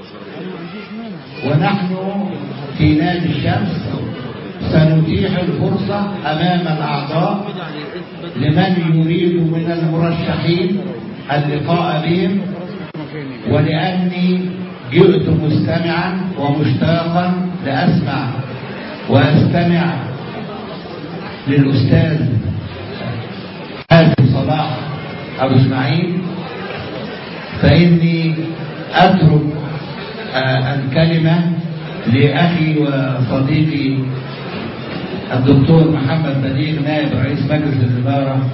ونحن في نادي الشمس سنتيح الفرصة أمام الأعضاء لمن يريد من المرشحين اللقاء بهم، ولأني جئت مستمعا ومشتاقا لأسمع وأستمع للأستاذ حازم صلاح أبو إسماعيل، فإني أترك الكلمة لأخي وصديقي الدكتور محمد بدير نائب رئيس مجلس الإدارة.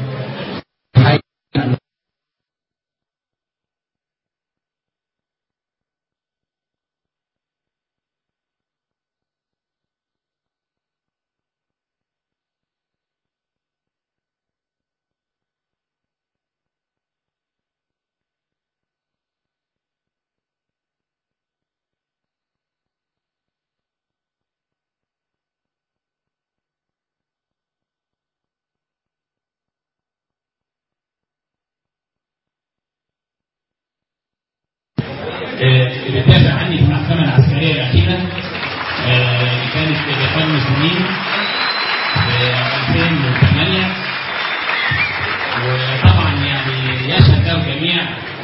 بتدافع عني في المحكمة العسكرية الأخيرة اللي كانت في الإخوان المسلمين في 2008، وطبعا يعني يشهد له الجميع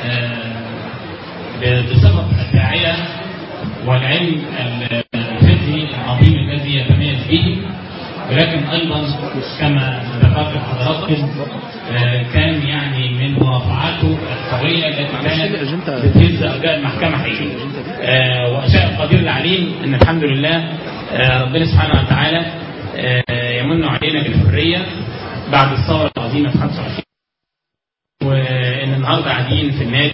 بصفة الداعية والعلم الفقهي العظيم الذي يتميز به، ولكن أيضا كما ذكرت لحضراتكم كان يعني من مرافعاته القوية التي كانت بتهز أرجاء المحكمة حقيقي. وأشاء القدير العليم أن الحمد لله ربنا سبحانه وتعالى يمن علينا بالحرية بعد الثورة العظيمة في 25، وأن النهارده قاعدين في النادي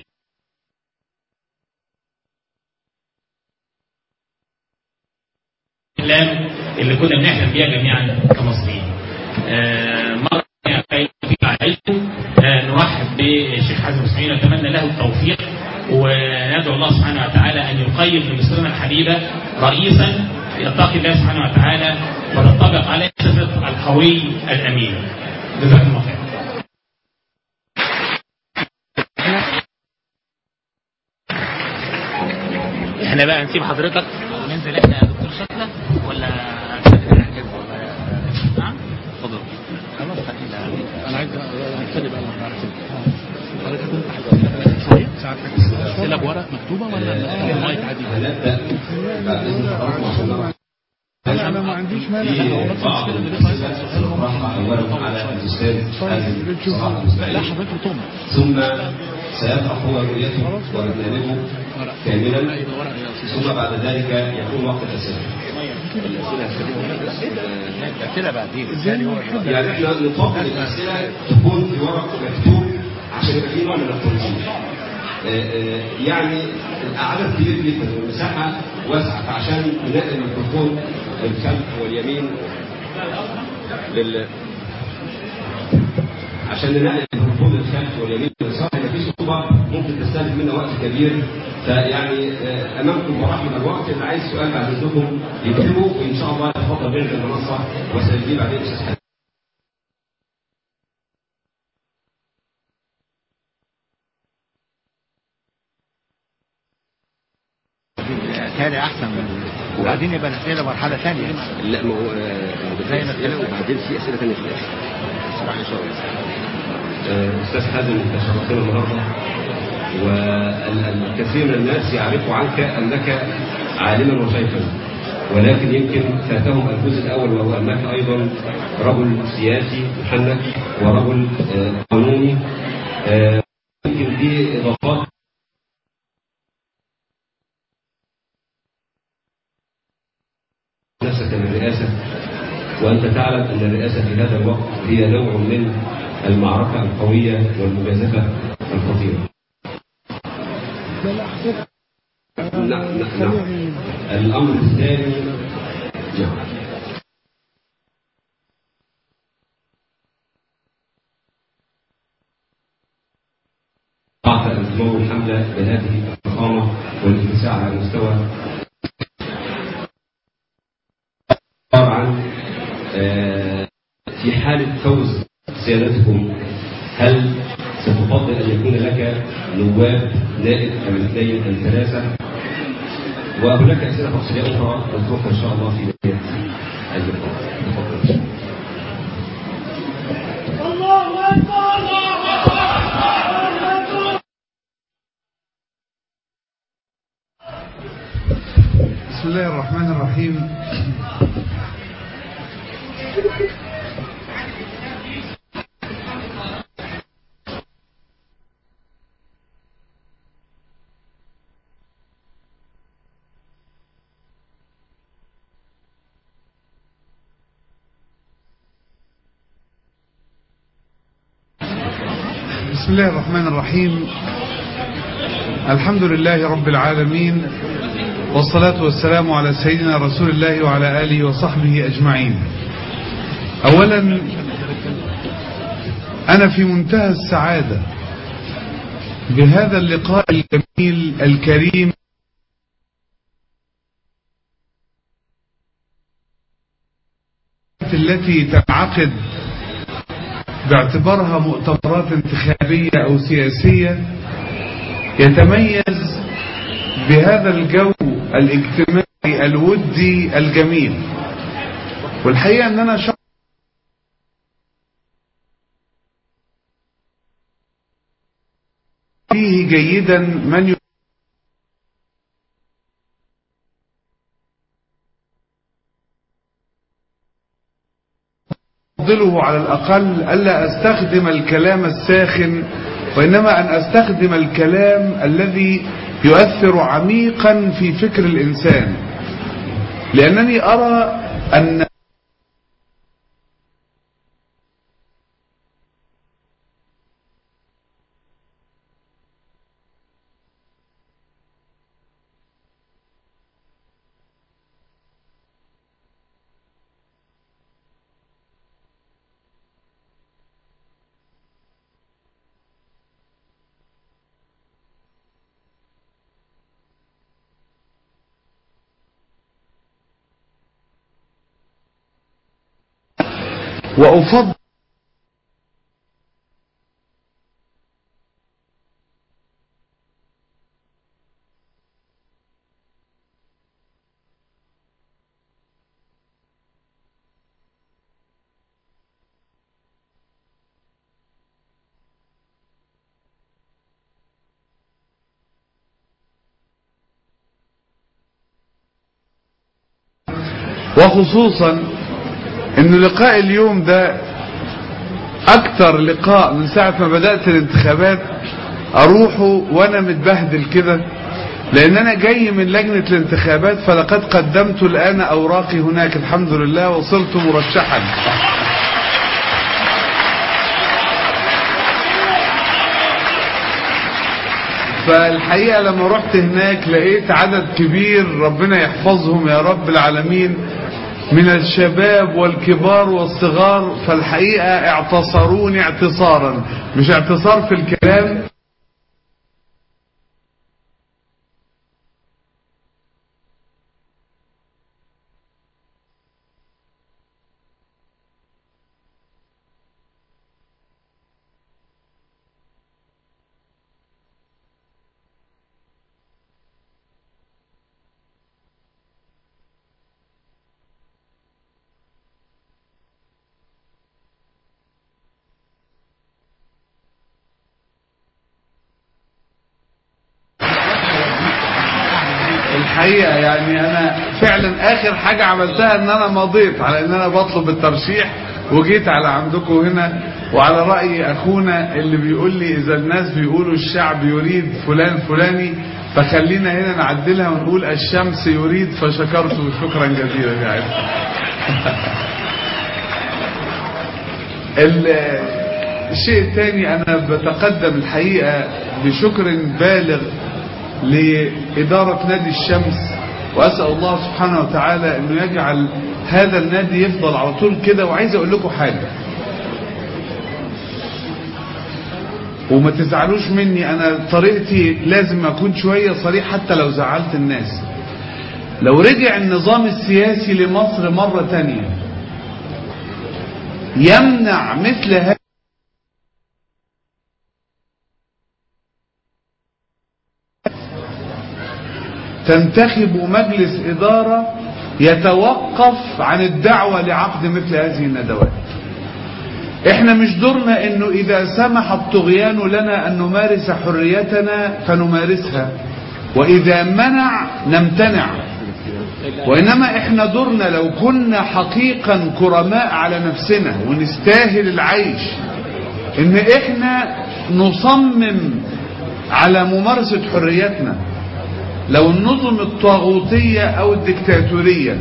اللي كنا بنحلم بيها جميعا كمصريين. مرة عليكم نرحب بالشيخ حازم اسماعيل ونتمنى له التوفيق، وندعو الله سبحانه وتعالى ان يقيم لمصرنا الحبيبه رئيسا يتقي الله سبحانه وتعالى وتطبق عليه صفه القوي الامين. جزاكم الله خير. احنا بقى نسيب حضرتك ننزل احنا يا دكتور شكله ولا نعم؟ اتفضل. خلاص انا عايز ابتدي بقى حضرتك كنت ساعتك اسئله بورق مكتوبه ولا المايك عادي؟ هنبدا بعد اذن انا ما عنديش مانع. بعض الاسئله اولا على الاستاذ حازم صلاح ابو اسماعيل، ثم سيطرح هو رؤيته وبرنامجه كاملا، ثم بعد ذلك يكون وقت الاسئله. الاسئله بعدين يعني احنا نفضل الاسئله تكون في ورق مكتوب عشان يبقى في نوع من التنظيم. يعني العدد كبير جدا والمساحه واسعه، فعشان نلاقي الميكروفون للخلف واليمين عشان نلاقي الميكروفون للخلف واليمين واليسار يبقى في صعوبه ممكن تستهلك منا وقت كبير. فيعني امامكم براح من الوقت، اللي عايز سؤال بعد اذنكم يكتبوا وان شاء الله يتفضل بين المنصه وسيجيب عليه استاذ حازم. تاني احسن وبعدين يبقى الاسئله مرحله ثانيه. لا ما هو زي ما اتكلم وبعدين في اسئله ثانيه في الاخر صراحه ان شاء الله. استاذ حازم انت شرفتنا النهارده، والكثير من الناس يعرفوا عنك انك عالما وشيخا، ولكن يمكن فاتهم الجزء الاول وهو انك ايضا رجل سياسي محنك ورجل قانوني. يمكن دي اضافات نفسك للرئاسة، وأنت تعلم أن الرئاسة في هذا الوقت هي نوع من المعركة القوية والمجازفة الخطيرة. نعم. الأمر الثاني بعد الانضمام الحملة بهذه الفخامة والاتساع على مستوى طبعا في حالة فوز سيادتكم، هل ستفضل أن يكون لك نواب نائب أم اثنين أم ثلاثة وهناك أسئلة تفصيلية أخرى نذكرها إن شاء الله في نهاية اللقاء. تفضل. الله أكبر. بسم الله الرحمن الرحيم. بسم الله الرحمن الرحيم. الحمد لله رب العالمين، والصلاة والسلام على سيدنا رسول الله وعلى آله وصحبه أجمعين. أولا أنا في منتهى السعادة بهذا اللقاء الجميل الكريم التي تنعقد باعتبارها مؤتمرات انتخابية أو سياسية يتميز بهذا الجو الاجتماعي الودي الجميل. والحقيقة أن أنا فيه جيدا من أفضله على الأقل ألا أستخدم الكلام الساخن، وإنما أن أستخدم الكلام الذي يؤثر عميقا في فكر الإنسان، لأنني أرى أن وأفضل وخصوصا ان لقاء اليوم ده اكتر لقاء من ساعة ما بدأت الانتخابات اروحه وانا متبهدل كده، لان انا جاي من لجنة الانتخابات، فلقد قدمت الان اوراقي هناك الحمد لله، وصلت مرشحا. فالحقيقة لما رحت هناك لقيت عدد كبير ربنا يحفظهم يا رب العالمين من الشباب والكبار والصغار، فالحقيقة اعتصروني اعتصارا، مش اعتصار في الكلام، الحقيقة يعني انا فعلا اخر حاجة عملتها ان انا مضيت على ان انا بطلب الترشيح، وجيت على عندكم هنا، وعلى رأي اخونا اللي بيقول لي اذا الناس بيقولوا الشعب يريد فلان فلاني، فخلينا هنا نعدلها ونقول الشمس يريد فشكرته شكرا جزيلا يعني. الشيء الثاني انا بتقدم الحقيقة بشكر بالغ لإدارة نادي الشمس، وأسأل الله سبحانه وتعالى أنه يجعل هذا النادي يفضل على طول كده. وعايز أقول لكم حاجة وما تزعلوش مني، أنا طريقتي لازم أكون شوية صريح حتى لو زعلت الناس. لو رجع النظام السياسي لمصر مرة تانية يمنع مثل هذا تنتخب مجلس إدارة يتوقف عن الدعوة لعقد مثل هذه الندوات. احنا مش دورنا انه اذا سمح الطغيان لنا ان نمارس حريتنا فنمارسها، واذا منع نمتنع. وانما احنا دورنا لو كنا حقيقا كرماء على نفسنا ونستاهل العيش ان احنا نصمم على ممارسة حريتنا. لو النظم الطاغوتية او الدكتاتورية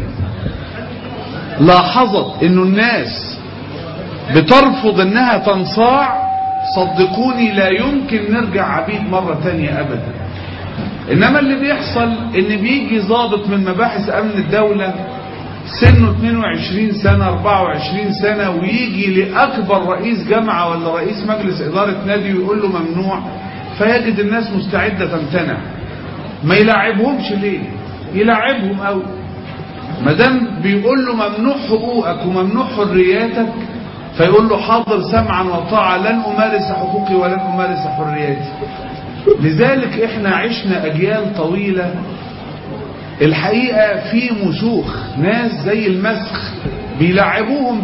لاحظت انه الناس بترفض انها تنصاع، صدقوني لا يمكن نرجع عبيد مرة تانية ابدا. انما اللي بيحصل ان بيجي ضابط من مباحث امن الدولة سنه 22 سنة 24 سنة ويجي لأكبر رئيس جامعة ولا رئيس مجلس إدارة نادي ويقول له ممنوع، فيجد الناس مستعدة تمتنع. ما يلاعبهمش ليه؟ يلاعبهم قوي. ما دام بيقول له ممنوع حقوقك وممنوع حرياتك فيقول له حاضر سمعا وطاعة، لن أمارس حقوقي ولن أمارس حرياتي. لذلك احنا عشنا أجيال طويلة الحقيقة في مسوخ، ناس زي المسخ بيلعبوهم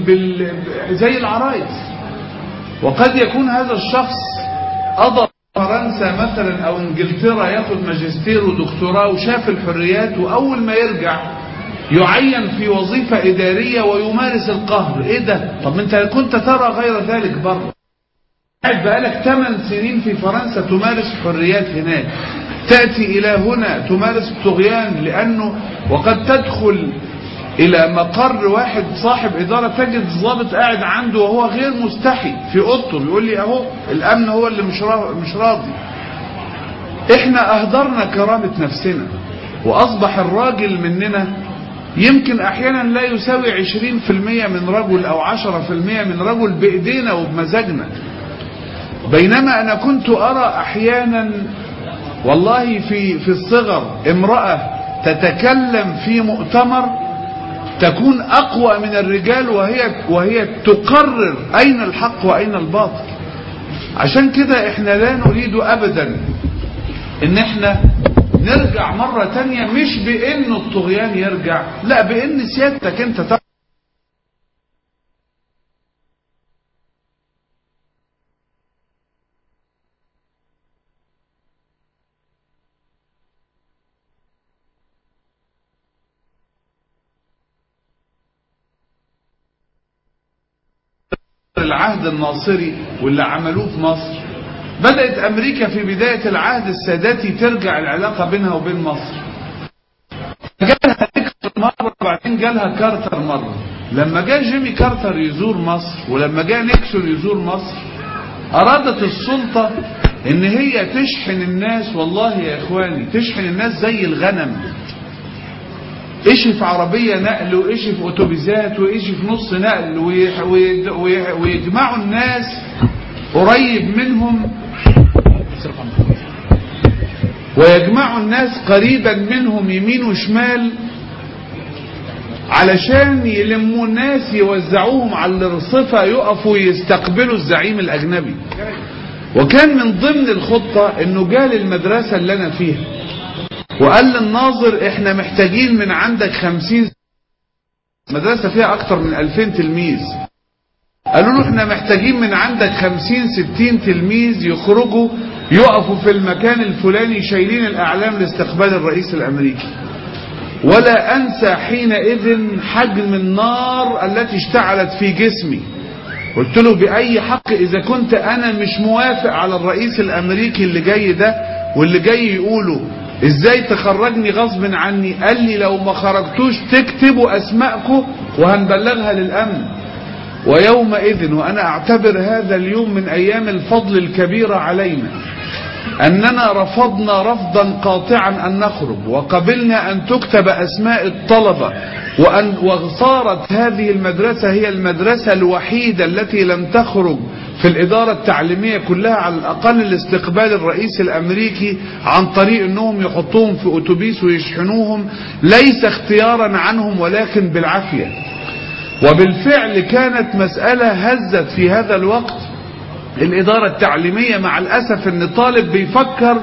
زي العرايس. وقد يكون هذا الشخص قضى فرنسا مثلا او انجلترا ياخد ماجستير ودكتوراه وشاف الحريات، واول ما يرجع يعين في وظيفة ادارية ويمارس القهر. ايه ده؟ طب انت كنت ترى غير ذلك بره. قاعد بقالك 8 سنين في فرنسا تمارس حريات هناك، تأتي إلى هنا تمارس طغيان. لأنه وقد تدخل إلى مقر واحد صاحب إدارة تجد ضابط قاعد عنده وهو غير مستحي في أوضته بيقول لي أهو الأمن هو اللي مش راضي. إحنا أهدرنا كرامة نفسنا، وأصبح الراجل مننا يمكن أحيانا لا يساوي 20% من رجل أو 10% من رجل بإيدينا وبمزاجنا. بينما أنا كنت أرى أحيانا والله في الصغر امرأة تتكلم في مؤتمر تكون أقوى من الرجال وهي تقرر أين الحق وأين الباطل. عشان كده احنا لا نريد أبدا ان احنا نرجع مرة تانية، مش بأن الطغيان يرجع، لا بأن سيادتك انت العهد الناصري واللي عملوه في مصر. بدأت أمريكا في بداية العهد الساداتي ترجع العلاقة بينها وبين مصر. جالها نيكسون مرة، بعدين جالها كارتر مرة. لما جاء جيمي كارتر يزور مصر ولما جاء نيكسون يزور مصر، أرادت السلطة إن هي تشحن الناس، والله يا إخواني تشحن الناس زي الغنم، إشي في عربية نقل وإشي في أوتوبيزات وإشي في نص نقل، ويجمعوا الناس قريب منهم ويجمعوا الناس قريبا منهم يمين وشمال علشان يلموا الناس يوزعوهم على الرصفة يقفوا يستقبلوا الزعيم الأجنبي. وكان من ضمن الخطة إنه جال المدرسة اللي أنا فيها وقال للناظر احنا محتاجين من عندك 50 مدرسة فيها اكتر من 2000 تلميذ. قالوا له احنا محتاجين من عندك 50-60 تلميذ يخرجوا يقفوا في المكان الفلاني شايلين الاعلام لاستقبال الرئيس الامريكي. ولا انسى حينئذ حجم النار التي اشتعلت في جسمي. قلت له باي حق اذا كنت انا مش موافق على الرئيس الامريكي اللي جاي ده واللي جاي يقوله ازاي تخرجني غصب عني؟ قال لي لو ما خرجتوش تكتبوا اسماءكم وهنبلغها للامن. ويومئذ وانا اعتبر هذا اليوم من ايام الفضل الكبيرة علينا اننا رفضنا رفضا قاطعا ان نخرج، وقبلنا ان تكتب اسماء الطلبة، وصارت هذه المدرسة هي المدرسة الوحيدة التي لم تخرج في الإدارة التعليمية كلها على الأقل لاستقبال الرئيس الأمريكي عن طريق أنهم يحطوهم في أوتوبيس ويشحنوهم، ليس اختيارا عنهم ولكن بالعافية. وبالفعل كانت مسألة هزت في هذا الوقت الإدارة التعليمية. مع الأسف أن طالب بيفكر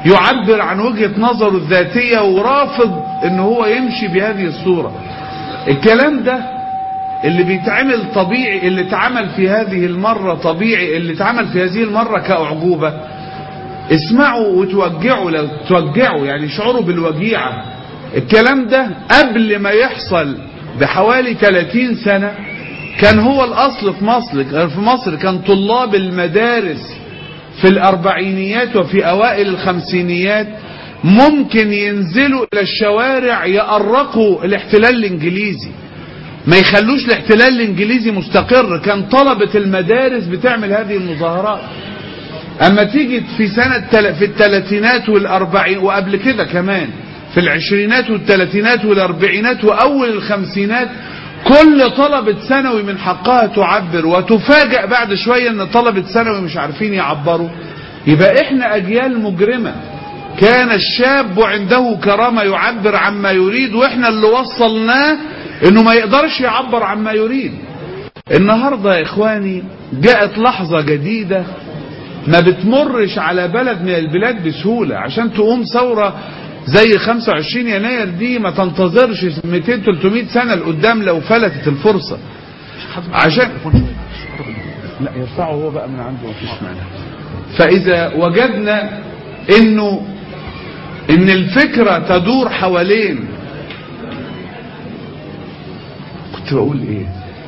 يعبر عن وجهة نظره الذاتية ورافض ان هو يمشي بهذه الصورة. الكلام ده اللي بيتعمل طبيعي، اللي اتعمل في هذه المرة طبيعي، اللي اتعمل في هذه المرة كأعجوبة، اسمعوا وتوجعوا، لو توجعوا يعني شعوروا بالوجيعة. الكلام ده قبل ما يحصل بحوالي 30 سنة كان هو الأصل في مصر كان طلاب المدارس في الأربعينيات وفي أوائل الخمسينيات ممكن ينزلوا إلى الشوارع يأرقوا الاحتلال الإنجليزي، ما يخلوش الاحتلال الإنجليزي مستقر. كان طلبة المدارس بتعمل هذه المظاهرات. أما تيجي في الثلاثينات والأربعين وقبل كده كمان في العشرينات والثلاثينات والأربعينات وأول الخمسينات كل طلبة ثانوي من حقها تعبر، وتفاجأ بعد شوية ان طلبة ثانوي مش عارفين يعبروا. يبقى احنا اجيال مجرمة. كان الشاب عنده كرامة يعبر عما يريد، واحنا اللي وصلناه انه ما يقدرش يعبر عما يريد. النهاردة يا اخواني جاءت لحظة جديدة ما بتمرش على بلد من البلاد بسهولة. عشان تقوم ثورة زي 25 يناير دي ما تنتظرش 200-300 سنة لقدام لو فلتت الفرصة. عشان لا يرفعه هو بقى من عنده مفيش معنى. فإذا وجدنا إن الفكرة تدور حوالين، كنت بقول إيه؟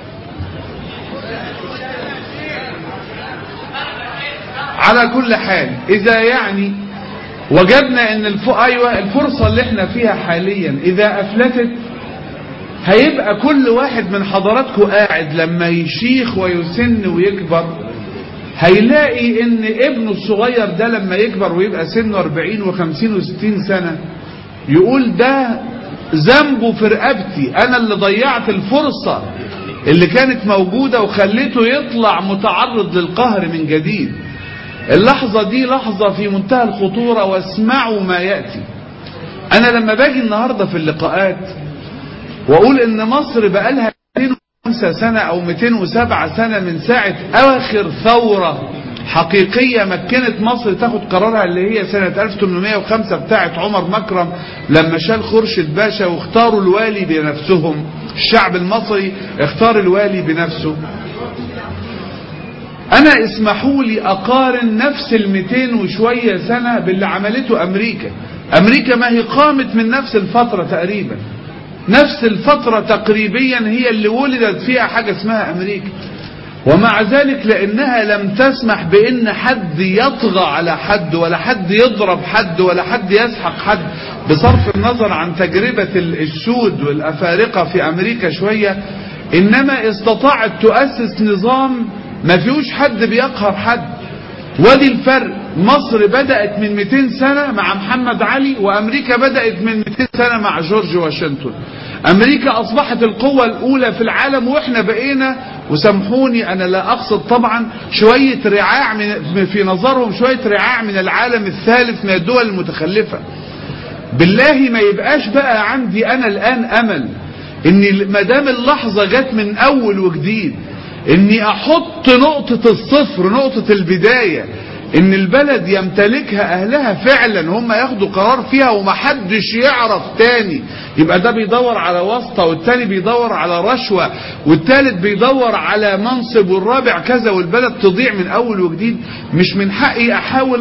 على كل حال إذا يعني وجدنا ان الفرصة اللي احنا فيها حاليا اذا افلتت هيبقى كل واحد من حضراتكم قاعد لما يشيخ ويسن ويكبر هيلاقي ان ابنه الصغير ده لما يكبر ويبقى سنه 40 و50 و60 سنة يقول ده ذنبه في رقبتي، انا اللي ضيعت الفرصة اللي كانت موجودة وخليته يطلع متعرض للقهر من جديد. اللحظة دي لحظة في منتهى الخطورة، واسمعوا ما يأتي. أنا لما باجي النهاردة في اللقاءات وأقول إن مصر بقالها 205 سنة أو 207 سنة من ساعة آخر ثورة حقيقية مكنت مصر تاخد قرارها اللي هي سنة 1805 بتاعة عمر مكرم لما شال خورشيد باشا واختاروا الوالي بنفسهم. الشعب المصري اختار الوالي بنفسه. أنا اسمحوا لي أقارن نفس 200 وشوية سنة باللي عملته أمريكا. أمريكا ما هي قامت من نفس الفترة تقريبا، نفس الفترة تقريبا هي اللي ولدت فيها حاجة اسمها أمريكا. ومع ذلك لأنها لم تسمح بأن حد يطغى على حد ولا حد يضرب حد ولا حد يسحق حد، بصرف النظر عن تجربة السود والأفارقة في أمريكا شوية، إنما استطاعت تؤسس نظام ما فيهوش حد بيقهر حد. ودي الفرق. مصر بدأت من 200 سنة مع محمد علي، وأمريكا بدأت من 200 سنة مع جورج واشنطن. أمريكا أصبحت القوة الأولى في العالم، وإحنا بقينا، وسامحوني أنا لا أقصد طبعا، شوية رعاع في نظرهم، شوية رعاع من العالم الثالث من الدول المتخلفة. بالله ما يبقاش بقى عندي أنا الآن أمل إن مدام اللحظة جت من أول وجديد إني أحط نقطة الصفر، نقطة البداية، إن البلد يمتلكها أهلها فعلا، هم ياخدوا قرار فيها ومحدش يعرف تاني. يبقى ده بيدور على واسطة، والتاني بيدور على رشوة، والتالت بيدور على منصب، والرابع كذا، والبلد تضيع من أول وجديد. مش من حقي أحاول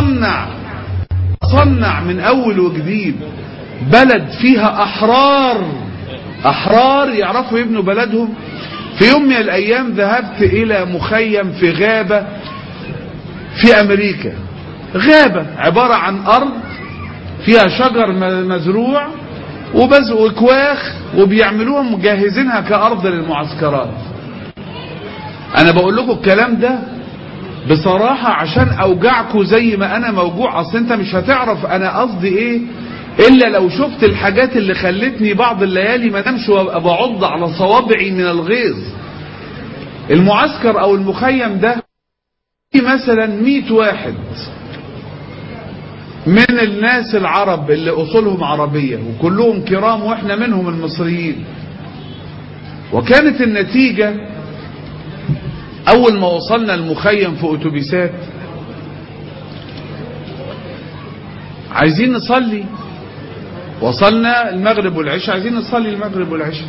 أصنع من أول وجديد بلد فيها أحرار يعرفوا يبنوا بلدهم. في يوم من الأيام ذهبت إلى مخيم في غابة في أمريكا، غابة عبارة عن أرض فيها شجر مزروع وكواخ، وبيعملوها مجهزينها كأرض للمعسكرات. أنا بقول لكم الكلام ده بصراحة عشان أوجعكم زي ما أنا موجوع. أصل أنت مش هتعرف أنا قصدي إيه إلا لو شفت الحاجات اللي خلتني بعض الليالي ما نمشي وابقى بعض على صوابعي من الغيظ. المعسكر أو المخيم ده مثلا 100 واحد من الناس العرب اللي أصولهم عربية وكلهم كرام، وإحنا منهم المصريين. وكانت النتيجة أول ما وصلنا المخيم في أتوبيسات عايزين نصلي، وصلنا المغرب والعشاء، عايزين نصلي المغرب والعشاء.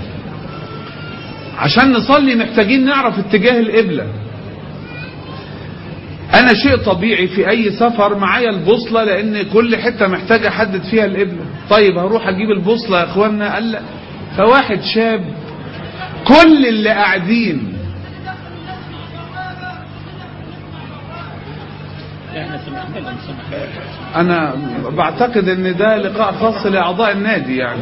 عشان نصلي محتاجين نعرف اتجاه القبلة. انا شيء طبيعي في اي سفر معايا البوصلة، لان كل حتة محتاج احدد فيها القبلة. طيب هروح اجيب البوصلة يا اخوانا؟ قال لا. فواحد شاب، كل اللي قاعدين انا بعتقد ان ده لقاء خاص لاعضاء النادي يعني.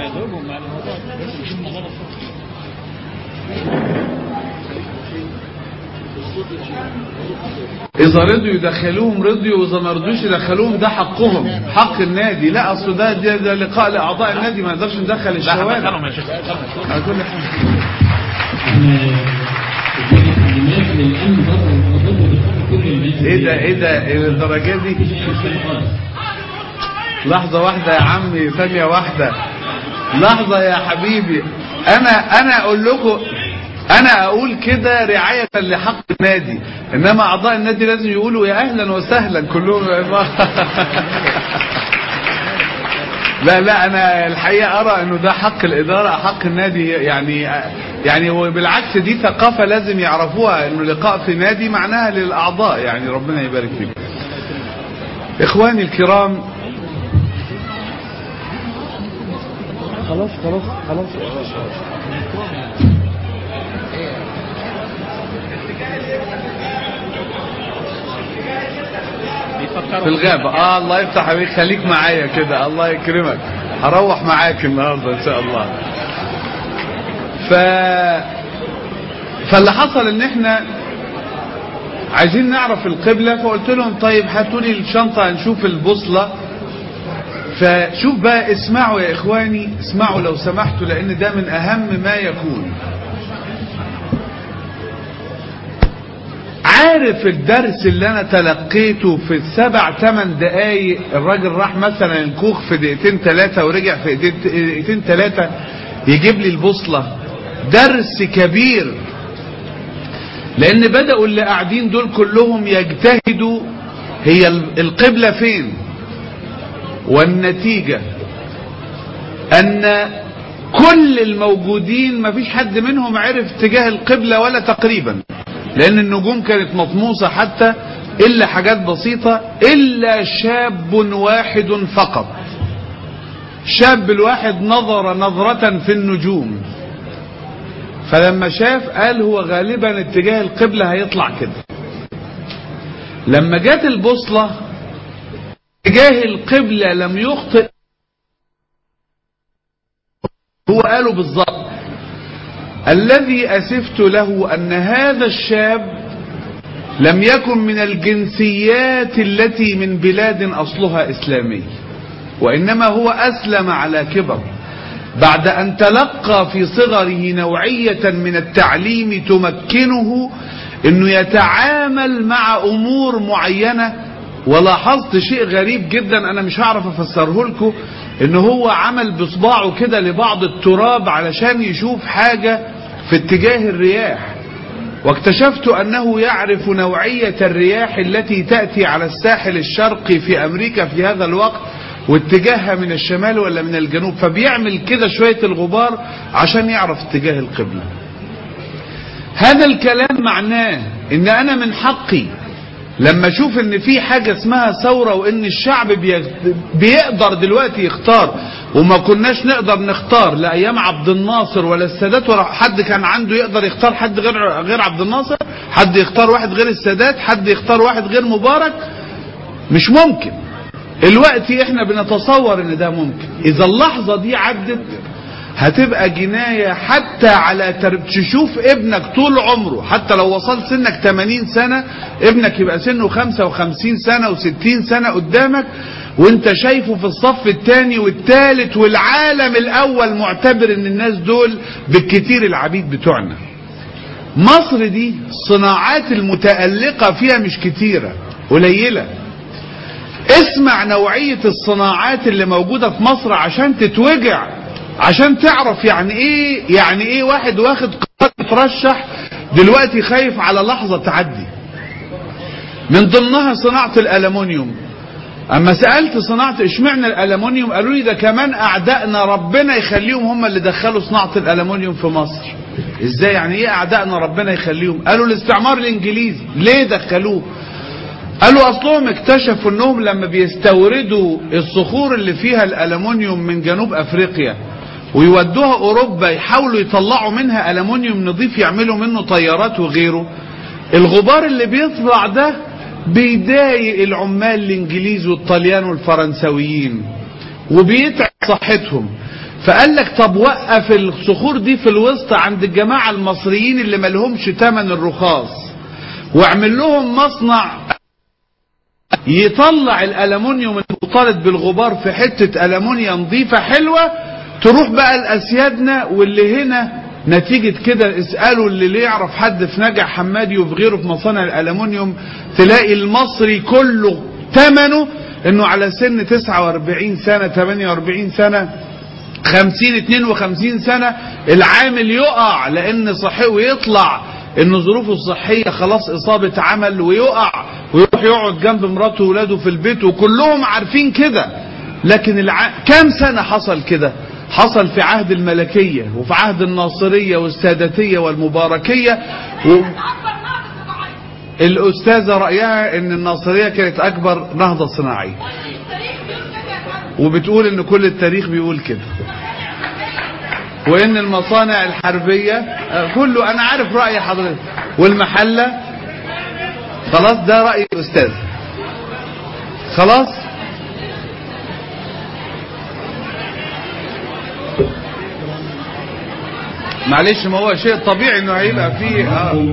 اذا رضوا يدخلوهم رضيوا، واذا ما رضوش يدخلوهم ده حقهم، حق النادي. لا اصل ده لقاء لاعضاء النادي، ما نقدرش ندخل الشوارع. ايه ده الدرجات دي؟ لحظة واحدة يا عمي، ثانية واحدة، لحظة يا حبيبي. انا اقول لكم، انا اقول كده رعاية لحق النادي، انما اعضاء النادي لازم يقولوا يا اهلا وسهلا كلهم. لا انا الحقيقة ارى انه ده حق الادارة، حق النادي يعني وبالعكس دي ثقافة لازم يعرفوها، انه لقاء في نادي معناها للاعضاء يعني. ربنا يبارك فيك. اخواني الكرام، خلاص في الغابة. الله يفتح عليك، خليك معايا كده، الله يكرمك، هروح معاك النهاردة ان شاء الله. فاللي حصل ان احنا عايزين نعرف القبلة، فقلت لهم طيب هاتوا لي الشنطة نشوف البوصلة. فشوف بقى، اسمعوا يا اخواني، اسمعوا لو سمحتوا، لان ده من اهم ما يكون. عارف الدرس اللي انا تلقيته في 7-8 دقايق؟ الراجل راح مثلا الكوخ في 2-3 ورجع في 2-3 يجيب لي البوصلة. درس كبير، لان بدأوا اللي قاعدين دول كلهم يجتهدوا هي القبلة فين، والنتيجة ان كل الموجودين مفيش حد منهم عرف اتجاه القبلة ولا تقريبا، لان النجوم كانت مطموسة حتى، الا حاجات بسيطة، الا شاب واحد فقط. شاب الواحد نظر نظرة في النجوم، فلما شاف قال هو غالبا اتجاه القبلة هيطلع كده. لما جت البوصلة اتجاه القبلة لم يخطئ، هو قاله بالظبط. الذي أسفت له أن هذا الشاب لم يكن من الجنسيات التي من بلاد أصلها إسلامي، وإنما هو أسلم على كبر بعد أن تلقى في صغره نوعية من التعليم تمكنه أنه يتعامل مع أمور معينة. ولاحظت شيء غريب جدا أنا مش هعرف أفسره لكم، أنه هو عمل بصباعه كده لبعض التراب علشان يشوف حاجة في اتجاه الرياح، واكتشفت أنه يعرف نوعية الرياح التي تأتي على الساحل الشرقي في أمريكا في هذا الوقت، واتجاهها من الشمال ولا من الجنوب، فبيعمل كده شوية الغبار عشان يعرف اتجاه القبلة. هذا الكلام معناه ان انا من حقي لما اشوف ان في حاجة اسمها ثورة، وان الشعب بيقدر دلوقتي يختار، وما كناش نقدر نختار لا ايام عبد الناصر ولا السادات، ولا حد كان عنده يقدر يختار حد غير عبد الناصر، حد يختار واحد غير السادات، حد يختار واحد غير مبارك، مش ممكن. دلوقتي احنا بنتصور ان ده ممكن. اذا اللحظة دي عدت هتبقى جناية حتى على تشوف ابنك طول عمره، حتى لو وصل سنك 80 سنة ابنك يبقى سنه 55 سنة و60 سنة قدامك، وانت شايفه في الصف الثاني والثالث، والعالم الاول معتبر ان الناس دول بالكتير العبيد بتوعنا. مصر دي الصناعات المتألقة فيها مش كتيرة، قليلة. اسمع نوعية الصناعات اللي موجودة في مصر عشان تتوجع، عشان تعرف يعني ايه واحد واخد قرار يترشح دلوقتي خايف على لحظة تعدي. من ضمنها صناعة الألمنيوم. اما سألت صناعة اشمعنى الالومنيوم قالوا لي ده كمان اعدائنا ربنا يخليهم هم اللي دخلوا صناعة الالومنيوم في مصر. ازاي يعني ايه اعدائنا ربنا يخليهم؟ قالوا الاستعمار الانجليزي. ليه دخلوه؟ قالوا اصلهم اكتشفوا انهم لما بيستوردوا الصخور اللي فيها الالومنيوم من جنوب افريقيا ويودوها اوروبا يحاولوا يطلعوا منها الومنيوم نظيف يعملوا منه طيارات وغيره، الغبار اللي بيطلع ده بيضايق العمال الانجليز والطليان والفرنسويين وبيتعب صحتهم. فقال لك طب وقف الصخور دي في الوسط عند الجماعة المصريين اللي مالهمش تمن الرخاص واعمل لهم مصنع يطلع الالومنيوم المختلط بالغبار في حتة ألمونيا نظيفة حلوة تروح بقى لأسيادنا. واللي هنا نتيجة كده اسألوا اللي يعرف حد في نجع حمادي وفي غيره في مصانع الألمونيوم تلاقي المصري كله ثمنه انه على سن 49 سنة 48 سنة 50 52 سنة العامل يقع لان صحيه ويطلع ان ظروفه الصحية خلاص اصابة عمل ويقع ويروح يقعد جنب مراته وولاده في البيت وكلهم عارفين كده. لكن كام سنة حصل كده؟ حصل في عهد الملكية وفي عهد الناصرية والساداتية والمباركية الأستاذة رأيها ان الناصرية كانت اكبر نهضة صناعية وبتقول ان كل التاريخ بيقول كده وان المصانع الحربية كله. انا عارف رأي حضرتك والمحلة خلاص ده رأي الأستاذ خلاص. معلش ما هو شيء طبيعي انه هيبقى فيه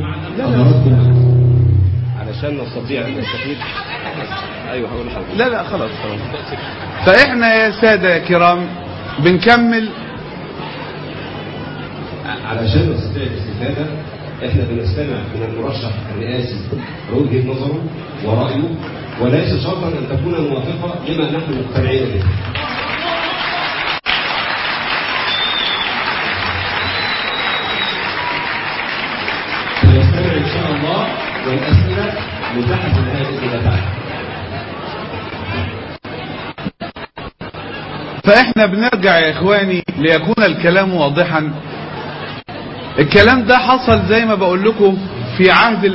علشان نستطيع ان نستفيد. ايوه هقول لحضرتك. لا خلاص. فاحنا يا سادة يا كرام بنكمل علشان نستطيع الاستفادة. احنا بنستمع من المرشح الرئاسي وجهة نظره ورأيه وليس شرطا ان تكون موافقة لما نحن مقتنعين به. سنستمع ان شاء الله والاسئلة متاحة في هذه الإجابات. فاحنا بنرجع يا اخواني ليكون الكلام واضحا. الكلام ده حصل زي ما بقول لكم في عهد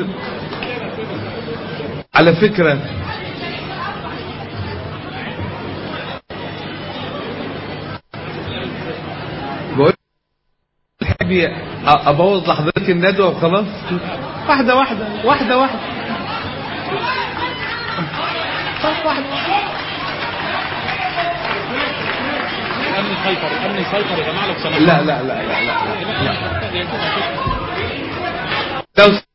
على فكرة بقول حبي ابوظ لحضرتك الندوة وخلاص. واحدة واحدة واحدة واحدة الامن يسيطر الامن يسيطر يا جماعه لو سمحتوا. لا لا لا لا لا لو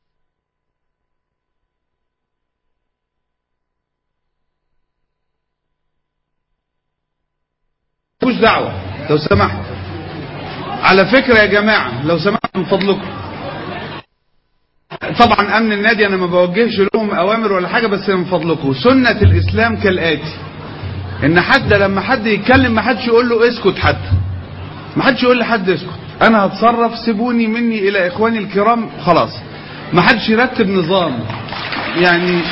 مش دعوة لو سمحت. على فكرة يا جماعة لو سمحت من فضلكم طبعا امن النادي انا ما بوجهش لهم اوامر ولا حاجة بس من فضلكم سنة الاسلام كالاتي ان حد لما حد يتكلم ما حدش يقول له اسكت. حتى ما حدش يقول لحد اسكت. انا هتصرف سيبوني مني الى اخواني الكرام خلاص. ما حدش يرتب نظام يعني.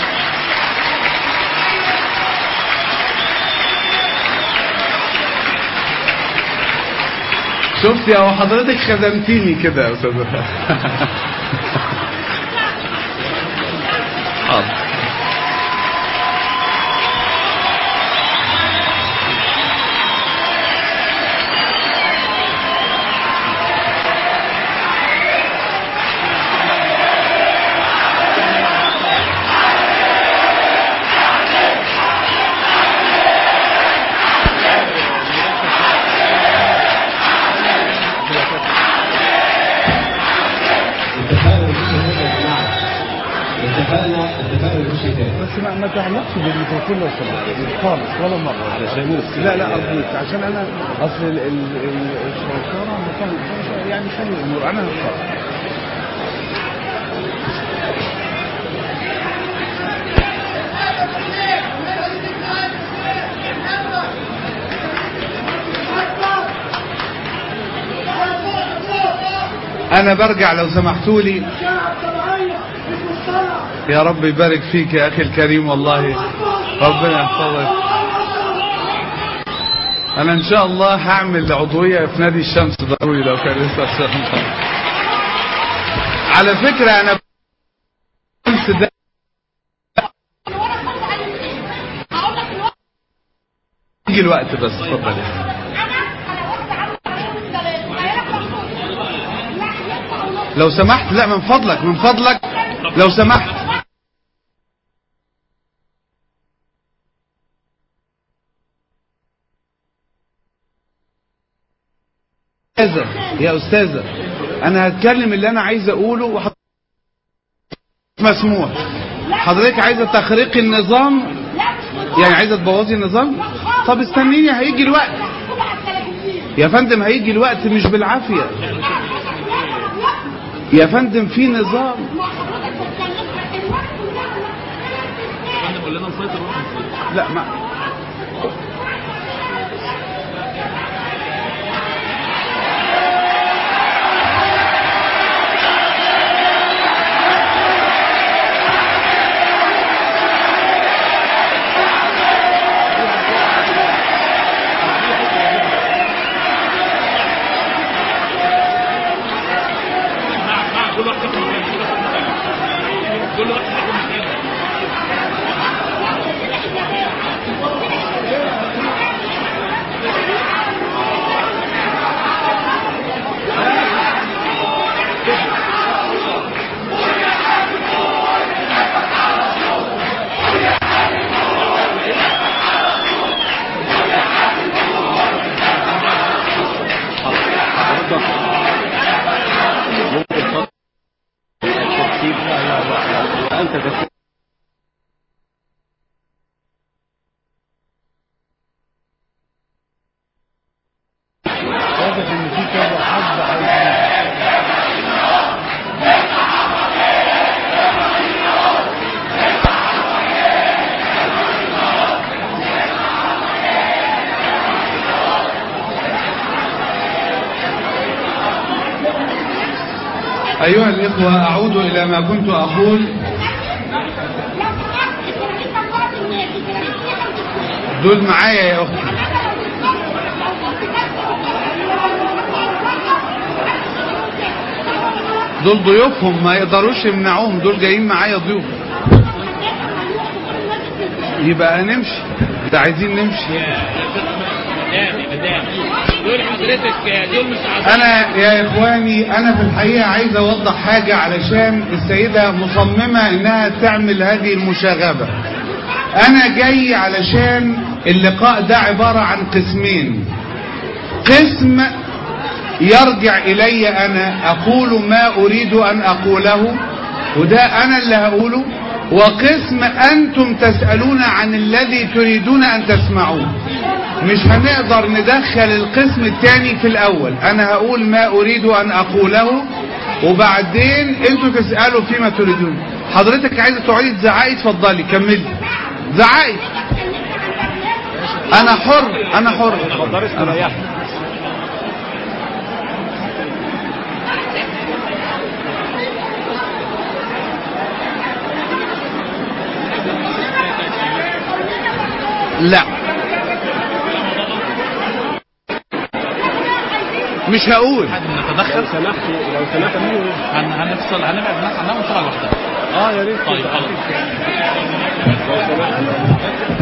شفت يا حضرتك خدمتيني كده يا استاذ. حاضر. بس ما تعلقش بالميكروفون لو سمحت خالص ولا مرة علشان لا أرجوك عشان أنا أصل الشوكرة يعني خلي الأمور أنا هتصرف. أنا برجع لو سمحتوا لي. يا رب يبارك فيك يا أخي الكريم والله. ربنا يحفظك. انا ان شاء الله هعمل عضوية في نادي الشمس ضروري لو كان لسه ان شاء الله. على فكرة انا ده يجي الوقت بس اتفضل. لو سمحت، لا من فضلك من فضلك لو سمحت. يا أستاذة أنا هتكلم اللي أنا عايز أقوله مسموح. حضرتك عايزة تخريق النظام، يعني عايزة تبوظي النظام؟ طب استنيني هيجي الوقت يا فندم، هيجي الوقت مش بالعافية يا فندم، في نظام. لا ما أيها الإخوة أعود إلى ما كنت أقول. دول معايا يا أختي، دول ضيوفهم ما يقدروش يمنعوهم، دول جايين معايا ضيوف. يبقى نمشي، ده عايزين نمشي. دول حضرتك دول مش انا يا اخواني انا في الحقيقة عايز اوضح حاجة علشان السيدة مصممة انها تعمل هذه المشاغبة. انا جاي علشان اللقاء ده عبارة عن قسمين. قسم يرجع الي انا اقول ما اريد ان اقوله وده انا اللي هقوله، وقسم انتم تسألون عن الذي تريدون ان تسمعوه. مش هنقدر ندخل القسم الثاني في الاول. انا هقول ما اريد ان اقوله وبعدين انتوا تسألوا فيما تريدون. حضرتك عايزة تقعدي تزعقي اتفضلي كملي زعقي. انا حر انا حر. لا مش هقول. نتدخل لو سمحت هنفصل، هنبعد الناس عنها ونشتغل لوحدها. يا ريت. طيب خلاص لو سمحت.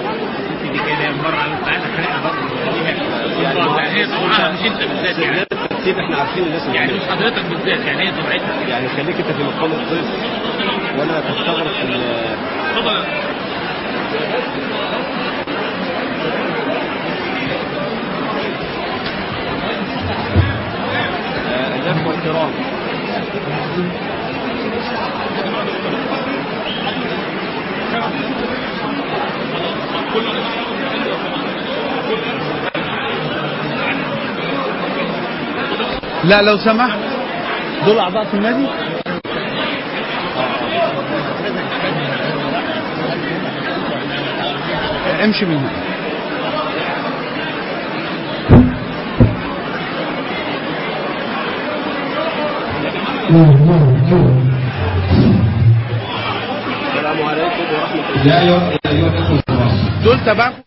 مرة على الساعات خلينا برضه هي طبعا مش انت بالذات يعني سيف احنا عارفين الناس اللي يعني مش حضرتك بالذات، يعني هي طبيعتها. يعني خليك انت في مقام الضيف وانا تستغرق اتفضل. الأخوة الكرام، لا لو سمحت، دول أعضاء في النادي. امشي من هنا. السلام عليكم ورحمة الله. يا أيها الأخوة الكرام، دول تبعكم.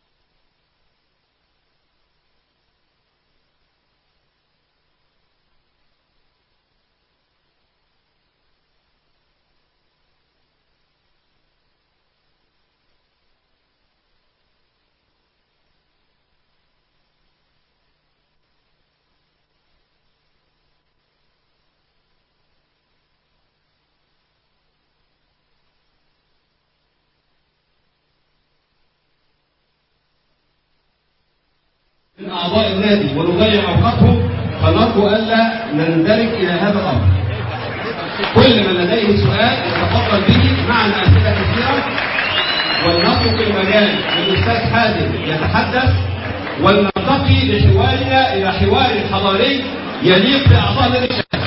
من أعضاء النادي ونضيع أوقاتهم، فنرجو ألا نندرج إلى هذا الأمر. كل من لديه سؤال يتفضل به، معنا أسئلة كثيرة، ولنترك المجال للأستاذ حازم يتحدث، ولنرتقي بحوارنا إلى حوار حضاري يليق بأعضاء النادي الشباب.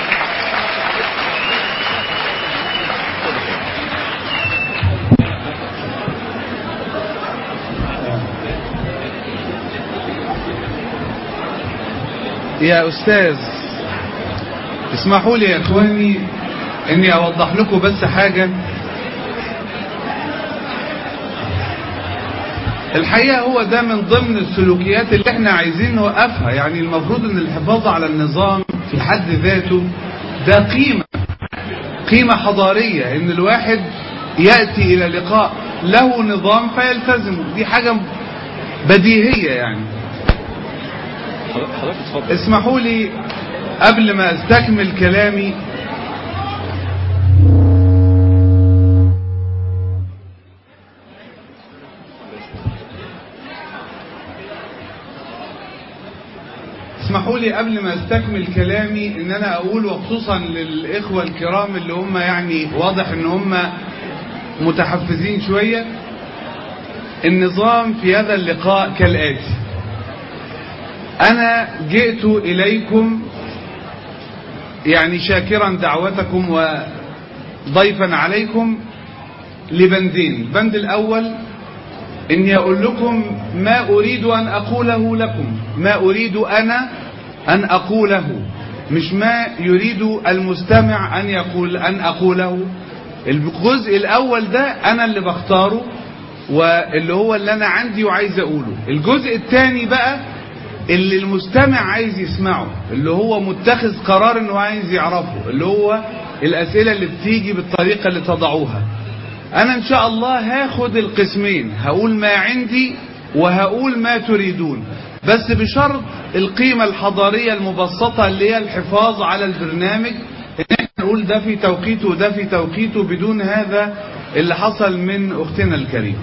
يا أستاذ اسمحوا لي يا إخواني إني أوضح لكم بس حاجة. الحقيقة هو ده من ضمن السلوكيات اللي احنا عايزين نوقفها. يعني المفروض ان الحفاظ على النظام في حد ذاته ده قيمة حضارية، ان الواحد يأتي الى لقاء له نظام فيلتزمه. دي حاجة بديهية يعني. اسمحوا لي قبل ما استكمل كلامي ان انا اقول، وخصوصا للاخوة الكرام اللي هم يعني واضح ان هم متحفزين شوية، النظام في هذا اللقاء كالآتي. أنا جئت إليكم يعني شاكرا دعوتكم وضيفا عليكم لبندين. البند الأول إني أقول لكم ما أريد أن أقوله لكم، ما أريد أنا أن أقوله، مش ما يريد المستمع أن أقوله. الجزء الأول ده أنا اللي بختاره، واللي هو اللي أنا عندي وعايز أقوله. الجزء الثاني بقى اللي المستمع عايز يسمعه، اللي هو متخذ قرار انه عايز يعرفه، اللي هو الاسئلة اللي بتيجي بالطريقة اللي تضعوها. انا ان شاء الله هاخد القسمين، هقول ما عندي وهقول ما تريدون، بس بشرط القيمة الحضارية المبسطة اللي هي الحفاظ على البرنامج، ان احنا نقول ده في توقيته وده في توقيته، بدون هذا اللي حصل من اختنا الكريمة.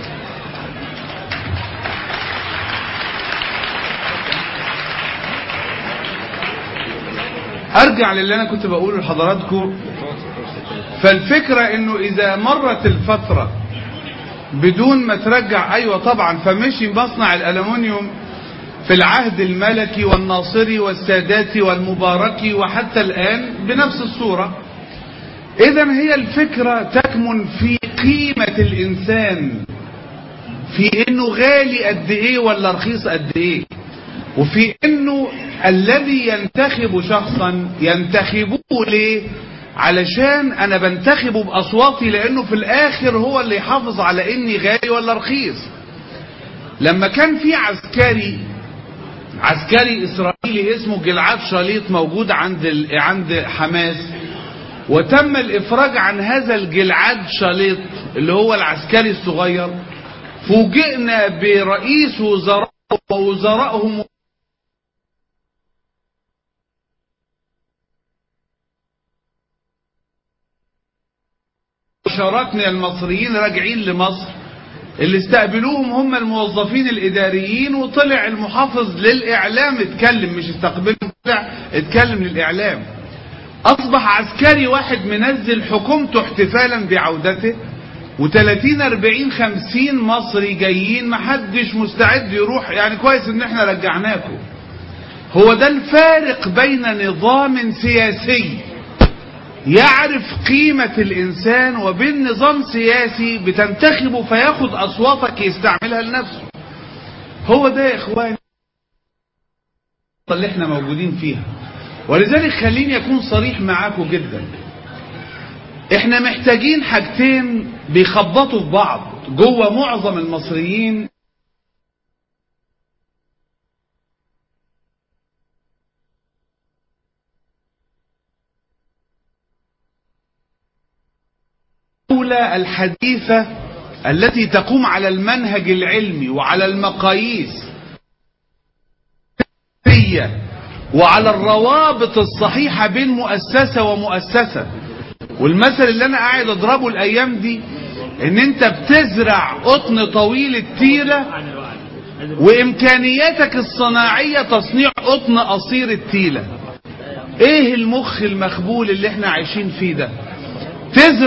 ارجع للي انا كنت بقوله لحضراتكم. فالفكرة انه اذا مرت الفترة بدون ما ترجع، ايوه طبعا، فمشي مصنع الالومنيوم في العهد الملكي والناصري والساداتي والمباركي وحتى الان بنفس الصورة. اذا هي الفكرة تكمن في قيمة الانسان، في انه غالي قد ايه ولا رخيص قد ايه، وفي انه الذي ينتخب شخصا ينتخبوه ليه؟ علشان انا بنتخبه باصواتي، لانه في الاخر هو اللي يحافظ على اني غالي ولا رخيص. لما كان في عسكري اسرائيلي اسمه جلعاد شاليط موجود عند حماس، وتم الافراج عن هذا الجلعاد شاليط اللي هو العسكري الصغير، فوجئنا برئيس وزراء ووزرائهم عشرات من المصريين راجعين لمصر، اللي استقبلوهم هم الموظفين الإداريين، وطلع المحافظ للإعلام اتكلم، مش استقبلهم، طلع اتكلم للإعلام. أصبح عسكري واحد منزل حكومته احتفالا بعودته، و30 40 50 مصري جايين، محدش مستعد يروح. يعني كويس ان احنا رجعناكم. هو ده الفارق بين نظام سياسي يعرف قيمة الإنسان وبين نظام سياسي بتنتخبه فياخد أصواتك يستعملها لنفسه. هو ده يا إخواني اللي احنا موجودين فيها. ولذلك خليني أكون صريح معاكم جدا، احنا محتاجين حاجتين بيخبطوا في بعض جوه معظم المصريين. الدولة الحديثة التي تقوم على المنهج العلمي وعلى المقاييس وعلى الروابط الصحيحة بين مؤسسة ومؤسسة. والمثل اللي انا قاعد اضربه الايام دي، ان انت بتزرع قطن طويل التيلة وامكانياتك الصناعية تصنيع قطن قصير التيلة. ايه المخ المخبول اللي احنا عايشين فيه ده؟ تزرع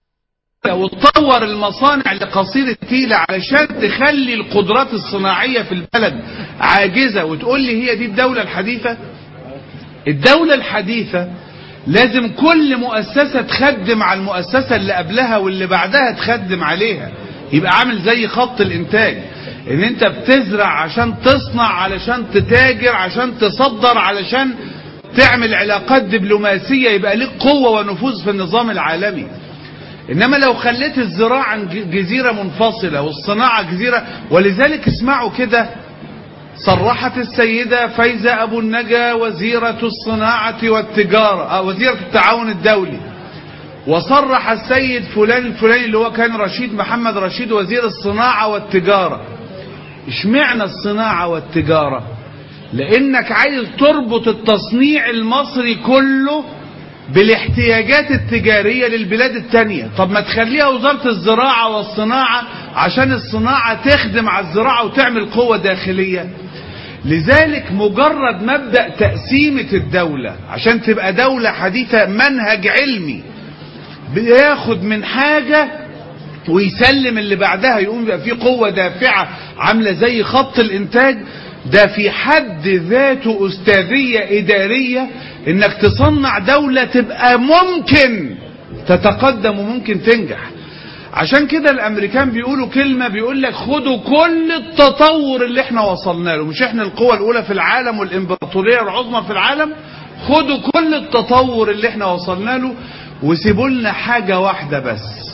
وتطور المصانع لقصير التيلة علشان تخلي القدرات الصناعية في البلد عاجزة، وتقول لي هي دي الدولة الحديثة؟ الدولة الحديثة لازم كل مؤسسة تخدم على المؤسسة اللي قبلها واللي بعدها تخدم عليها. يبقى عامل زي خط الانتاج، ان انت بتزرع عشان تصنع، علشان تتاجر، عشان تصدر، علشان تعمل علاقات دبلوماسية، يبقى ليك قوة ونفوذ في النظام العالمي. انما لو خليت الزراعة جزيرة منفصلة والصناعة جزيرة، ولذلك اسمعوا كده، صرحت السيدة فايزة أبو النجا وزيرة الصناعة والتجارة، وزيرة التعاون الدولي، وصرح السيد فلان الفلاني اللي هو كان رشيد محمد رشيد وزير الصناعة والتجارة. اشمعنى الصناعة والتجارة؟ لانك عايز تربط التصنيع المصري كله بالاحتياجات التجارية للبلاد التانية. طب ما تخليها وزارة الزراعة والصناعة عشان الصناعة تخدم على الزراعة وتعمل قوة داخلية. لذلك مجرد مبدأ تقسيمة الدولة عشان تبقى دولة حديثة، منهج علمي بياخد من حاجة ويسلم اللي بعدها، يقوم يبقى فيه قوة دافعة عاملة زي خط الانتاج. ده في حد ذاته أستاذية إدارية، انك تصنع دولة تبقى ممكن تتقدم وممكن تنجح. عشان كده الامريكان بيقولوا كلمة، بيقول لك خدوا كل التطور اللي احنا وصلنا له، مش احنا القوة الاولى في العالم والامبراطورية العظمى في العالم، خدوا كل التطور اللي احنا وصلنا له وسيبوا لنا حاجة واحدة بس،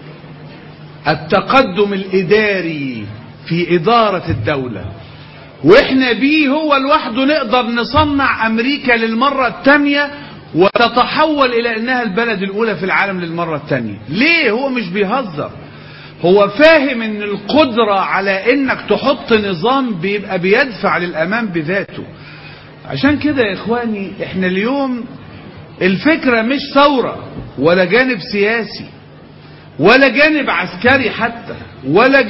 التقدم الاداري في ادارة الدولة. واحنا بيه هو لوحده نقدر نصنع امريكا للمرة الثانية وتتحول الى انها البلد الاولى في العالم للمرة الثانية. ليه؟ هو مش بيهزر، هو فاهم ان القدرة على انك تحط نظام بيبقى بيدفع للامام بذاته. عشان كده يا اخواني احنا اليوم الفكرة مش ثورة ولا جانب سياسي ولا جانب عسكري ولا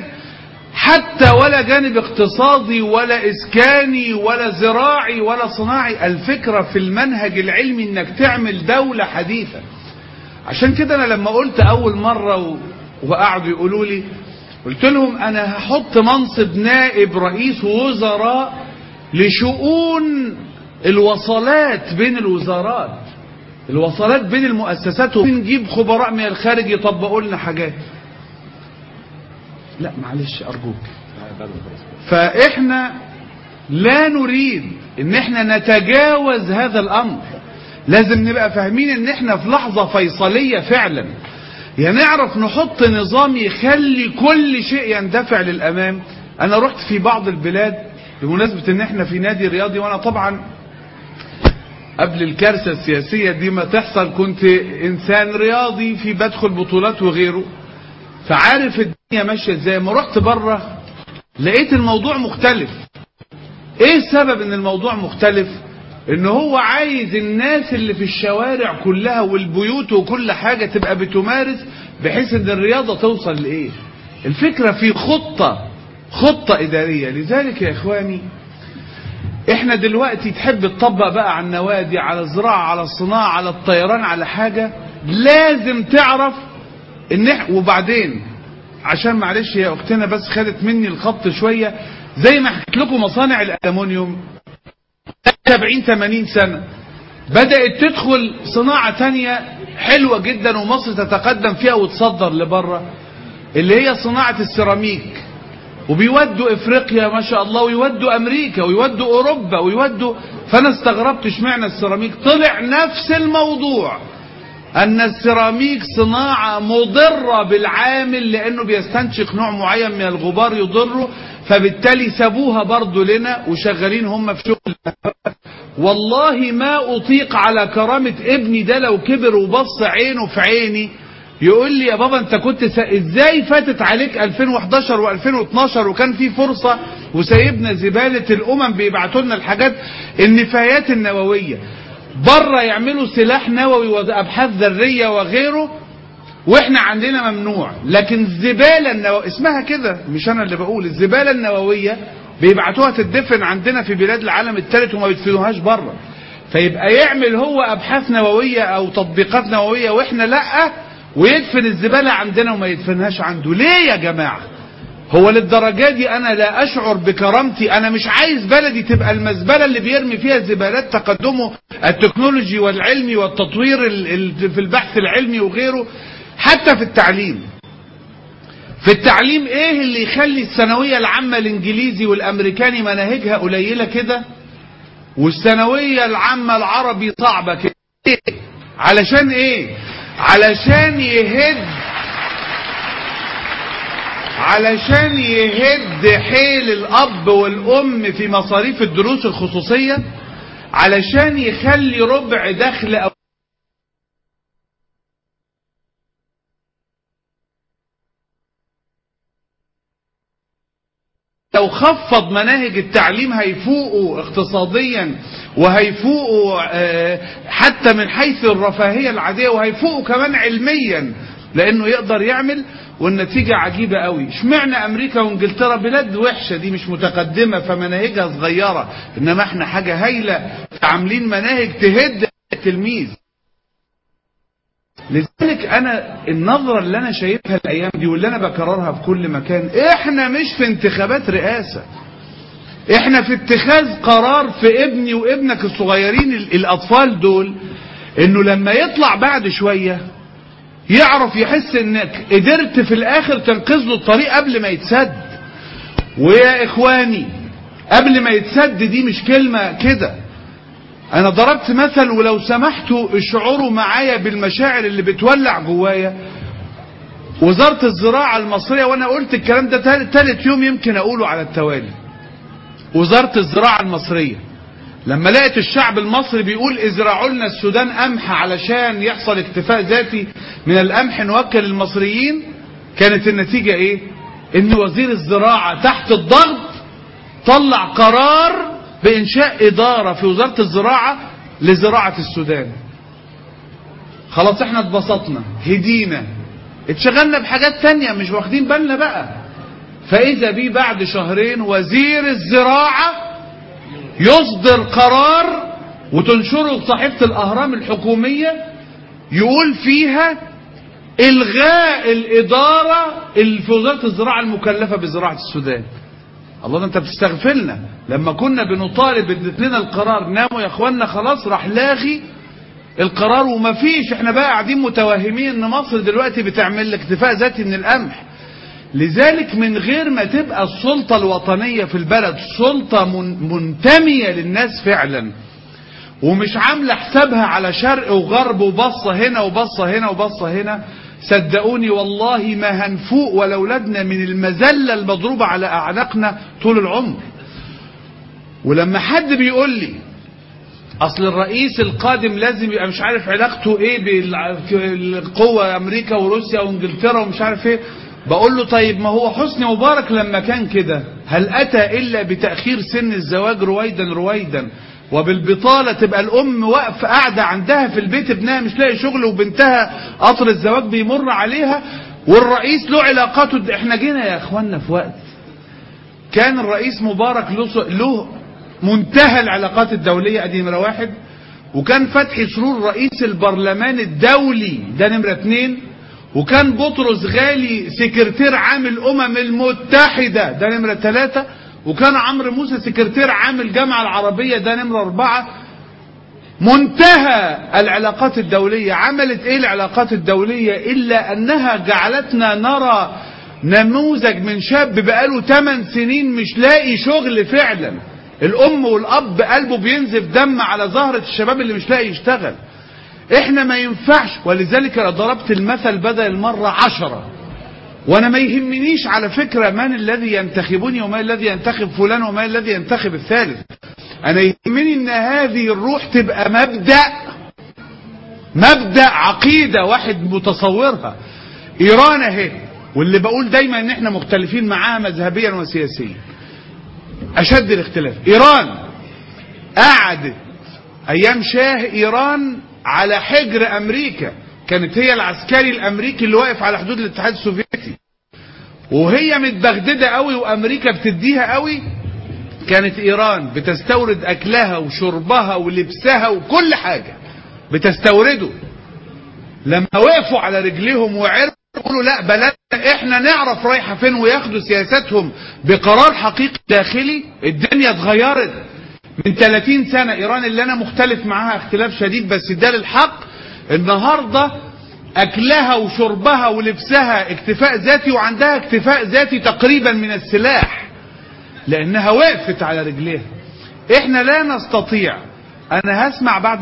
جانب اقتصادي ولا اسكاني ولا زراعي ولا صناعي. الفكرة في المنهج العلمي انك تعمل دولة حديثة. عشان كده انا لما قلت اول مرة وقعدوا يقولوا لي، قلت لهم انا هحط منصب نائب رئيس وزراء لشؤون الوصلات بين الوزارات، الوصلات بين المؤسسات، ونجيب خبراء من الخارج يطبقوا لنا حاجات. لا معلش ارجوك، فاحنا لا نريد ان احنا نتجاوز هذا الامر. لازم نبقى فاهمين ان احنا في لحظة فيصلية فعلا، يعني نعرف نحط نظام يخلي كل شيء يندفع للامام. انا رحت في بعض البلاد بمناسبة ان احنا في نادي رياضي، وانا طبعا قبل الكارثة السياسية دي ما تحصل كنت انسان رياضي في بدخل بطولات وغيره، فعارف الدنيا ماشية ازاي. ما رحت بره لقيت الموضوع مختلف. ايه السبب ان الموضوع مختلف؟ ان هو عايز الناس اللي في الشوارع كلها والبيوت وكل حاجة تبقى بتمارس، بحيث ان الرياضة توصل لايه؟ الفكرة في خطة ادارية. لذلك يا اخواني احنا دلوقتي تحب تطبق بقى على النوادي، على الزراعة، على الصناعة، على الطيران، على حاجة، لازم تعرف ان وبعدين عشان معلش يا اختنا بس خدت مني الخط شوية، زي ما حكيت لكم مصانع الالومنيوم 70-80 سنة بدأت تدخل صناعة تانية حلوة جدا ومصر تتقدم فيها وتصدر لبره، اللي هي صناعة السيراميك. وبيودوا افريقيا ما شاء الله، ويودوا امريكا، ويودوا اوروبا، ويودوا. فانا استغربت اشمعنى السيراميك؟ طلع نفس الموضوع، ان السيراميك صناعة مضرة بالعامل، لانه بيستنشق نوع معين من الغبار يضره، فبالتالي سابوها برضو لنا وشغالين هم في شغل. والله ما اطيق على كرامة ابني ده لو كبر وبص عينه في عيني يقول لي يا بابا انت كنت ازاي فاتت عليك 2011 و2012 وكان في فرصة وسايبنا زبالة الامم بيبعتوا لنا الحاجات، النفايات النووية بره يعملوا سلاح نووي وابحاث ذرية وغيره، واحنا عندنا ممنوع. لكن الزبالة النووية اسمها كده، مش انا اللي بقول، الزبالة النووية بيبعتوها تدفن عندنا في بلاد العالم الثالث وما بيدفنوهاش بره. فيبقى يعمل هو ابحاث نووية او تطبيقات نووية واحنا لا، ويدفن الزبالة عندنا وما يدفنهاش عنده. ليه يا جماعة؟ هو للدرجة دي انا لا اشعر بكرامتي؟ انا مش عايز بلدي تبقى المزبلة اللي بيرمي فيها زبالات تقدمه التكنولوجي والعلمي والتطوير في البحث العلمي وغيره. حتى في التعليم ايه اللي يخلي الثانوية العامة الانجليزي والامريكاني مناهجها قليلة كده والثانوية العامة العربي صعبة كده؟ علشان ايه؟ علشان يهد حيل الاب والام في مصاريف الدروس الخصوصية، علشان يخلي ربع دخل او لو خفض مناهج التعليم هيفوقوا اقتصاديا، وهيفوقوا حتى من حيث الرفاهية العادية، وهيفوقوا كمان علميا، لانه يقدر يعمل. والنتيجة عجيبة قوي. اشمعنى امريكا وانجلترا بلاد وحشة دي مش متقدمة فمناهجها صغيرة، انما احنا حاجة هايلة عاملين مناهج تهد التلميذ. لذلك انا النظرة اللي انا شايفها الايام دي واللي انا بكررها في كل مكان، احنا مش في انتخابات رئاسة، احنا في اتخاذ قرار في ابني وابنك الصغيرين الاطفال دول، انه لما يطلع بعد شوية يعرف يحس انك قدرت في الاخر تنقذ له الطريق قبل ما يتسد. ويا اخواني قبل ما يتسد دي مش كلمة كده، انا ضربت مثل ولو سمحتوا اشعروا معايا بالمشاعر اللي بتولع جوايا. وزارة الزراعة المصرية، وانا قلت الكلام ده ثالث يوم يمكن اقوله على التوالي، وزارة الزراعة المصرية لما لقيت الشعب المصري بيقول ازرعوا لنا السودان قمح علشان يحصل اكتفاء ذاتي من القمح نوكل المصريين، كانت النتيجة ايه؟ ان وزير الزراعة تحت الضغط طلع قرار بانشاء ادارة في وزارة الزراعة لزراعة السودان. خلاص احنا اتبسطنا هدينا، اتشغلنا بحاجات تانية مش واخدين بالنا بقى. فاذا بيه بعد شهرين وزير الزراعة يصدر قرار وتنشره صحيفة الاهرام الحكومية يقول فيها الغاء الادارة اللي في وزارة الزراعة المكلفة بزراعة السودان. الله، ده انت بتستغفلنا. لما كنا بنطالب ادت لنا القرار ناموا يا اخوانا، خلاص راح لاغي القرار ومفيش. احنا بقى قاعدين متوهمين ان مصر دلوقتي بتعمل اكتفاء ذاتي من القمح. لذلك من غير ما تبقى السلطة الوطنية في البلد سلطة منتمية للناس فعلا، ومش عاملة حسابها على شرق وغرب وبصة هنا وبصة هنا وبصة هنا، صدقوني والله ما هنفوق ولا اولادنا من المذلة المضروبة على اعناقنا طول العمر. ولما حد بيقول لي اصل الرئيس القادم لازم يبقى مش عارف علاقته ايه بالقوة امريكا وروسيا وانجلترا ومش عارف ايه، بقول له طيب ما هو حسني مبارك لما كان كده هل اتى الا بتأخير سن الزواج رويدا رويدا وبالبطالة تبقى الأم واقفة قاعدة عندها في البيت ابنها مش لاقي شغل وبنتها قطر الزواج بيمر عليها، والرئيس له علاقاته. احنا جينا يا اخوانا في وقت كان الرئيس مبارك له منتهى العلاقات الدولية، ادي نمرة 1، وكان فتحي سرور رئيس البرلمان الدولي ده نمرة 2، وكان بطرس غالي سكرتير عام الأمم المتحدة ده نمرة 3، وكان عمرو موسى سكرتير عام الجامعة العربية ده نمرة 4. منتهى العلاقات الدولية. عملت ايه العلاقات الدولية إلا أنها جعلتنا نرى نموذج من شاب بقاله 8 سنين مش لاقي شغل فعلا. الأم والأب قلبه بينزف دم على ظهرة الشباب اللي مش لاقي يشتغل. احنا ما ينفعش، ولذلك ضربت المثل بدل المرة 10. وانا ما يهمنيش على فكرة من الذي ينتخبني وما الذي ينتخب فلان وما الذي ينتخب الثالث. انا يهمني ان هذه الروح تبقى مبدأ عقيدة واحد متصورها. ايران اهي، واللي بقول دايما ان احنا مختلفين معاها مذهبيا وسياسيا اشد الاختلاف. ايران قعدت ايام شاه ايران على حجر امريكا، كانت هي العسكري الامريكي اللي واقف على حدود الاتحاد السوفيتي، وهي متبغدده قوي وامريكا بتديها قوي. كانت ايران بتستورد اكلها وشربها ولبسها وكل حاجه بتستورده. لما وقفوا على رجليهم وعرفوا يقولوا لا بلدنا احنا نعرف رايحه فين وياخدوا سياستهم بقرار حقيقي داخلي، الدنيا اتغيرت. من 30 سنة ايران اللي انا مختلف معاها اختلاف شديد بس ده للحق، النهاردة اكلها وشربها ولبسها اكتفاء ذاتي، وعندها اكتفاء ذاتي تقريبا من السلاح لانها وقفت على رجليها. احنا لا نستطيع. انا هسمع بعد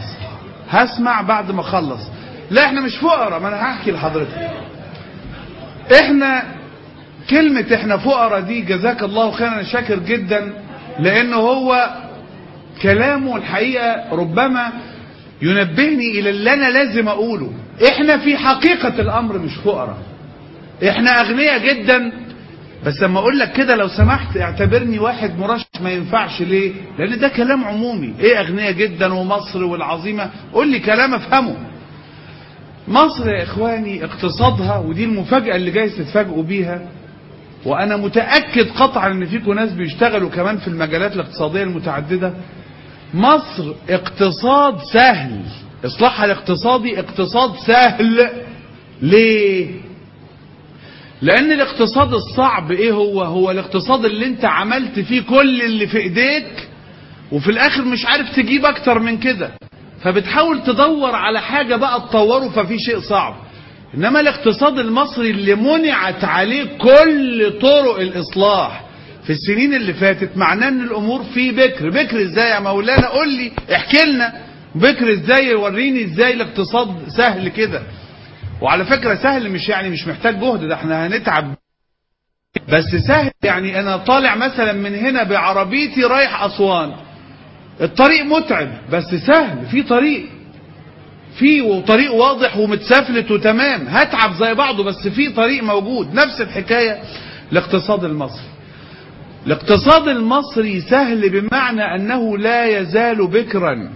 ما اخلص. لا احنا مش فقراء، ما انا هحكي لحضرتك. احنا كلمة احنا فقراء دي جزاك الله خيرا، انا شاكر جدا، لانه هو كلامه الحقيقة ربما ينبهني الى اللي انا لازم اقوله. احنا في حقيقة الامر مش فقراء، احنا اغنياء جدا. بس لما اقول لك كده لو سمحت اعتبرني واحد مرشح ما ينفعش. ليه؟ لان ده كلام عمومي. ايه اغنياء جدا ومصر والعظيمة؟ قول لي كلام افهمه. مصر يا اخواني اقتصادها، ودي المفاجأة اللي جاي تتفاجئوا بيها، وانا متأكد قطعا ان فيكم ناس بيشتغلوا كمان في المجالات الاقتصادية المتعددة. مصر اقتصاد سهل، اصلاحها الاقتصادي اقتصاد سهل. ليه؟ لان الاقتصاد الصعب ايه هو الاقتصاد اللي انت عملت فيه كل اللي في ايديك وفي الاخر مش عارف تجيب اكتر من كده، فبتحاول تدور على حاجة بقى تطوره، ففي شيء صعب. انما الاقتصاد المصري اللي منعت عليه كل طرق الاصلاح في السنين اللي فاتت، معناه ان الامور فيه بكر ازاي يا مولانا؟ قول لي، احكي لنا بكر ازاي، وريني ازاي الاقتصاد سهل كده. وعلى فكرة سهل مش يعني مش محتاج جهد، ده احنا هنتعب، بس سهل يعني انا طالع مثلا من هنا بعربيتي رايح اسوان، الطريق متعب بس سهل، في طريق وطريق واضح ومتسفلت وتمام، هتعب زي بعضه بس في طريق موجود. نفس الحكاية الاقتصاد المصري. الاقتصاد المصري سهل بمعنى انه لا يزال بكرا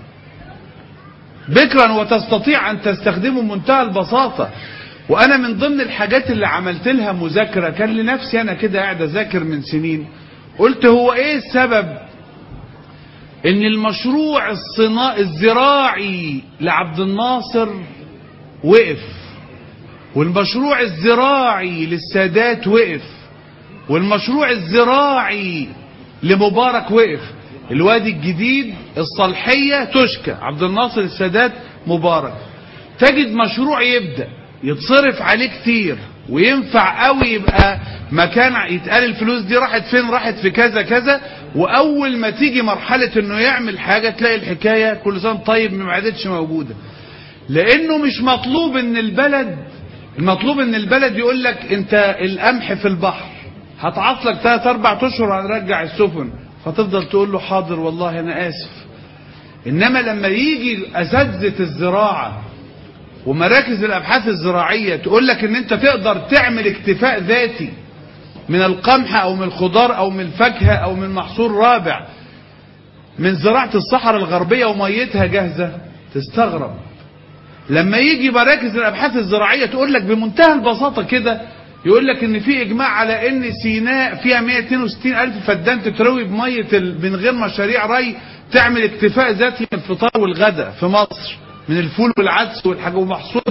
وتستطيع ان تستخدمه بمنتهى البساطة. وانا من ضمن الحاجات اللي عملت لها مذاكرة كان لنفسي انا كده قاعد اذاكر من سنين، قلت هو ايه السبب ان المشروع الزراعي لعبد الناصر وقف، والمشروع الزراعي للسادات وقف، والمشروع الزراعي لمبارك وقف. الوادي الجديد، الصالحية، تشكى، عبد الناصر، السادات، مبارك. تجد مشروع يبدأ يتصرف عليه كتير وينفع قوي، يبقى مكان يتقال الفلوس دي راحت فين، راحت في كذا كذا، واول ما تيجي مرحلة انه يعمل حاجة تلاقي الحكاية كل سنة طيب ما عادتش موجودة. لانه مش مطلوب ان البلد، المطلوب ان البلد يقول لك انت القمح في البحر هتعطلك 3-4 اشهر هنرجع السفن، فتفضل تقول له حاضر والله انا اسف. انما لما يجي اساتذة الزراعة ومراكز الابحاث الزراعية تقول لك ان انت تقدر تعمل اكتفاء ذاتي من القمح او من الخضار او من الفاكهة او من محصول رابع من زراعة الصحراء الغربية وميتها جاهزة؟ تستغرب. لما يجي مراكز الابحاث الزراعية تقول لك بمنتهى البساطة كده، يقول لك ان في اجماع على ان سيناء فيها 162 الف فدان تتروي بمية من غير مشاريع ري تعمل اكتفاء ذاتي من الفطار والغداء في مصر، من الفول والعدس والحاجة ومحصول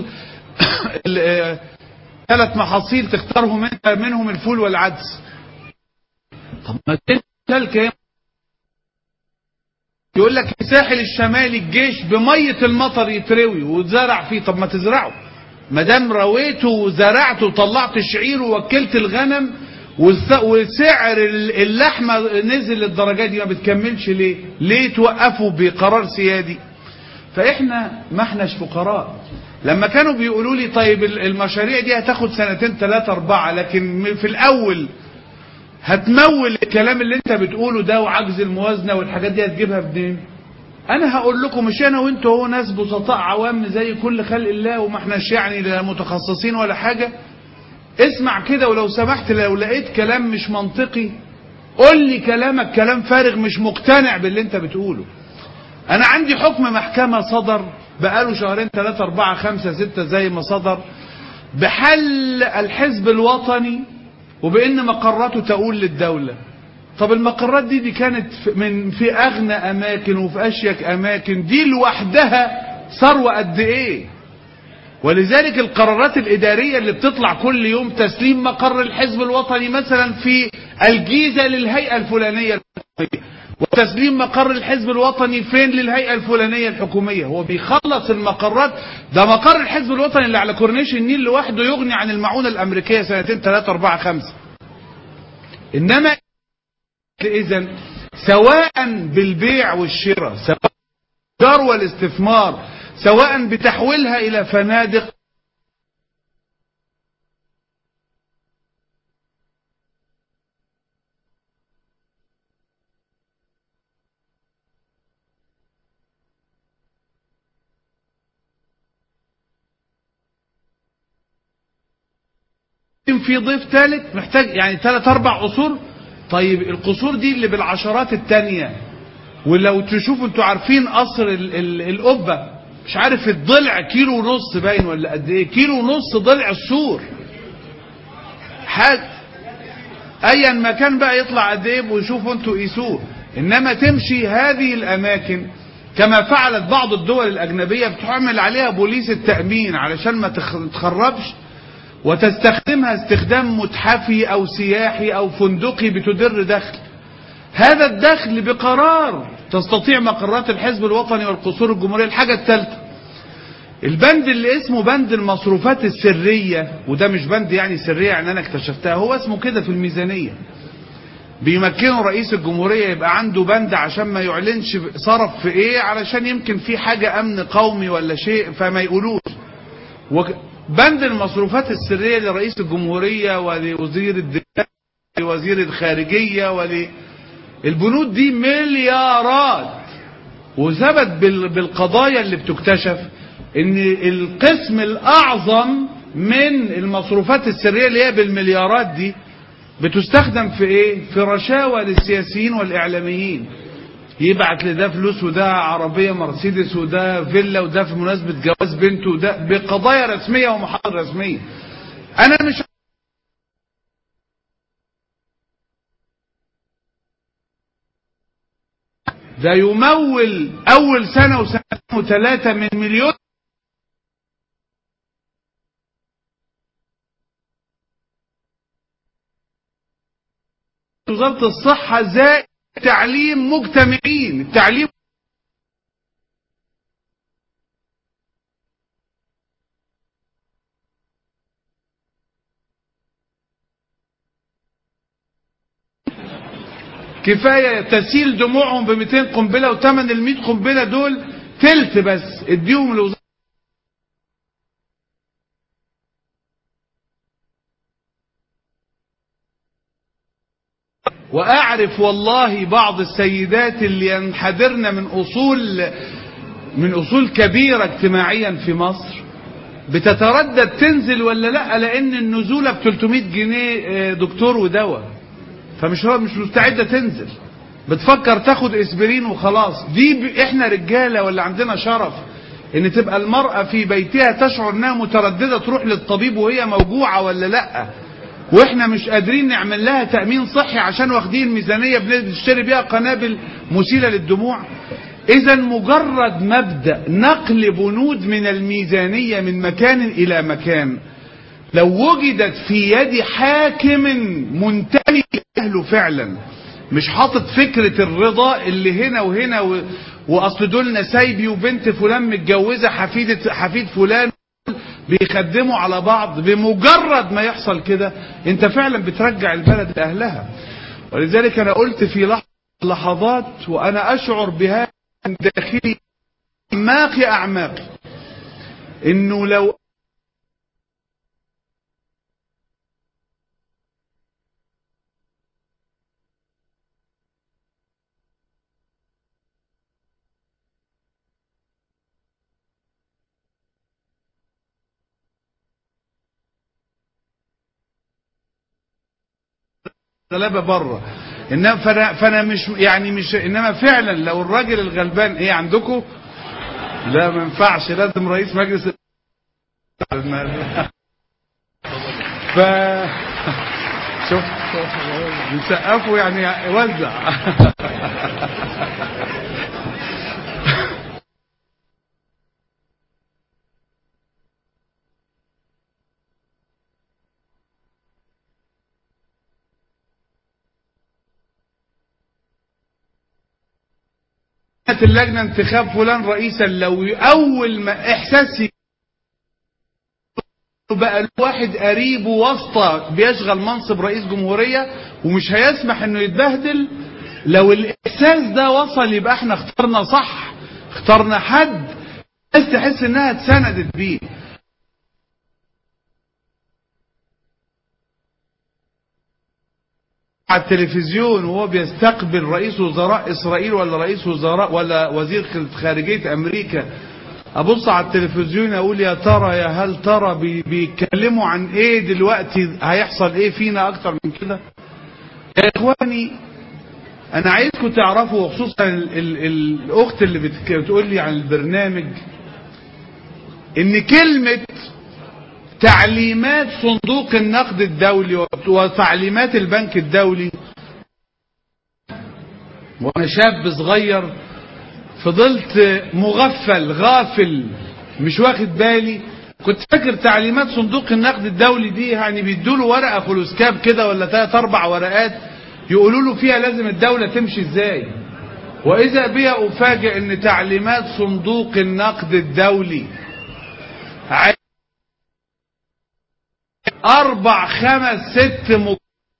3 محاصيل تختارهم انت منهم الفول والعدس. طب ما تلك يقول لك الساحل الشمالي الجيش بمية المطر يتروي وتزرع فيه. طب ما تزرعه، ما دام رويته وزرعته وطلعت الشعير ووكلت الغنم وسعر اللحمه نزل للدرجه دي، ما بتكملش ليه؟ ليه توقفوا بقرار سيادي؟ فاحنا ما احناش فقراء. لما كانوا بيقولوا لي طيب المشاريع دي هتاخد 2 3 4 لكن في الاول هتمول الكلام اللي انت بتقوله ده وعجز الموازنه والحاجات دي هتجيبها منين؟ انا هقول لكم، مش انا وانتوا هو ناس بسطاء عوام زي كل خلق الله وما احناش يعني لا متخصصين ولا حاجه. اسمع كده، ولو سمحت لو لقيت كلام مش منطقي قول لي كلامك كلام فارغ مش مقتنع باللي انت بتقوله. انا عندي حكم محكمه صدر بقاله 2 3 4 5 6 زي ما صدر بحل الحزب الوطني وبان مقراته تؤول للدوله. طب المقرات دي كانت في اغنى اماكن وفي اشيك اماكن، دي لوحدها ثروه قد ايه؟ ولذلك القرارات الاداريه اللي بتطلع كل يوم تسليم مقر الحزب الوطني مثلا في الجيزه للهيئه الفلانيه الحكوميه، وتسليم مقر الحزب الوطني فين للهيئه الفلانيه الحكوميه. هو بيخلص المقرات. ده مقر الحزب الوطني اللي على كورنيش النيل لوحده يغني عن المعونه الامريكيه 2 3 4 5. انما إذن سواء بالبيع والشراء، سواء بالإيجار والاستثمار، سواء بتحويلها إلى فنادق، في ضيف ثالث محتاج يعني 3 4 قصور. طيب القصور دي اللي بالعشرات التانية، ولو تشوفوا انتوا عارفين قصر القبة مش عارف الضلع 1.5 كيلو باين ولا قد ايه، 1.5 كيلو ضلع السور. حاجة ايا ما كان بقى يطلع قد ايه وشوفوا انتوا قيسوه. انما تمشي هذه الاماكن كما فعلت بعض الدول الاجنبية بتعمل عليها بوليس التأمين علشان ما تخربش، وتستخدمها استخدام متحفي او سياحي او فندقي بتدر دخل. هذا الدخل بقرار تستطيع مقرات الحزب الوطني والقصور الجمهورية. الحاجة الثالثة البند اللي اسمه بند المصروفات السرية، وده مش بند يعني سرية يعني انا اكتشفتها، هو اسمه كده في الميزانية. بيمكنوا رئيس الجمهورية يبقى عنده بند عشان ما يعلنش صرف في ايه، علشان يمكن في حاجة امن قومي ولا شيء فما يقولوش. بند المصروفات السرية لرئيس الجمهورية ولوزير الدفاع ولوزير الخارجية البنود دي مليارات. وثبت بالقضايا اللي بتكتشف ان القسم الاعظم من المصروفات السرية اللي هي بالمليارات دي بتستخدم في ايه؟ في رشاوى للسياسيين والاعلاميين. يبعت لده فلوس وده عربية مرسيدس وده فيلا وده في مناسبة جواز بنته وده بقضايا رسمية ومحاضر رسمية. انا مش ده يمول اول سنة وسنتين وثلاثة من مليون وزارة الصحة زائد تعليم مجتمعين. التعليم كفاية تسيل دموعهم ب 200 قنبلة وثمن ال 100 قنبلة دول تلت بس اديهم لوزارة. واعرف والله بعض السيدات اللي ينحدرن من اصول كبيرة اجتماعيا في مصر بتتردد تنزل ولا لا، لان النزولة ب 300 جنيه دكتور ودواء، فمش مستعدة تنزل. بتفكر تاخد اسبرين وخلاص. دي احنا رجالة ولا عندنا شرف ان تبقى المرأة في بيتها تشعر انها مترددة تروح للطبيب وهي موجوعة ولا لا، واحنا مش قادرين نعمل لها تأمين صحي عشان واخدين ميزانية بنشتري بيها قنابل مسيلة للدموع. اذا مجرد مبدأ نقل بنود من الميزانية من مكان الى مكان لو وجدت في يد حاكم منتمي لأهله فعلا، مش حاطط فكرة الرضا اللي هنا وهنا واصل دول نسايبي وبنت فلان متجوزة حفيد فلان بيخدموا على بعض، بمجرد ما يحصل كده انت فعلا بترجع البلد لأهلها. ولذلك انا قلت في لحظات وانا اشعر بها من داخلي اعماقي انه لو غلابة بره، انما فانا مش انما فعلا لو الراجل الغلبان ايه عندكم لا ما ينفعش، لازم رئيس مجلس ف شوف بيسقفوا يعني وزع اللجنة انتخاب فلان رئيسا، لو اول ما احساسي بقى واحد قريب واسطة بيشغل منصب رئيس جمهورية ومش هيسمح انه يتبهدل، لو الاحساس ده وصل يبقى احنا اخترنا صح، اخترنا حد الناس تحس انها اتسندت بيه. على التلفزيون وهو بيستقبل رئيس وزراء اسرائيل ولا رئيس وزراء ولا وزير خارجية امريكا، ابص على التلفزيون اقول يا ترى يا هل ترى بيتكلموا عن ايه دلوقتي، هيحصل ايه فينا اكتر من كده؟ يا اخواني انا عايزكم تعرفوا، وخصوصا الاخت اللي بتقول لي عن البرنامج، ان كلمة تعليمات صندوق النقد الدولي وتعليمات البنك الدولي، وانا شاب صغير فضلت مغفل غافل مش واخد بالي، كنت فاكر تعليمات صندوق النقد الدولي دي يعني بيدوله ورقة فلوسكاب كده ولا 3-4 ورقات يقولوا له فيها لازم الدولة تمشي ازاي، واذا بي افاجئ ان تعليمات صندوق النقد الدولي 4 5 6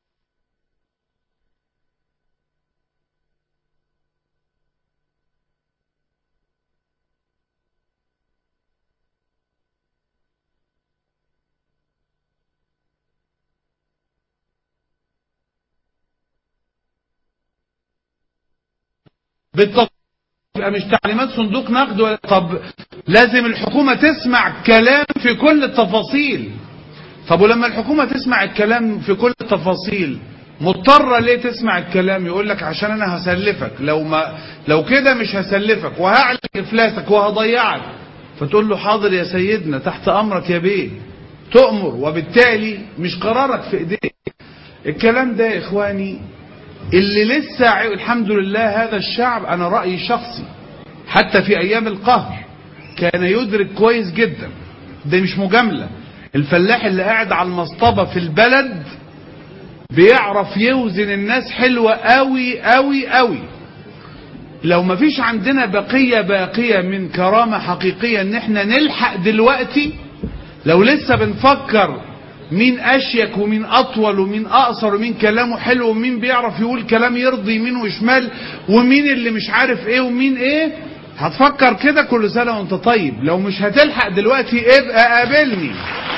بالتفصيل، يبقى مش تعليمات صندوق نقد ولا طب لازم الحكومة تسمع كلام في كل التفاصيل. طب ولما الحكومة تسمع الكلام في كل التفاصيل مضطرة ليه تسمع الكلام؟ يقول لك عشان انا هسلفك، لو كده مش هسلفك وهعلن افلاسك وهضيعك، فتقول له حاضر يا سيدنا تحت امرك يا بيه، تؤمر، وبالتالي مش قرارك في ايديك. الكلام ده يا اخواني اللي لسه الحمد لله هذا الشعب، انا رأيي شخصي حتى في ايام القهر كان يدرك كويس جدا، ده مش مجاملة، الفلاح اللي قاعد على المصطبة في البلد بيعرف يوزن الناس حلوة قوي قوي قوي. لو ما فيش عندنا باقية من كرامة حقيقية ان احنا نلحق دلوقتي، لو لسه بنفكر مين اشيك ومين اطول ومين اقصر ومين كلامه حلو ومين بيعرف يقول كلام يرضي يمين وشمال ومين اللي مش عارف ايه ومين ايه، هتفكر كده كل سنة وانت طيب. لو مش هتلحق دلوقتي ابقى قابلني.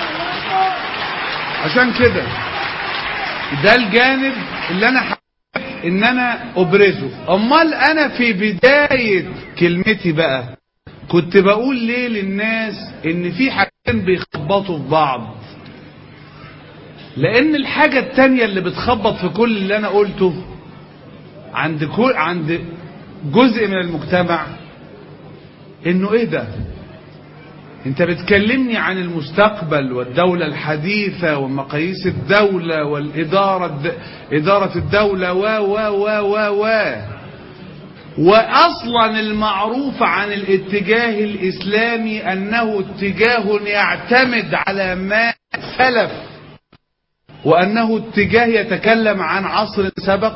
عشان كده ده الجانب اللي انا حابب ان انا ابرزه. امال انا في بداية كلمتي بقى كنت بقول ليه للناس ان في حاجتين بيخبطوا في بعض؟ لان الحاجة التانية اللي بتخبط في كل اللي انا قلته عند جزء من المجتمع انه ايه ده؟ انت بتكلمني عن المستقبل والدولة الحديثة ومقاييس الدولة إدارة الدولة وأصلا المعروف عن الاتجاه الإسلامي أنه اتجاه يعتمد على ما سلف، وأنه اتجاه يتكلم عن عصر سبق.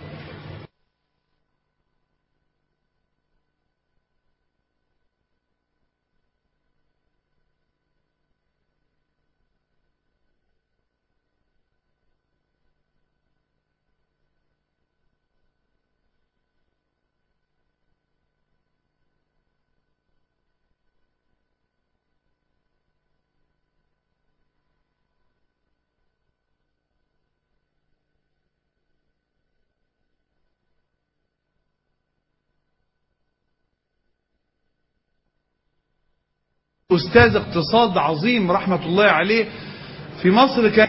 أستاذ اقتصاد عظيم رحمة الله عليه في مصر، كان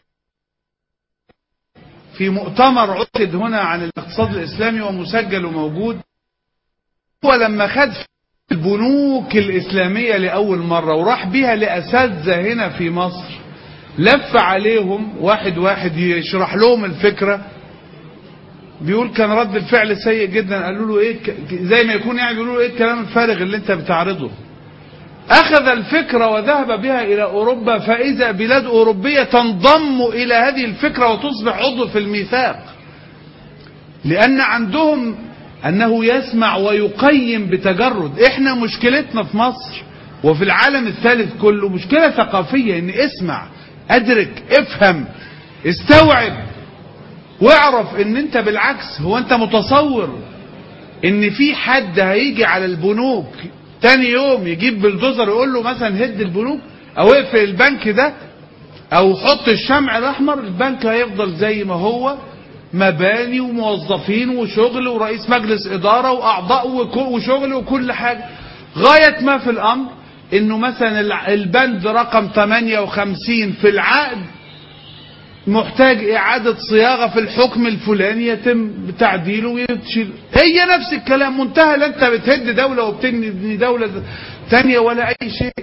في مؤتمر عقد هنا عن الاقتصاد الإسلامي ومسجل وموجود. هو لما خد البنوك الإسلامية لأول مرة وراح بيها لأساتذة هنا في مصر، لف عليهم واحد واحد يشرح لهم الفكرة، بيقول كان رد الفعل سيء جدا. قالوا له ايه؟ زي ما يكون يعني بيقولوا له ايه الكلام الفارغ اللي انت بتعرضه؟ أخذ الفكرة وذهب بها إلى أوروبا، فإذا بلاد أوروبية تنضم إلى هذه الفكرة وتصبح عضو في الميثاق، لأن عندهم أنه يسمع ويقيم بتجرد. إحنا مشكلتنا في مصر وفي العالم الثالث كله مشكلة ثقافية، إن اسمع، أدرك، افهم، استوعب، واعرف إن أنت بالعكس. هو أنت متصور إن في حد هيجي على البنوك تاني يوم يجيب بلدوزر يقول له مثلا هد البنوك او اقفل البنك ده او حط الشمع الاحمر؟ البنك هيفضل زي ما هو، مباني وموظفين وشغل ورئيس مجلس اداره واعضاء وشغل وكل حاجه. غايه ما في الامر انه مثلا البند رقم 58 في العقد محتاج اعادة صياغة في الحكم الفلاني، يتم تعديله ويتشيل. هي نفس الكلام، منتهى لا انت بتهد دولة وبتبني دولة تانية ولا اي شيء.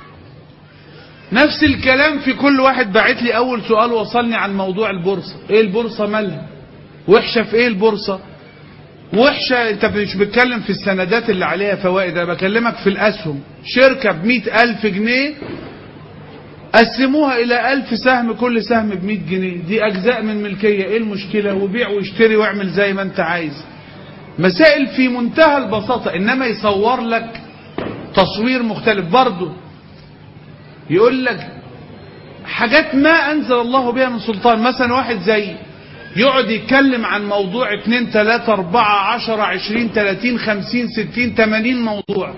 نفس الكلام في كل واحد باعت لي اول سؤال وصلني عن موضوع البورصة. ايه البورصة مالها؟ وحشة في ايه البورصة؟ وحشة انت مش بتكلم في السندات اللي عليها فوائد، انا بكلمك في الاسهم. شركة ب100,000 جنيه قسموها إلى 1000 سهم، كل سهم ب100 جنيه، دي أجزاء من ملكية، إيه المشكلة؟ وبيع واشتري واعمل زي ما أنت عايز. مسائل في منتهى البساطة، إنما يصور لك تصوير مختلف. برضه يقول لك حاجات ما أنزل الله بها من سلطان. مثلا واحد زي يقعد يتكلم عن موضوع 2 3 4 10 20 30 50 60 80 موضوع،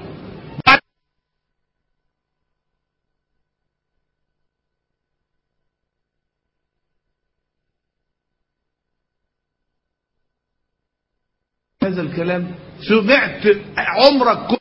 هذا الكلام سمعت عمرك؟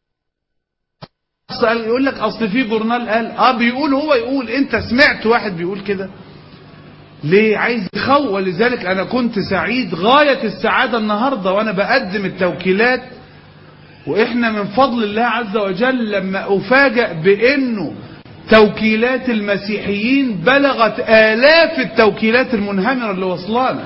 يقول لك اصل في جورنال قال بيقول، هو يقول، انت سمعت واحد بيقول كده؟ ليه عايز يخول؟ ولذلك انا كنت سعيد غاية السعادة النهاردة وانا بقدم التوكيلات، واحنا من فضل الله عز وجل لما افاجأ بانه توكيلات المسيحيين بلغت آلاف التوكيلات المنهمرة اللي وصلانا.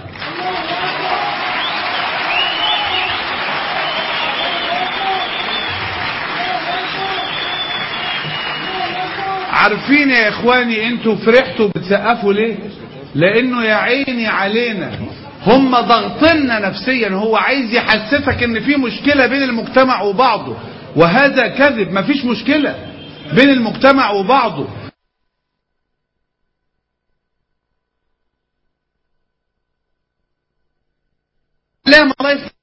عارفين يا اخواني انتوا فرحتوا بتسقفوا ليه؟ لانه يا عيني علينا هم ضغطنا نفسيا. هو عايز يحسسك ان في مشكلة بين المجتمع وبعضه، وهذا كذب. مفيش مشكلة بين المجتمع وبعضه. لا ما الله يفتح.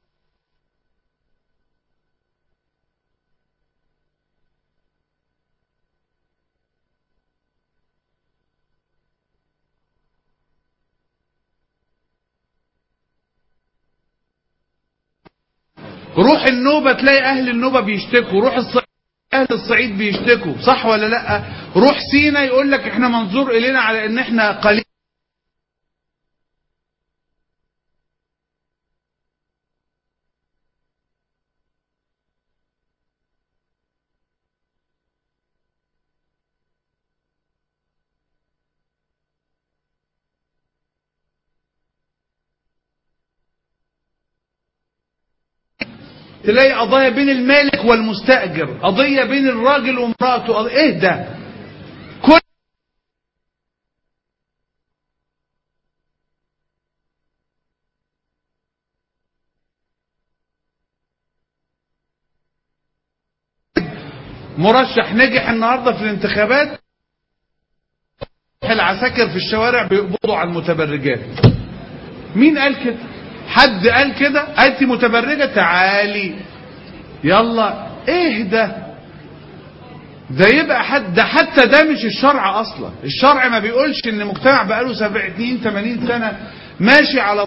روح النوبة تلاقي اهل النوبة بيشتكوا، روح الصعيد اهل الصعيد بيشتكوا، صح ولا لا؟ روح سينا يقول لك احنا منظور الينا على ان احنا قليل. تلاقي قضايا بين المالك والمستأجر، قضية بين الراجل ومراته، ايه ده؟ كل مرشح نجح النهارده في الانتخابات، العساكر في الشوارع بيقبضوا على المتبرجات. مين قال كده؟ حد قال كده؟ انت متبرجه تعالي يلا. ايه ده؟ ده يبقى حتى ده مش الشرع اصلا. الشرع ما بيقولش ان مجتمع بقاله 70 80 سنه ماشي على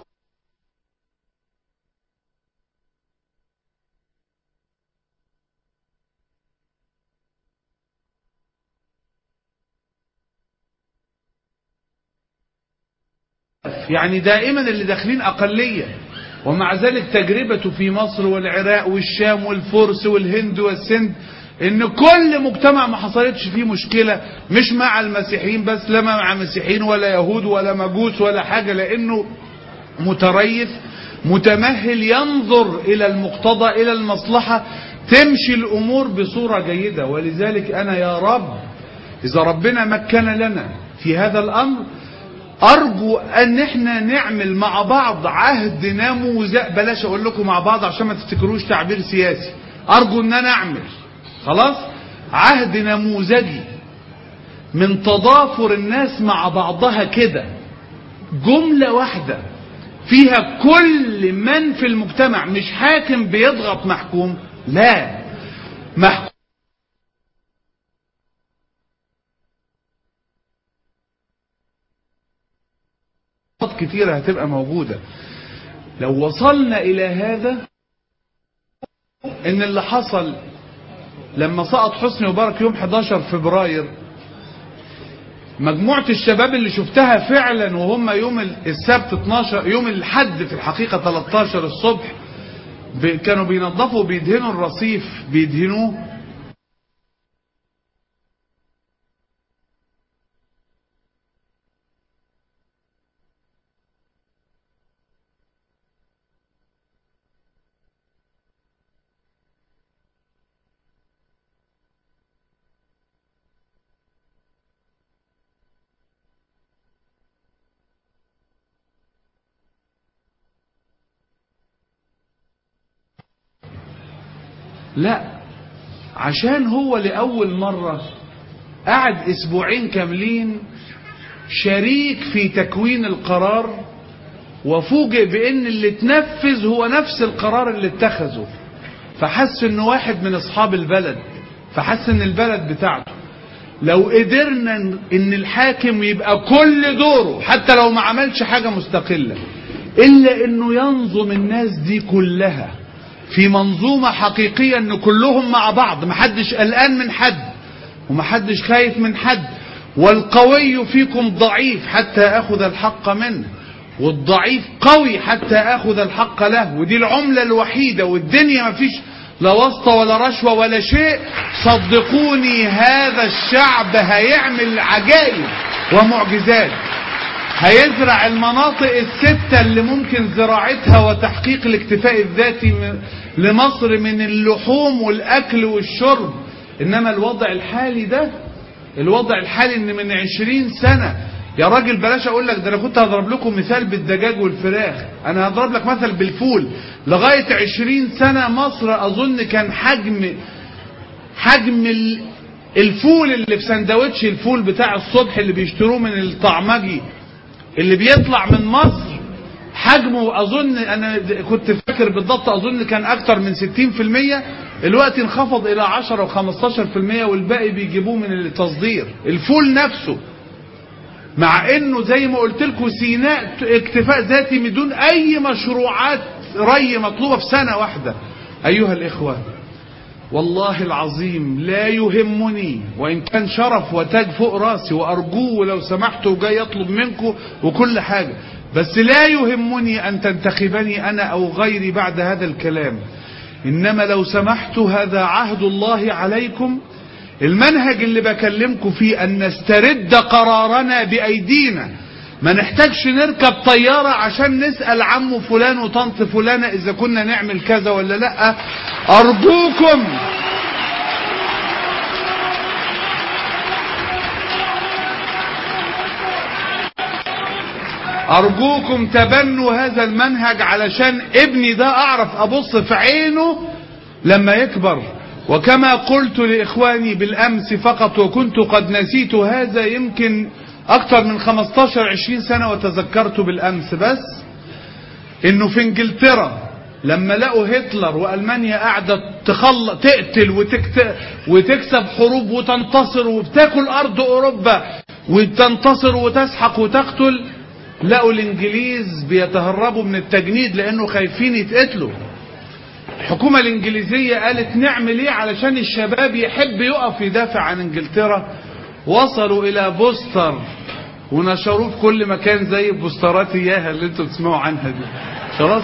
يعني دائما اللي داخلين أقلية، ومع ذلك تجربته في مصر والعراق والشام والفرس والهند والسند ان كل مجتمع ما حصلتش فيه مشكلة، مش مع المسيحيين بس، لا مع مسيحيين ولا يهود ولا مجوس ولا حاجة، لانه متريث متمهل ينظر الى المقتضى الى المصلحة، تمشي الامور بصورة جيدة. ولذلك انا يا رب اذا ربنا مكن لنا في هذا الامر ارجو ان احنا نعمل مع بعض عهد نموذج، بلاش اقول لكم مع بعض عشان ما تفتكروش تعبير سياسي، ارجو ان انا اعمل خلاص عهد نموذجي من تضافر الناس مع بعضها كده، جملة واحدة فيها كل من في المجتمع، مش حاكم بيضغط محكوم، لا، محكوم كتيرة هتبقى موجودة. لو وصلنا إلى هذا، إن اللي حصل لما سقط حسني مبارك يوم 11 فبراير، مجموعة الشباب اللي شفتها فعلا وهم يوم السبت 12 يوم الحد في الحقيقة 13 الصبح كانوا بينظفوا بيدهنوا الرصيف، بيدهنوه لا، عشان هو لأول مرة قعد أسبوعين كاملين شريك في تكوين القرار، وفوجئ بأن اللي اتنفذ هو نفس القرار اللي اتخذه، فحس انه واحد من اصحاب البلد، فحس ان البلد بتاعته. لو قدرنا ان الحاكم يبقى كل دوره حتى لو ما عملش حاجة مستقلة الا انه ينظم الناس دي كلها في منظومة حقيقية، ان كلهم مع بعض، محدش قلقان من حد ومحدش خايف من حد، والقوي فيكم ضعيف حتى اخذ الحق منه، والضعيف قوي حتى اخذ الحق له، ودي العملة الوحيدة، والدنيا مفيش لا واسطة ولا رشوة ولا شيء. صدقوني هذا الشعب هيعمل عجائب ومعجزات، هيزرع المناطق الستة اللي ممكن زراعتها وتحقيق الاكتفاء الذاتي لمصر من اللحوم والأكل والشرب. إنما الوضع الحالي ده، الوضع الحالي إن من 20 سنة يا راجل، بلاش أقول لك ده، أنا كنت هضرب لكم مثال بالدجاج والفراخ، أنا هضرب لك مثل بالفول. لغاية 20 سنة مصر أظن كان حجم الفول اللي في سندوتش الفول بتاع الصبح اللي بيشتروه من الطعمجي اللي بيطلع من مصر، حجمه أظن أنا كنت فاكر بالضبط أظن كان أكتر من 60%، الوقت انخفض إلى 10 و15%، والباقي بيجيبوه من التصدير. الفول نفسه مع إنه زي ما قلت لكم سيناء اكتفاء ذاتي بدون أي مشروعات ري مطلوبة في سنة واحدة. أيها الإخوة، والله العظيم لا يهمني، وإن كان شرف وتاج فوق راسي وأرجوه لو سمحتوا جاي يطلب منكم وكل حاجة، بس لا يهمني أن تنتخبني أنا أو غيري بعد هذا الكلام. إنما لو سمحتوا هذا عهد الله عليكم، المنهج اللي بكلمكم فيه أن نسترد قرارنا بأيدينا، ما نحتاجش نركب طيارة عشان نسأل عمه فلان وطنط فلانة إذا كنا نعمل كذا ولا لأ. أرجوكم تبنوا هذا المنهج علشان ابني ده أعرف أبص في عينه لما يكبر. وكما قلت لإخواني بالأمس فقط وكنت قد نسيت هذا يمكن أكثر من 15-20 سنة وتذكرت بالأمس بس، إنه في إنجلترا لما لقوا هتلر وألمانيا قاعدة تقتل وتكسب حروب وتنتصر وبتاكل أرض أوروبا وتنتصر وتسحق وتقتل، لقوا الإنجليز بيتهربوا من التجنيد لأنه خايفين يتقتلوا. الحكومة الإنجليزية قالت نعمل إيه علشان الشباب يحب يقف يدافع عن إنجلترا؟ وصلوا إلى بوستر ونشروه في كل مكان زي البوسترات إياها اللي انتوا بتسمعوا عنها دي. خلاص.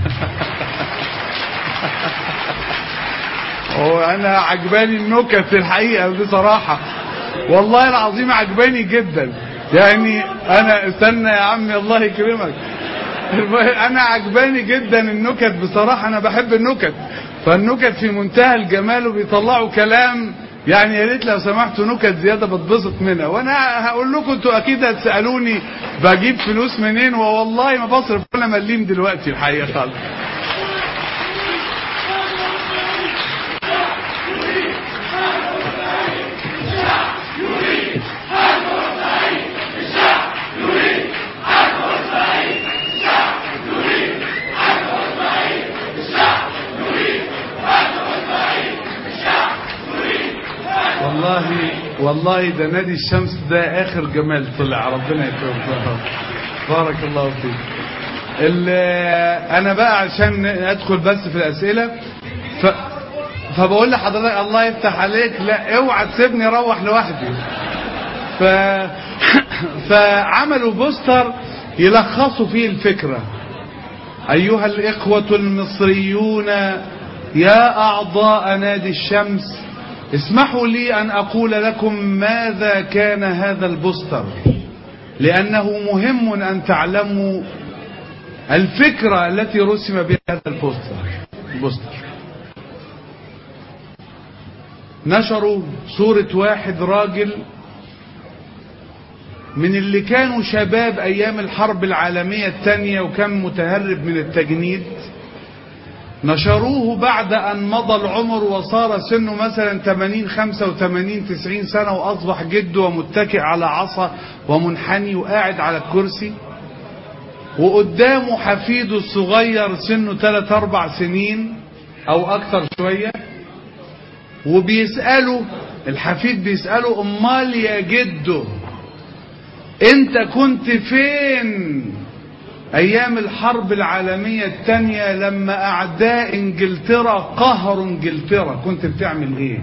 وأنا عجباني النكت الحقيقة بصراحة، والله العظيم عجباني جدا. يعني أنا استنى يا عمي الله يكرمك، أنا عجباني جدا النكت بصراحة، أنا بحب النكت، فالنكت في منتهى الجمال وبيطلعوا كلام يعني يا ريت لو سمحتوا نكت زيادة بتبسط منها. وأنا هقول لكم أنتوا أكيد هتسألوني بجيب فلوس منين، ووالله ما بصرف ولا مليم دلوقتي الحقيقة خالص. والله ده نادي الشمس ده آخر جمال طلع، ربنا يكرمك. بارك الله فيك. أنا بقى عشان أدخل بس في الأسئلة فبقول لحضرتك الله يفتح عليك، لا اوعى تسيبني اروح لوحدي. فعملوا بوستر يلخصوا فيه الفكرة. أيها الإخوة المصريون يا أعضاء نادي الشمس، اسمحوا لي أن أقول لكم ماذا كان هذا البوستر، لأنه مهم أن تعلموا الفكرة التي رسم بها هذا البوستر. نشروا صورة واحد راجل من اللي كانوا شباب أيام الحرب العالمية الثانية وكان متهرب من التجنيد. نشروه بعد أن مضى العمر وصار سنه مثلا 80 85 90 سنة وأصبح جده ومتكئ على عصا ومنحني وقاعد على الكرسي، وقدامه حفيده الصغير سنه 3-4 سنين أو أكثر شوية، وبيسأله الحفيد بيسأله أمال يا جده أنت كنت فين أيام الحرب العالمية الثانية لما أعداء إنجلترا قهروا إنجلترا، كنت بتعمل إيه؟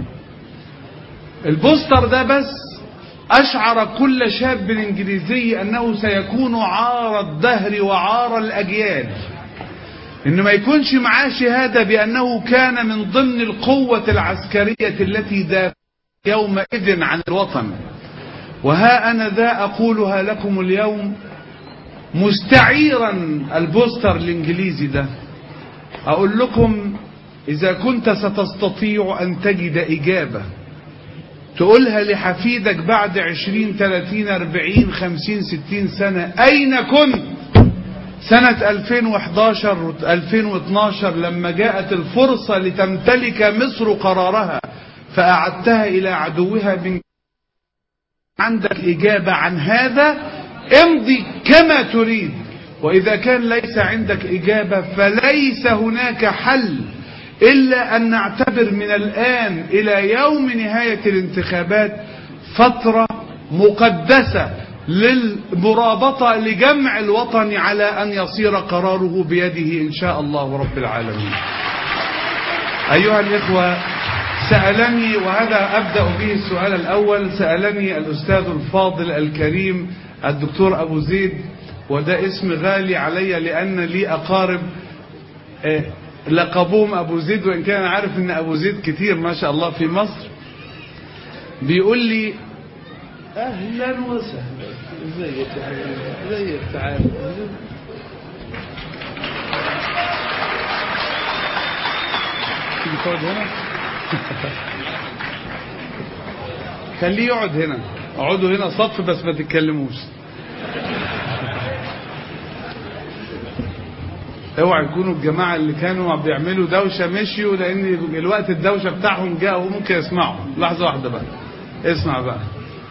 البوستر ده بس أشعر كل شاب إنجليزي أنه سيكون عار الدهر وعار الأجيال، إنه ما يكونش معاه شهادة بأنه كان من ضمن القوة العسكرية التي دافعت يومئذ عن الوطن. وها أنا ذا أقولها لكم اليوم مستعيرا البوستر الإنجليزي ده. أقول لكم إذا كنت ستستطيع أن تجد إجابة تقولها لحفيدك بعد 20 30 40 50 60 سنة، أين كنت سنة 2011 2012 لما جاءت الفرصة لتمتلك مصر قرارها فأعدتها إلى عدوها عندك إجابة عن هذا امضي كما تريد. وإذا كان ليس عندك إجابة فليس هناك حل إلا أن نعتبر من الآن إلى يوم نهاية الانتخابات فترة مقدسة للمرابطة لجمع الوطن على أن يصير قراره بيده إن شاء الله رب العالمين. أيها الإخوة، سألني، وهذا أبدأ به السؤال الأول، سألني الأستاذ الفاضل الكريم الدكتور أبو زيد، وده اسم غالي علي لأن لي أقارب لقبوهم أبو زيد، وإن كان عارف أن أبو زيد كتير ما شاء الله في مصر. بيقول لي أهلا وسهلا ازيك تعالى تيجي تقعد هنا. خليه يقعد هنا، اقعدوا هنا صف بس ما تتكلموش. اوعى يكونوا الجماعة اللي كانوا بيعملوا دوشة مشيوا، لان الوقت الدوشة بتاعهم جاء وممكن يسمعوا. لحظة واحدة بقى، اسمع بقى.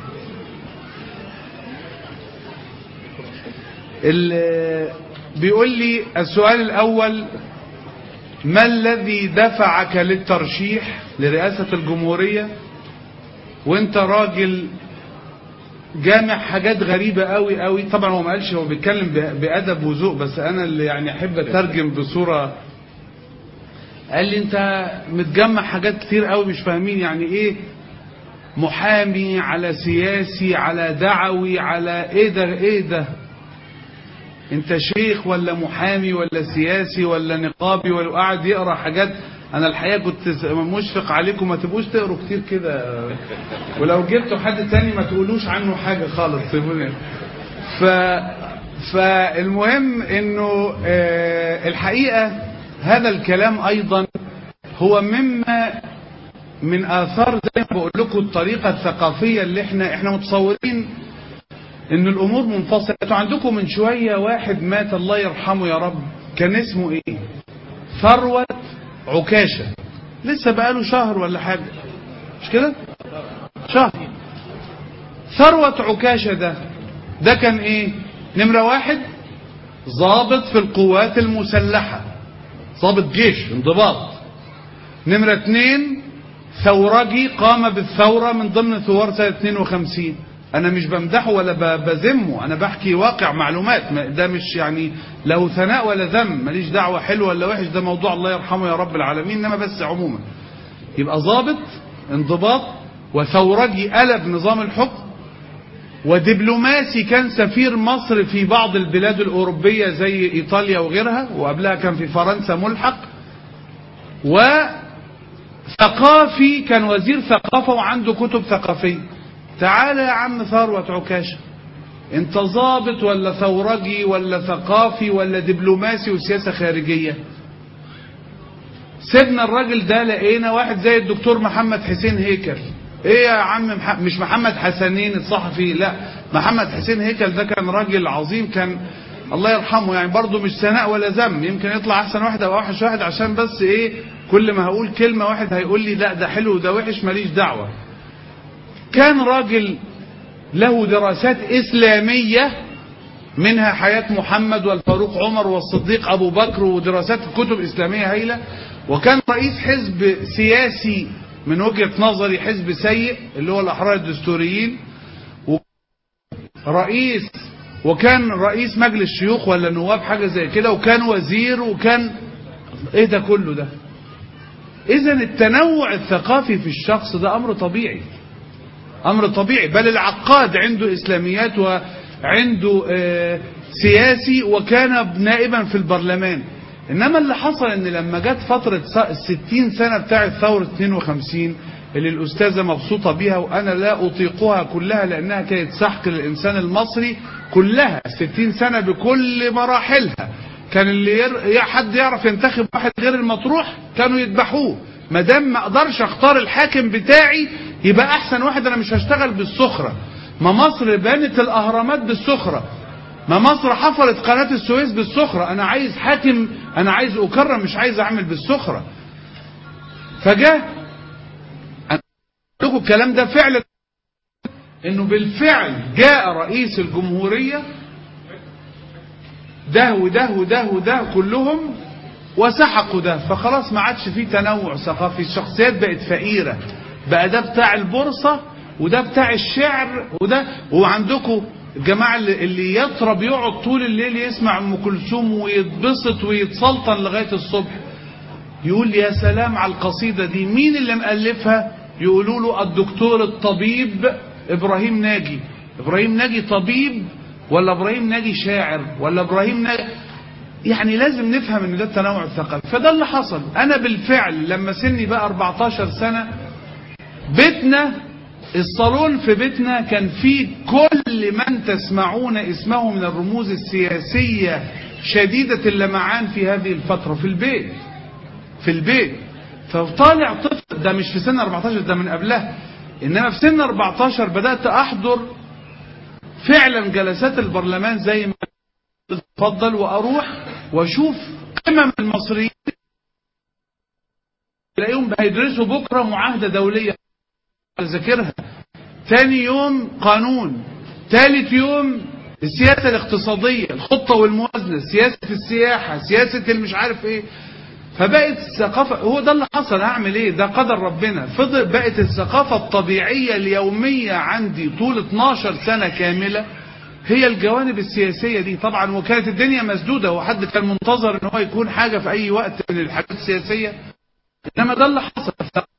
بيقول لي السؤال الأول: ما الذي دفعك للترشيح لرئاسة الجمهورية وانت راجل جامع حاجات غريبة قوي قوي؟ طبعا هو ما قالش، هو بيتكلم بأدب وذوق، بس انا اللي يعني احب اترجم بصورة. قال لي انت متجمع حاجات كتير قوي مش فاهمين يعني ايه محامي على سياسي على دعوي على ايه ده انت شيخ ولا محامي ولا سياسي ولا نقابي، ولا قاعد يقرا حاجات. انا الحقيقه كنت مشفق عليكم ما تبقوش تقروا كتير كده، ولو جبتوا حد تاني ما تقولوش عنه حاجه خالص. فالمهم انه الحقيقه هذا الكلام ايضا هو مما من اثار زي ما بقول لكم الطريقه الثقافيه اللي احنا متصورين ان الامور منفصله. انتوا عندكم من شويه واحد مات الله يرحمه يا رب، كان اسمه ايه؟ ثروت عكاشه. لسه بقاله شهر ولا حاجه، مش كده؟ شهر. ثروت عكاشه ده كان ايه؟ نمره واحد ضابط في القوات المسلحه، ضابط جيش انضباط. نمره اتنين ثورجي قام بالثوره من ضمن ثوار سنه 52. انا مش بمدحه ولا بذمه، انا بحكي واقع معلومات. ده مش يعني له ثناء ولا ذم، ماليش دعوه حلو ولا وحش، ده موضوع الله يرحمه يا رب العالمين. انما بس عموما يبقى ضابط انضباط وثورجي قلب نظام الحكم، ودبلوماسي كان سفير مصر في بعض البلاد الاوروبيه زي ايطاليا وغيرها، وقبلها كان في فرنسا ملحق، وثقافي كان وزير ثقافه وعنده كتب ثقافيه. تعالى يا عم ثروت عكاشة، انت ضابط ولا ثورجي ولا ثقافي ولا دبلوماسي وسياسة خارجية؟ سيبنا الراجل ده، لقينا واحد زي الدكتور محمد حسين هيكل. ايه يا عم مش محمد حسنين الصحفي، لا محمد حسين هيكل ده كان راجل عظيم، كان الله يرحمه يعني برضه مش ثناء ولا ذم، يمكن يطلع احسن واحد او اوحش واحد، عشان بس ايه كل ما هقول كلمة واحد هيقول لي لا ده حلو وده وحش، ماليش دعوة. كان راجل له دراسات إسلامية منها حياة محمد والفاروق عمر والصديق أبو بكر، ودراسات كتب إسلامية هايلة. وكان رئيس حزب سياسي من وجهة نظري حزب سيء اللي هو الأحرار الدستوريين، وكان رئيس مجلس شيوخ ولا نواب حاجة زي كده، وكان وزير، وكان ايه ده كله ده؟ إذا التنوع الثقافي في الشخص ده أمر طبيعي، أمر طبيعي. بل العقاد عنده إسلاميات وعنده سياسي، وكان نائبا في البرلمان. إنما اللي حصل إن لما جت فترة 60 سنة بتاعت ثورة 52 اللي الأستاذة مبسوطة بيها وأنا لا أطيقها كلها لأنها كانت سحق للإنسان المصري كلها، 60 سنة بكل مراحلها. كان اللي حد يعرف ينتخب واحد غير المطروح كانوا يذبحوه. ما دام ما اقدرش اختار الحاكم بتاعي يبقى احسن واحد انا مش هشتغل بالسخرة. ما مصر بنت الاهرامات بالسخرة، ما مصر حفرت قناة السويس بالسخرة. انا عايز حاكم، انا عايز اكرم، مش عايز اعمل بالسخرة. فجاء لكم الكلام ده فعلا، انه بالفعل جاء رئيس الجمهورية ده وده وده وده كلهم وسحقوا ده، فخلاص ما عادش فيه تنوع ثقافي. الشخصيات بقت فقيرة، بقى ده بتاع البورصة وده بتاع الشعر وده. وعندكم الجماعة اللي يطرب يقعد طول الليل يسمع ام كلثوم ويتبسط ويتسلطن لغاية الصبح، يقول يا سلام على القصيدة دي، مين اللي مؤلفها؟ يقولوا له الدكتور الطبيب ابراهيم ناجي. ابراهيم ناجي طبيب ولا ابراهيم ناجي شاعر ولا ابراهيم ناجي؟ يعني لازم نفهم ان ده التنوع الثقافي. فده اللي حصل. انا بالفعل لما سني بقى 14 سنة بيتنا الصالون في بيتنا كان فيه كل من تسمعون اسمه من الرموز السياسية شديدة اللمعان في هذه الفترة في البيت. فطالع طفل، ده مش في سن 14، ده من قبلها، انما في سن 14 بدأت احضر فعلا جلسات البرلمان زي ما تفضل، واروح واشوف قمم المصريين تلاقيهم هيدرسوا بكرة معاهدة دولية ذاكرها، تاني يوم قانون، تالت يوم السياسة الاقتصادية، الخطة والموازنة، سياسة السياحة، سياسة المش عارف ايه. فبقت الثقافة، هو ده اللي حصل، هعمل ايه، ده قدر ربنا. بقت الثقافة الطبيعية اليومية عندي طول 12 سنة كاملة هي الجوانب السياسية دي. طبعا وكانت الدنيا مسدودة، وحد كان منتظر ان هو يكون حاجة في اي وقت من الحاجات السياسية، انما ده اللي حصل.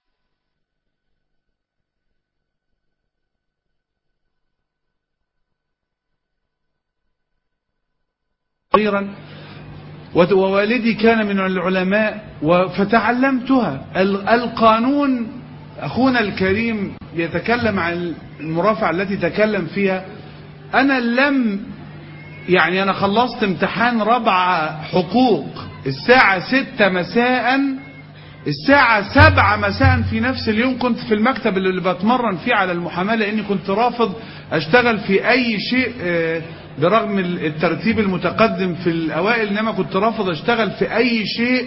صغيرا ووالدي كان من العلماء فتعلمتها. القانون، أخونا الكريم يتكلم عن المرافعة التي تكلم فيها. أنا أنا خلصت امتحان رابعة حقوق الساعة 6 مساء، الساعة 7 مساء في نفس اليوم كنت في المكتب اللي بتمرن فيه على المحاماة، لأني كنت رافض أشتغل في أي شيء برغم الترتيب المتقدم في الأوائل، إنما كنت رافض أشتغل في أي شيء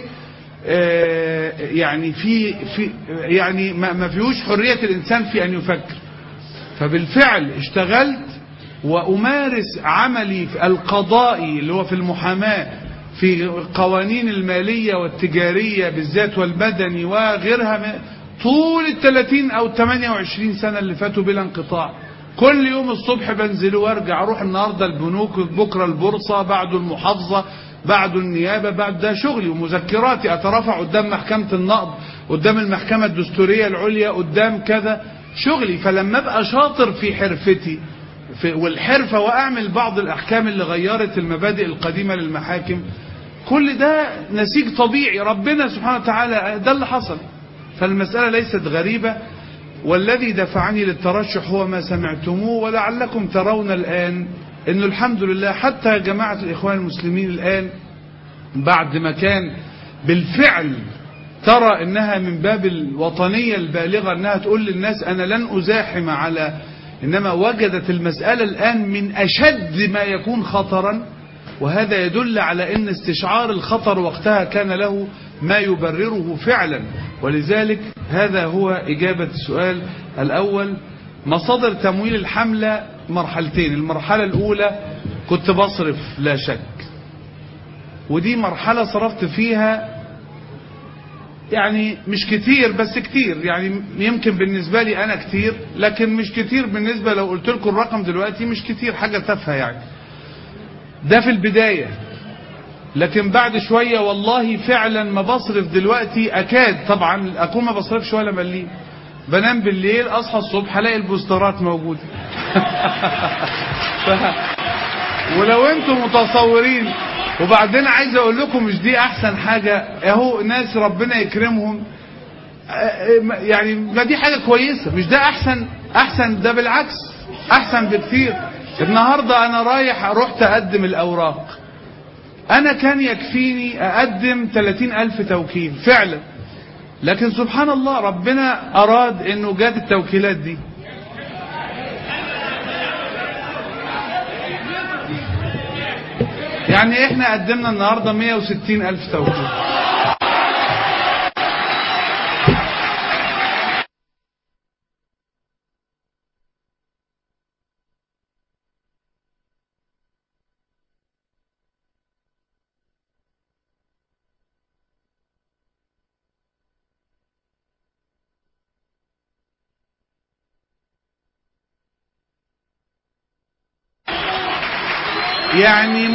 يعني ما فيهوش حرية الإنسان في أن يفكر. فبالفعل اشتغلت وأمارس عملي القضائي اللي هو في المحاماة في قوانين المالية والتجارية بالذات والمدني وغيرها طول 30 أو 28 سنة اللي فاتوا بلا انقطاع. كل يوم الصبح بنزل وارجع، اروح النهاردة البنوك، بكرة البورصة، بعده المحافظة، بعده النيابة، بعد ده شغلي ومذكراتي، اترافع قدام محكمة النقض، قدام المحكمة الدستورية العليا، قدام كذا شغلي. فلما ابقى شاطر في حرفتي والحرفة واعمل بعض الاحكام اللي غيرت المبادئ القديمة للمحاكم، كل ده نسيج طبيعي ربنا سبحانه وتعالى، ده اللي حصل. فالمسألة ليست غريبة. والذي دفعني للترشح هو ما سمعتموه، ولعلكم ترون الآن انه الحمد لله حتى جماعة الإخوان المسلمين الآن بعد ما كان بالفعل ترى انها من باب الوطنية البالغة انها تقول للناس انا لن ازاحم على، انما وجدت المسألة الآن من اشد ما يكون خطرا، وهذا يدل على ان استشعار الخطر وقتها كان له ما يبرره فعلا. ولذلك هذا هو إجابة السؤال الأول. مصادر تمويل الحملة مرحلتين. المرحلة الأولى كنت بصرف لا شك، ودي مرحلة صرفت فيها يعني مش كتير بس كتير، يعني يمكن بالنسبة لي أنا كتير، لكن مش كتير بالنسبة لو قلت لكم الرقم دلوقتي مش كتير، حاجة تافهة يعني. ده في البداية. لكن بعد شوية والله فعلا ما بصرف دلوقتي أكاد طبعا أكون ما بصرفش ولا مليم. بنام بالليل أصحى الصبح ألاقي البوسترات موجودة. ولو أنتم متصورين، وبعدين عايز أقول لكم مش دي أحسن حاجة، أهو ناس ربنا يكرمهم يعني ما دي حاجة كويسة، مش ده أحسن ده بالعكس أحسن بكثير. النهاردة أنا رحت أقدم الأوراق، أنا كان يكفيني أقدم 30,000 توكيل فعلا، لكن سبحان الله ربنا أراد أنه جات التوكيلات دي. يعني إحنا قدمنا النهاردة 160,000 توكيل. يعني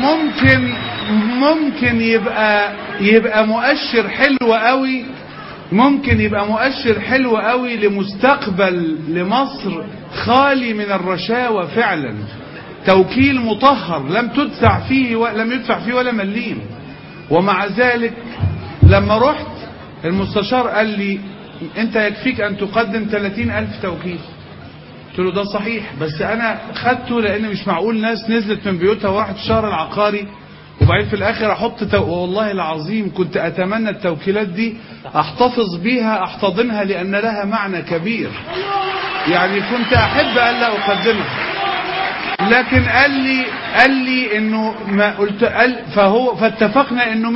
ممكن يبقى مؤشر حلو قوي، ممكن يبقى مؤشر حلو قوي لمستقبل لمصر خالي من الرشاوى فعلا. توكيل مطهر لم يدفع فيه ولا مليم. ومع ذلك لما رحت المستشار قال لي انت يكفيك ان تقدم 30,000 توكيل. قلت له ده صحيح، بس انا خدته لان مش معقول ناس نزلت من بيوتها وراحت الشهر العقاري وبعدين في الاخر احط والله العظيم كنت اتمنى التوكيلات دي احتفظ بيها احتضنها لان لها معنى كبير، يعني كنت احب الا اقدمها، لكن قال لي انه ما قلت فاتفقنا انه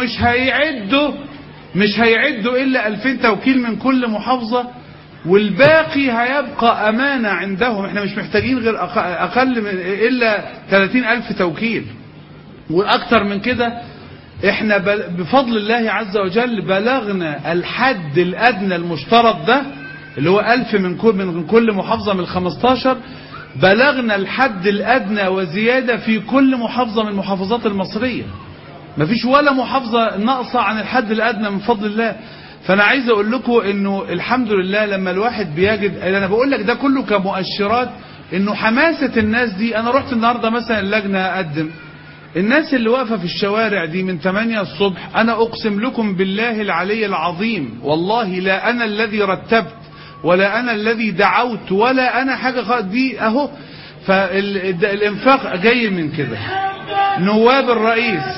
مش هيعدوا الا 2000 توكيل من كل محافظة، والباقي هيبقى امانة عندهم. احنا مش محتاجين غير اقل من الا 30,000 توكيل، واكتر من كده احنا بفضل الله عز وجل بلغنا الحد الادنى المشترط ده اللي هو 1000 من كل محافظة من 15، بلغنا الحد الادنى وزيادة في كل محافظة من المحافظات المصرية، مفيش ولا محافظة ناقصة عن الحد الادنى من فضل الله. فانا عايز اقول لكم انه الحمد لله لما الواحد بيجد، انا بقول لك ده كله كمؤشرات انه حماسة الناس دي. انا رحت النهاردة مثلا اللجنة اقدم، الناس اللي واقفة في الشوارع دي من 8 الصبح، انا اقسم لكم بالله العلي العظيم والله لا انا الذي رتبت ولا انا الذي دعوت ولا انا حاجة دي اهو، فالانفاق جاي من كده. نواب الرئيس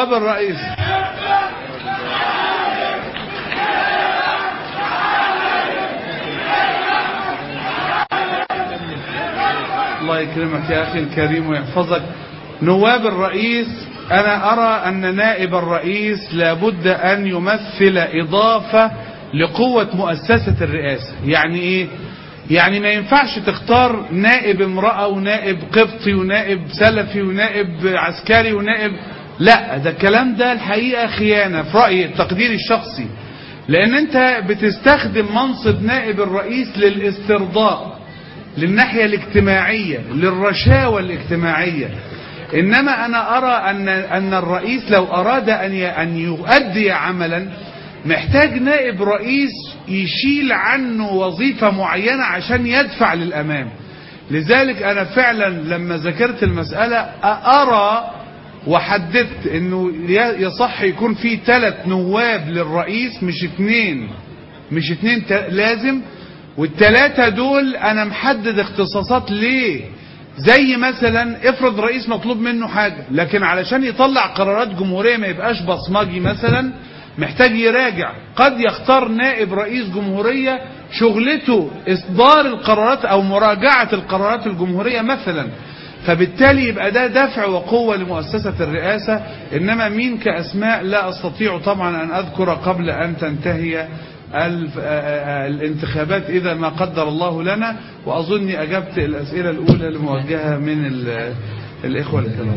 الله يكرمك يا أخي الكريم ويحفظك. نواب الرئيس، أنا أرى أن نائب الرئيس لابد أن يمثل إضافة لقوة مؤسسة الرئاسة. يعني إيه؟ يعني ما ينفعش تختار نائب امرأة ونائب قبطي ونائب سلفي ونائب عسكري ونائب، لا، ده الكلام ده الحقيقة خيانة في رأيي التقدير الشخصي، لأن أنت بتستخدم منصب نائب الرئيس للاسترضاء، للناحية الاجتماعية، للرشاوى الاجتماعية. إنما أنا أرى أن الرئيس لو أراد أن يؤدي عملا محتاج نائب رئيس يشيل عنه وظيفة معينة عشان يدفع للأمام. لذلك أنا فعلا لما ذكرت المسألة أرى وحددت أنه يصح يكون في 3 نواب للرئيس مش 2 لازم، وال3 دول أنا محدد اختصاصات ليه. زي مثلا افرض رئيس مطلوب منه حاجة لكن علشان يطلع قرارات جمهورية ما يبقاش بصمجي مثلا، محتاج يراجع، قد يختار نائب رئيس جمهورية شغلته إصدار القرارات أو مراجعة القرارات الجمهورية مثلا، فبالتالي يبقى ده دفع وقوة لمؤسسة الرئاسة. إنما مين كأسماء لا أستطيع طبعا أن أذكر قبل أن تنتهي الانتخابات إذا ما قدر الله لنا، وأظني أجبت الأسئلة الأولى الموجهة من الإخوة الكرام.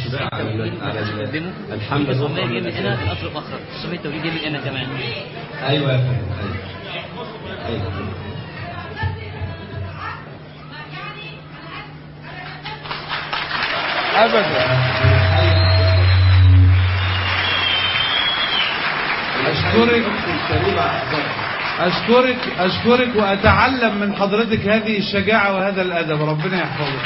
الحمد لله جاي من هنا القطر مؤخر، الصبي التوريد جاي من هنا كمان. ايوه يا فندم، ايوه أبدا. أشكرك وأتعلم من حضرتك هذه الشجاعة وهذا الأدب، ربنا يحفظك.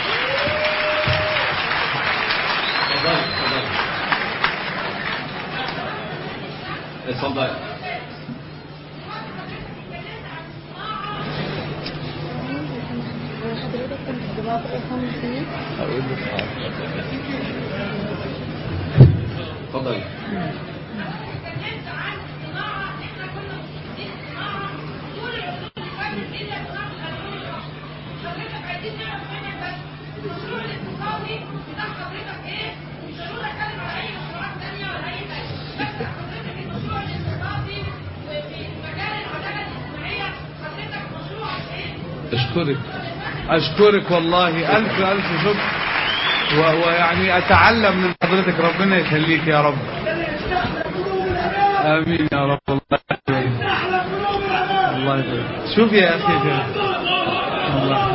اتفضل. حضرتك كنت في جماعة الإخوان المسلمين؟ أقول لك اتفضل. أشكرك والله ألف شكر، ويعني أتعلم من حضرتك، ربنا يخليك يا رب. آمين يا رب. الله يبارك. شوف يا أخي الله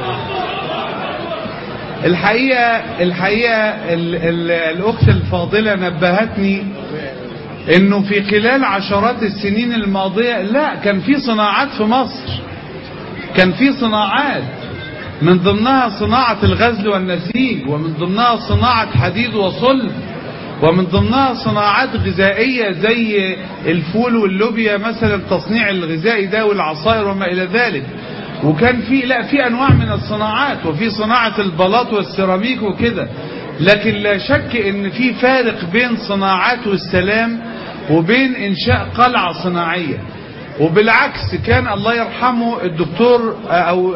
الحقيقة الأخت الفاضلة نبهتني إنه في خلال عشرات السنين الماضية لا كان في صناعات في مصر، كان في صناعات من ضمنها صناعة الغزل والنسيج، ومن ضمنها صناعة حديد وصلب، ومن ضمنها صناعات غذائية زي الفول واللوبيا مثلا، التصنيع الغذائي ده والعصائر وما إلى ذلك. وكان في في انواع من الصناعات، وفي صناعة البلاط والسيراميك وكده، لكن لا شك ان في فارق بين صناعات والسلام وبين انشاء قلعة صناعية. وبالعكس كان الله يرحمه الدكتور او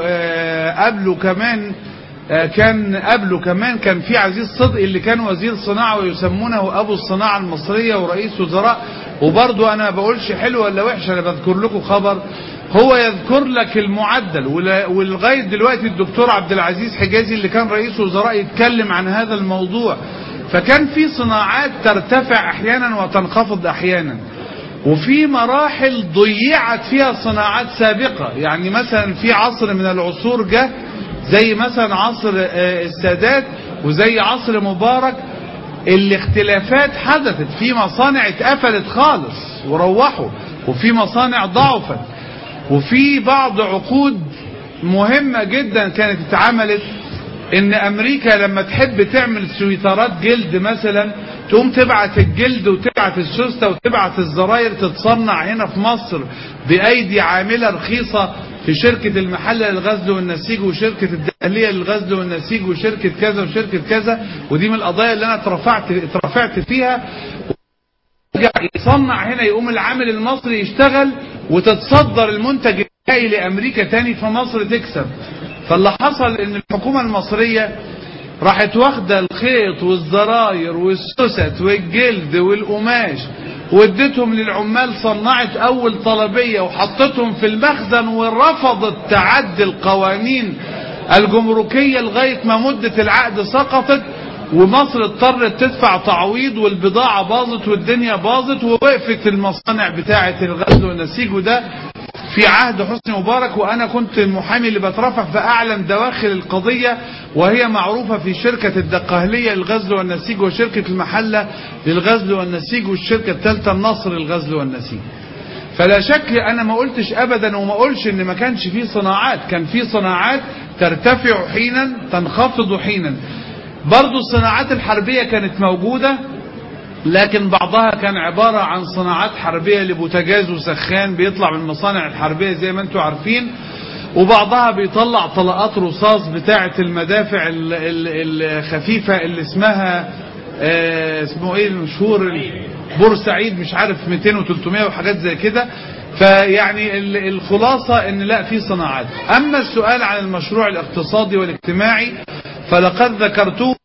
قبله كمان كان في عزيز صدقي اللي كان وزير صناعة ويسمونه ابو الصناعة المصرية ورئيس وزراء. وبرضه انا ما بقولش حلو ولا وحش، انا بذكر لكم خبر هو يذكر لك المعدل. ولغاية دلوقتي الدكتور عبد العزيز حجازي اللي كان رئيس وزراء يتكلم عن هذا الموضوع. فكان في صناعات ترتفع احيانا وتنخفض احيانا، وفي مراحل ضيعت فيها صناعات سابقة. يعني مثلا في عصر من العصور جه زي مثلا عصر السادات وزي عصر مبارك، الاختلافات حدثت في مصانع اتقفلت خالص وروحوا، وفي مصانع ضعفت، وفي بعض عقود مهمة جدا كانت اتعملت. ان امريكا لما تحب تعمل سويترات جلد مثلا تقوم تبعت الجلد وتبعت السوستة وتبعت الزراير تتصنع هنا في مصر بأيدي عاملة رخيصة في شركة المحلة للغزل والنسيج وشركة الدهلية للغزل والنسيج وشركة كذا وشركة كذا. ودي من القضايا اللي انا اترفعت فيها. يصنع هنا، يقوم العامل المصري يشتغل وتتصدر المنتج النهائي لأمريكا تاني فمصر تكسب. فاللي حصل ان الحكومة المصرية راحت واخدة الخيط والزراير والسوست والجلد والقماش واديتهم للعمال، صنعت اول طلبية وحطتهم في المخزن ورفضت تعدي القوانين الجمركية لغاية ما مدة العقد سقطت، ومصر اضطرت تدفع تعويض والبضاعة باظت والدنيا باظت ووقفت المصانع بتاعة الغزل والنسيج. وده في عهد حسني مبارك، وانا كنت المحامي اللي بترافع فاعلم دواخل القضية، وهي معروفة في شركة الدقهلية للغزل والنسيج وشركة المحلة للغزل والنسيج والشركة الثالثة النصر للغزل والنسيج. فلا شك انا ما قلتش ابدا وما قلش ان ما كانش فيه صناعات، كان فيه صناعات ترتفع حينا تنخفض حينا. برضو الصناعات الحربية كانت موجودة، لكن بعضها كان عبارة عن صناعات حربية لبوتاجاز وسخان بيطلع من المصانع الحربية زي ما انتم عارفين، وبعضها بيطلع طلقات رصاص بتاعة المدافع الخفيفة اللي اسمها اسمه ايه المشهور، بورسعيد مش عارف 200 و300 وحاجات زي كده. فيعني الخلاصة ان لا في صناعات. اما السؤال عن المشروع الاقتصادي والاجتماعي فلقد ذكرته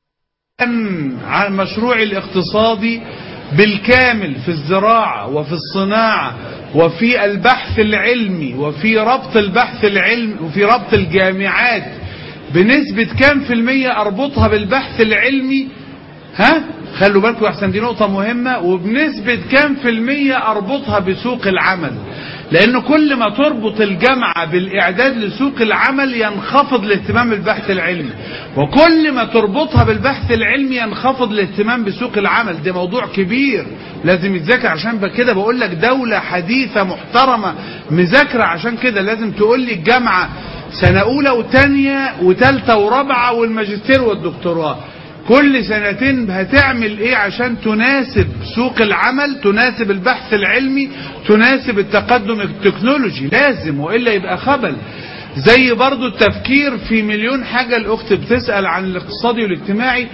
عن المشروع الاقتصادي بالكامل في الزراعة وفي الصناعة وفي البحث العلمي وفي ربط البحث العلمي وفي ربط الجامعات بنسبة كام في المية اربطها بالبحث العلمي. خلوا بالكم احسن دي نقطة مهمة. وبنسبة كام في المية اربطها بسوق العمل، لان كل ما تربط الجامعة بالاعداد لسوق العمل ينخفض الاهتمام بالبحث العلمي، وكل ما تربطها بالبحث العلمي ينخفض الاهتمام بسوق العمل. ده موضوع كبير لازم يتذاكر. عشان كده بقول لك دولة حديثة محترمة مذاكرة. عشان كده لازم تقول لي الجامعة سنة اولى وثانية وثالثة ورابعة والماجستير والدكتوراه كل سنتين هتعمل ايه عشان تناسب سوق العمل، تناسب البحث العلمي، تناسب التقدم التكنولوجي. لازم، وإلا يبقى خبل. زي برضو التفكير في مليون حاجة. الأخت بتسأل عن الاقتصادي والاجتماعي.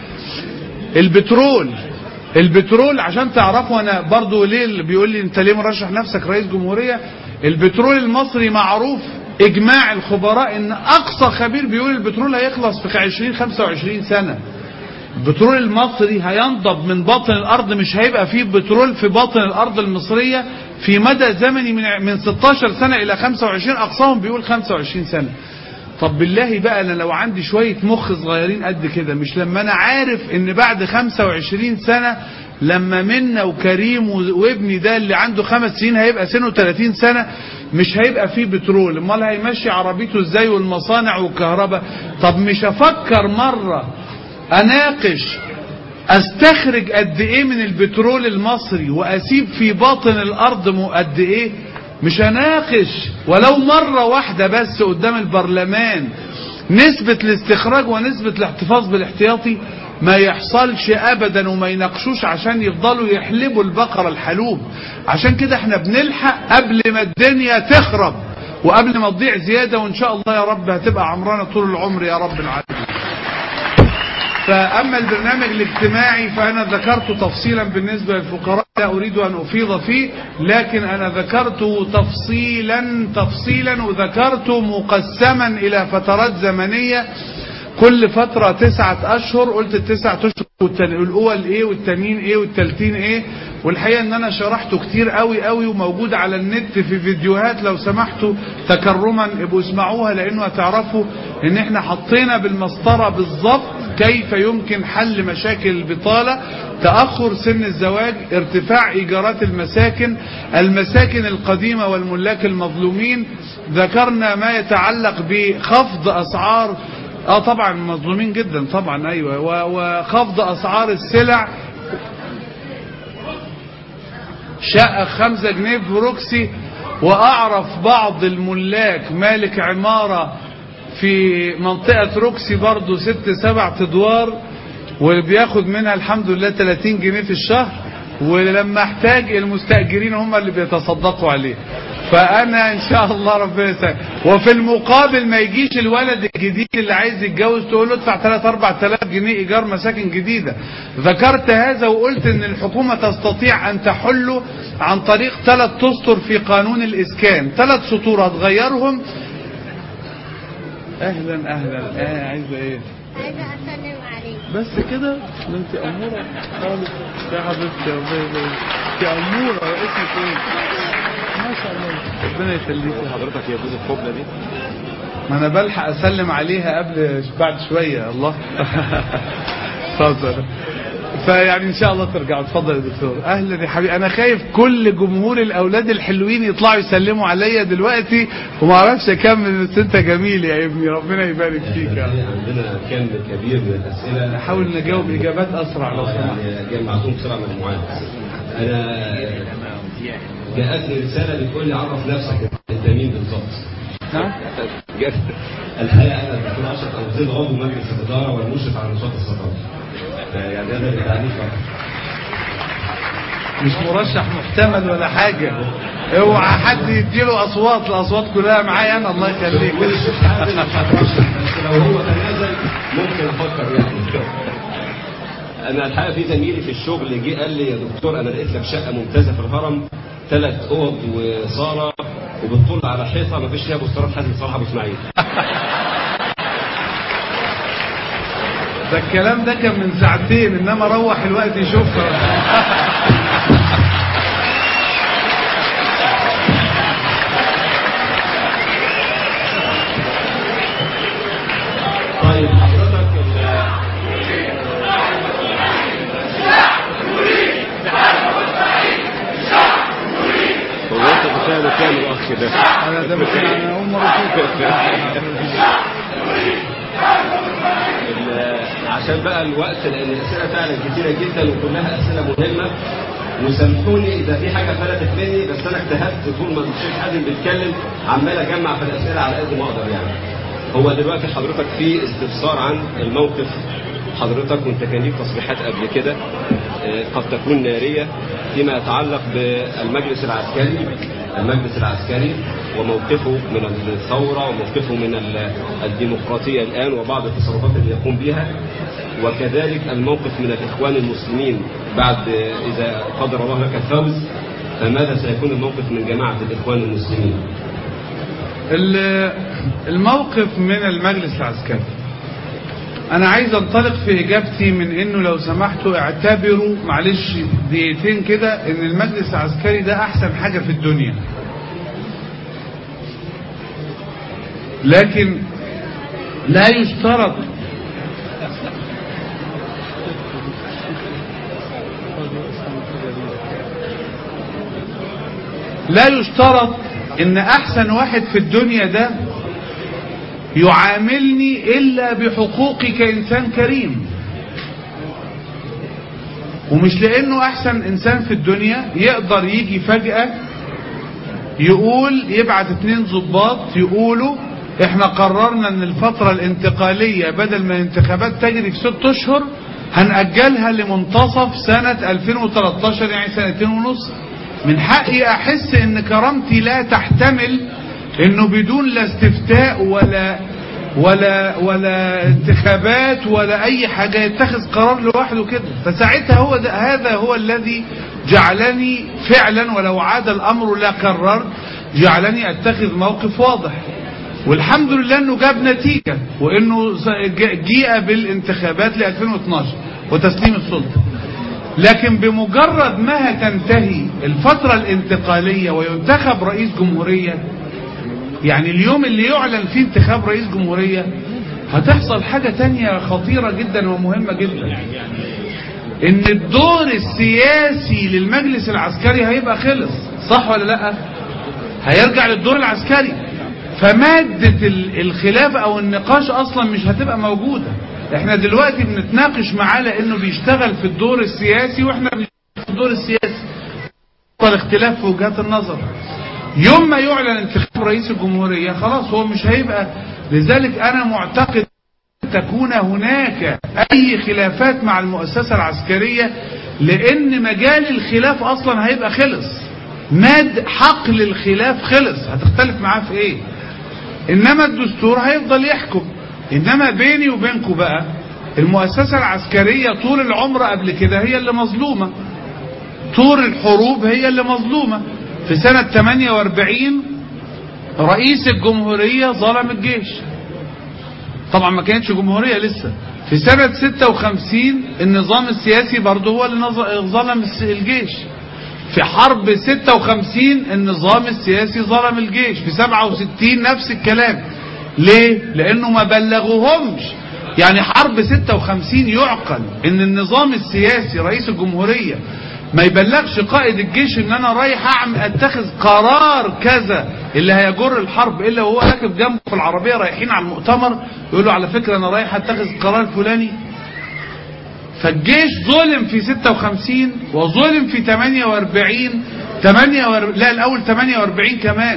البترول عشان تعرفوا انا برضو ليه اللي بيقول لي انت ليه مرشح نفسك رئيس جمهورية. البترول المصري معروف اجماع الخبراء ان اقصى خبير بيقول البترول هيخلص في 20-25 سنة. البترول المصري هينضب من باطن الارض، مش هيبقى فيه بترول في باطن الارض المصرية في مدى زمني من 16 سنة الى 25، اقصاهم بيقول 25 سنة. طب بالله بقى انا لو عندي شوية مخ صغيرين قد كده، مش لما انا عارف ان بعد 25 سنة لما منا وكريم وابني ده اللي عنده 5 سنين هيبقى سنه 30 سنة مش هيبقى فيه بترول، امال هيمشي عربيته ازاي والمصانع والكهرباء؟ طب مش افكر مرة اناقش استخرج قد ايه من البترول المصري واسيب في باطن الارض قد ايه؟ مش اناقش ولو مرة واحدة بس قدام البرلمان نسبة الاستخراج ونسبة الاحتفاظ بالاحتياطي؟ ما يحصلش ابدا وما يناقشوش عشان يفضلوا يحلبوا البقرة الحلوب. عشان كده احنا بنلحق قبل ما الدنيا تخرب وقبل ما تضيع زيادة، وإن شاء الله يا رب هتبقى عمرنا طول العمر يا رب العالمين. فأما البرنامج الاجتماعي فأنا ذكرت تفصيلا بالنسبة للفقراء، لا أريد أن أفيض فيه، لكن أنا ذكرته تفصيلا وذكرت مقسما إلى فترات زمنية، كل فترة 9 أشهر، قلت ال9 أشهر الأول إيه والتانيين إيه والتالتين إيه. والحقيقة إن أنا شرحته كتير قوي قوي، وموجود على النت في فيديوهات، لو سمحتوا تكرما ابقوا اسمعوها، لأنه هتعرفوا إن إحنا حطينا بالمسطرة بالظبط كيف يمكن حل مشاكل البطالة، تأخر سن الزواج، ارتفاع إيجارات المساكن القديمة والملاك المظلومين. ذكرنا ما يتعلق بخفض أسعار طبعا مظلومين جدا طبعا، ايوه، وخفض اسعار السلع. شقة 5 جنيه في روكسي، واعرف بعض الملاك مالك عمارة في منطقة روكسي برضو 6-7 ادوار، وبياخد منها الحمد لله 30 جنيه في الشهر، ولما احتاج المستأجرين هم اللي بيتصدقوا عليه. فأنا إن شاء الله ربنا يسهل. وفي المقابل ما يجيش الولد الجديد اللي عايز يتجوز تقول له ادفع 3-4 آلاف جنيه إيجار مساكن جديدة. ذكرت هذا وقلت إن الحكومة تستطيع أن تحله عن طريق 3 أسطر في قانون الإسكان، 3 سطور هتغيرهم. أهلا عايزة إيه؟ عايزة أسلم عليك. بس كده؟ ده انت أمورة خالص يا حبيبتي، انت أمورة. اسمك ايه؟ ما شاء الله، ربنا يخليكي. حضرتك يا جوز القبلة دي؟ ما أنا بلحق أسلم عليها بعد شوية. الله اتفضل. فيعني ان شاء الله ترجعوا. اتفضل يا دكتور. اهلا يا حبيبي. انا خايف كل جمهور الاولاد الحلوين يطلعوا يسلموا عليا دلوقتي وما اعرفش اكمل، بس انت جميل يا ابني، ربنا يبارك فيك. عندنا كم كبير من الاسئله، نحاول نجاوب اجابات اسرع لو سمحت. جمعتهم بسرعه مجموعات. انا جاءتني رساله بتقول لي عرف نفسك انت مين بالظبط. نعم. الحقيقه انا الدكتور اشرف ابو زيد عضو مجلس الاداره والمشرف على نشاط الثقافه. يعني انا التعريف مش مرشح محتمل ولا حاجة، اوعى حد يديله اصوات، الاصوات كلها معايا انا. الله يخليك. بس لو هو تنازل ممكن افكر يعني. انا الحقيقه في زميلي في الشغل جه قال لي يا دكتور انا لقيت لك شقه ممتازه في الهرم، 3 اوض وصاله وبتطل على حيطه ما فيش فيها بوسترات حازم صلاح ابو اسماعيل. ده الكلام ده كان من ساعتين، انما روح الوقت يشوفها. طيب حضرتك هو انت بتسأل كام الاخ ده؟ انا ده ممكن انا اول مره عشان بقى الوقت، لان الاسئله فعلا كتيره جدا وكلها اسئله مهمه، وسامحوني اذا في حاجه فلتت مني، بس انا اجتهدت طول ما الشيخ حازم بيتكلم عمال اجمع في الاسئله على قد ما اقدر يعني. هو دلوقتي حضرتك في استفسار عن الموقف، حضرتك وانت كان ليك تصريحات قبل كده قد تكون ناريه فيما يتعلق بالمجلس العسكري وموقفه من الثوره وموقفه من الديمقراطيه الان وبعض التصرفات اللي يقوم بها، وكذلك الموقف من الاخوان المسلمين بعد اذا قدر الله لك الفوز، فماذا سيكون الموقف من جماعه الاخوان المسلمين؟ الموقف من المجلس العسكري، انا عايز انطلق في اجابتي من انه لو سمحتوا اعتبروا معلش دقيقتين كده ان المجلس العسكري ده احسن حاجة في الدنيا، لكن لا يشترط ان احسن واحد في الدنيا ده يعاملني الا بحقوقي كانسان كريم، ومش لانه احسن انسان في الدنيا يقدر يجي فجأة يبعت 2 ضباط يقولوا احنا قررنا ان الفترة الانتقالية بدل ما الانتخابات تجري في 6 اشهر هنأجلها لمنتصف سنة 2013، يعني 2.5 سنين. من حقي احس ان كرامتي لا تحتمل انه بدون لا استفتاء ولا انتخابات ولا اي حاجة يتخذ قرار لوحده كده. فساعتها هو هذا هو الذي جعلني فعلا ولو عاد الامر لا قررت، جعلني اتخذ موقف واضح. والحمد لله انه جاب نتيجة، وانه جيء بالانتخابات ل 2012 وتسليم السلطة. لكن بمجرد ما تنتهي الفترة الانتقالية وينتخب رئيس جمهورية، يعني اليوم اللي يعلن فيه انتخاب رئيس جمهورية، هتحصل حاجة تانية خطيرة جدا ومهمة جدا، ان الدور السياسي للمجلس العسكري هيبقى خلص. صح ولا لا؟ هيرجع للدور العسكري، فمادة الخلاف او النقاش اصلا مش هتبقى موجودة. احنا دلوقتي بنتناقش معاه لانه بيشتغل في الدور السياسي واحنا بنشتغل في الدور السياسي، الاختلاف في وجهات النظر. يوم ما يعلن انتخاب رئيس الجمهورية خلاص هو مش هيبقى. لذلك انا معتقد تكون هناك اي خلافات مع المؤسسة العسكرية، لان مجال الخلاف اصلا هيبقى خلص، ماد حقل الخلاف خلص، هتختلف معاه في ايه؟ انما الدستور هيفضل يحكم. انما بيني وبينكم بقى، المؤسسة العسكرية طول العمر قبل كده هي اللي مظلومة، طول الحروب هي اللي مظلومة. في سنة 48 رئيس الجمهورية ظلم الجيش، طبعا ما كانتش جمهورية لسه. في سنة 56 النظام السياسي برضه هو اللي ظلم الجيش. في حرب 56 النظام السياسي ظلم الجيش. في 67 نفس الكلام. ليه؟ لانه ما بلغوهمش. يعني حرب 56 يعقل ان النظام السياسي رئيس الجمهورية ما يبلغش قائد الجيش ان انا رايح اتخذ قرار كذا اللي هيجر الحرب، الا وهو راكب جنبه في العربية رايحين على المؤتمر يقول له على فكرة انا رايح اتخذ قرار فلاني. فالجيش ظلم في 56 وظلم في 48 لا الاول 48 كمان.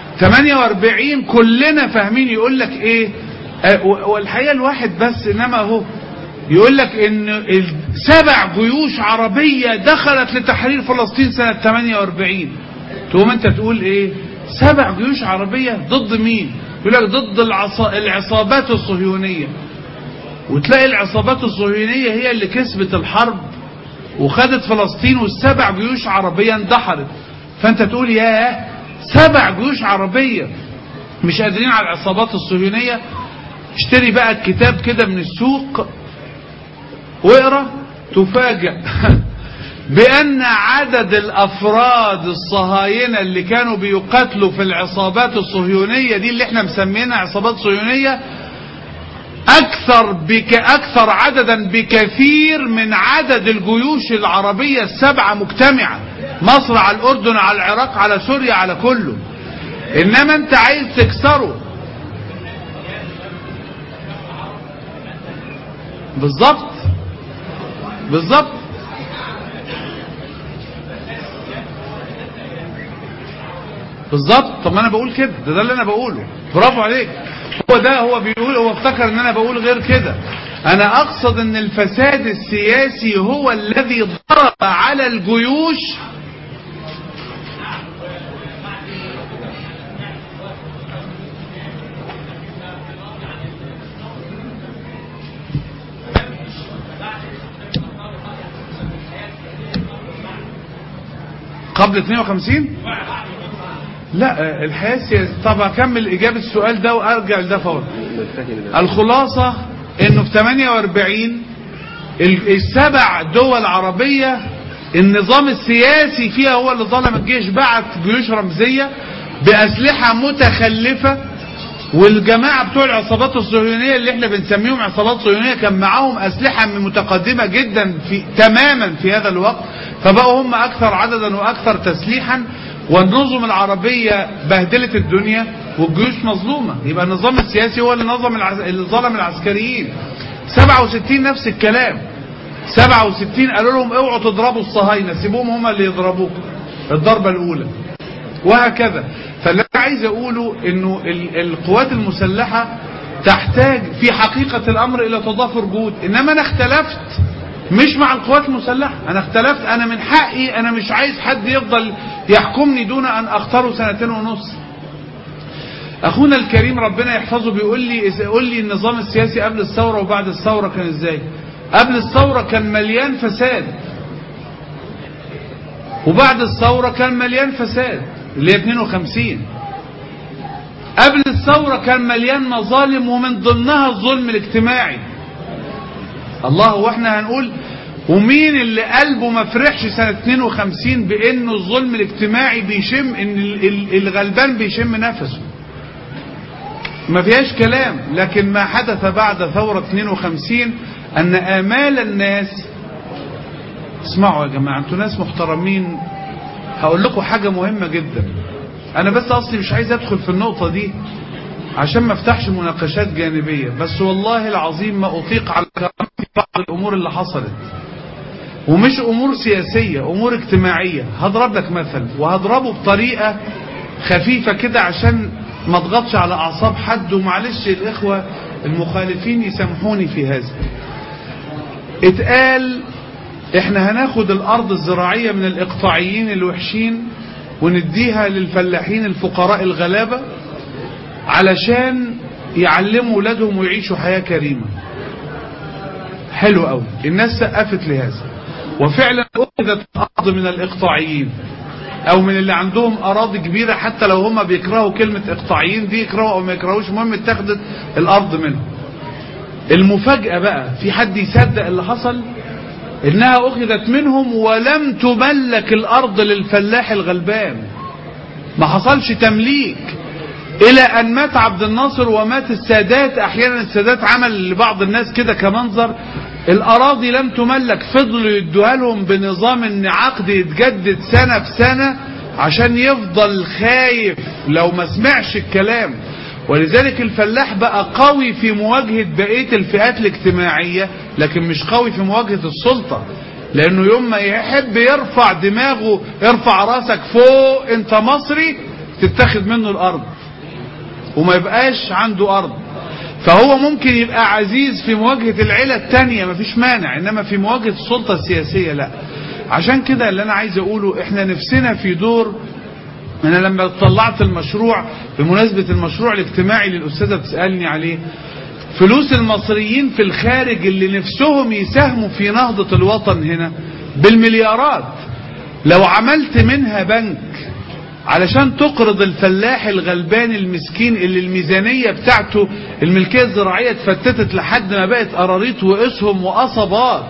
48 كلنا فاهمين. يقول لك ايه؟ والحقيقة الواحد بس انما هو يقول لك ان 7 جيوش عربية دخلت لتحرير فلسطين سنة 48. تقوم انت تقول ايه؟ 7 جيوش عربية ضد مين؟ يقول لك ضد العصابات الصهيونية. وتلاقي العصابات الصهيونية هي اللي كسبت الحرب وخدت فلسطين، والسبع جيوش عربية اندحرت. فانت تقول ياه 7 جيوش عربية مش قادرين على العصابات الصهيونية. اشتري بقى الكتاب كده من السوق واقرا تفاجأ بأن عدد الأفراد الصهاينة اللي كانوا بيقاتلوا في العصابات الصهيونية دي اللي احنا مسمينها عصابات صهيونية أكثر عددا بكثير من عدد الجيوش العربية ال7 مجتمعة، مصر على الأردن على العراق على سوريا على كله. إنما أنت عايز تكسره. بالظبط بالظبط بالظبط. طب ما انا بقول كده، ده اللي انا بقوله. برافو عليك. هو بيقول، هو افتكر ان انا بقول غير كده. انا اقصد ان الفساد السياسي هو الذي ضرب على الجيوش قبل 52. لا الحياة السياسية. طب اكمل اجابة السؤال ده وارجع لده فورا. الخلاصة انه في 48 ال7 دول عربية النظام السياسي فيها هو اللي ظلم الجيش، بعت جيوش رمزية بأسلحة متخلفة. والجماعة بتوع العصابات الصهيونية اللي احنا بنسميهم عصابات صهيونية كان معاهم أسلحة متقدمة جدا تماما في هذا الوقت، فبقوا هم أكثر عددا وأكثر تسليحا. والنظم العربية بهدلت الدنيا والجيوش مظلومة. يبقى النظام السياسي هو اللي ظلم العسكريين. 67 نفس الكلام. 67 قالوا لهم اوعوا تضربوا الصهاينة، سيبوهم هم اللي يضربوكم الضربة الأولى، وهكذا. فاللي انا عايز اقوله انه القوات المسلحة تحتاج في حقيقة الامر الى تضافر جهود. انما انا اختلفت مش مع القوات المسلحة، انا اختلفت، انا من حقي، انا مش عايز حد يفضل يحكمني دون ان اختاره 2.5 سنة. اخونا الكريم ربنا يحفظه بيقول لي قول لي النظام السياسي قبل الثورة وبعد الثورة كان ازاي. قبل الثورة كان مليان فساد، وبعد الثورة كان مليان فساد اللي هي 52. قبل الثورة كان مليان مظالم ومن ضمنها الظلم الاجتماعي. الله، واحنا هنقول ومين اللي قلبه ما فرحش سنة 52 بانه الظلم الاجتماعي بيشم ان الغلبان بيشم نفسه، ما فيهاش كلام. لكن ما حدث بعد ثورة 52 ان امال الناس، اسمعوا يا جماعة انتوا ناس محترمين، هقول لكم حاجة مهمة جدا. انا بس اصلي مش عايز ادخل في النقطة دي عشان ما افتحش مناقشات جانبية، بس والله العظيم ما اطيق على كرامتي بعض الامور اللي حصلت، ومش امور سياسية، امور اجتماعية. هضرب لك مثل وهضربه بطريقة خفيفة كده عشان ما اضغطش على اعصاب حد، ومعلش الاخوة المخالفين يسامحوني في هذا. اتقال احنا هناخد الارض الزراعية من الاقطاعيين الوحشين ونديها للفلاحين الفقراء الغلابة علشان يعلموا ولادهم ويعيشوا حياة كريمة. حلو قوي، الناس سقفت لهذا، وفعلا اخذت الارض من الاقطاعيين او من اللي عندهم اراضي كبيرة، حتى لو هم بيكرهوا كلمة اقطاعيين دي، يكرهوا او ما يكرهوش، المهم اتخذت الارض منهم. المفاجأة بقى، في حد يصدق اللي حصل؟ انها اخذت منهم ولم تملك الارض للفلاح الغلبان، ما حصلش تمليك الى ان مات عبد الناصر ومات السادات. احيانا السادات عمل لبعض الناس كده كمنظر، الاراضي لم تملك، فضلوا يدوها لهم بنظام ان عقد يتجدد سنة في سنة عشان يفضل خايف لو ما سمعش الكلام. ولذلك الفلاح بقى قوي في مواجهة بقية الفئات الاجتماعية، لكن مش قوي في مواجهة السلطة، لانه يوم ما يحب يرفع دماغه، ارفع راسك فوق انت مصري، تتاخد منه الارض وما يبقاش عنده ارض. فهو ممكن يبقى عزيز في مواجهة العيلة التانية مفيش مانع، انما في مواجهة السلطة السياسية لا. عشان كده اللي انا عايز اقوله، احنا نفسنا في دور. انا لما طلعت المشروع بمناسبة المشروع الاجتماعي اللي الاستاذة بتسألني عليه، فلوس المصريين في الخارج اللي نفسهم يساهموا في نهضة الوطن هنا بالمليارات، لو عملت منها بنك علشان تقرض الفلاح الغلبان المسكين اللي الميزانية بتاعته الملكية الزراعية اتفتتت لحد ما بقت قراريط واسهم وقصبات،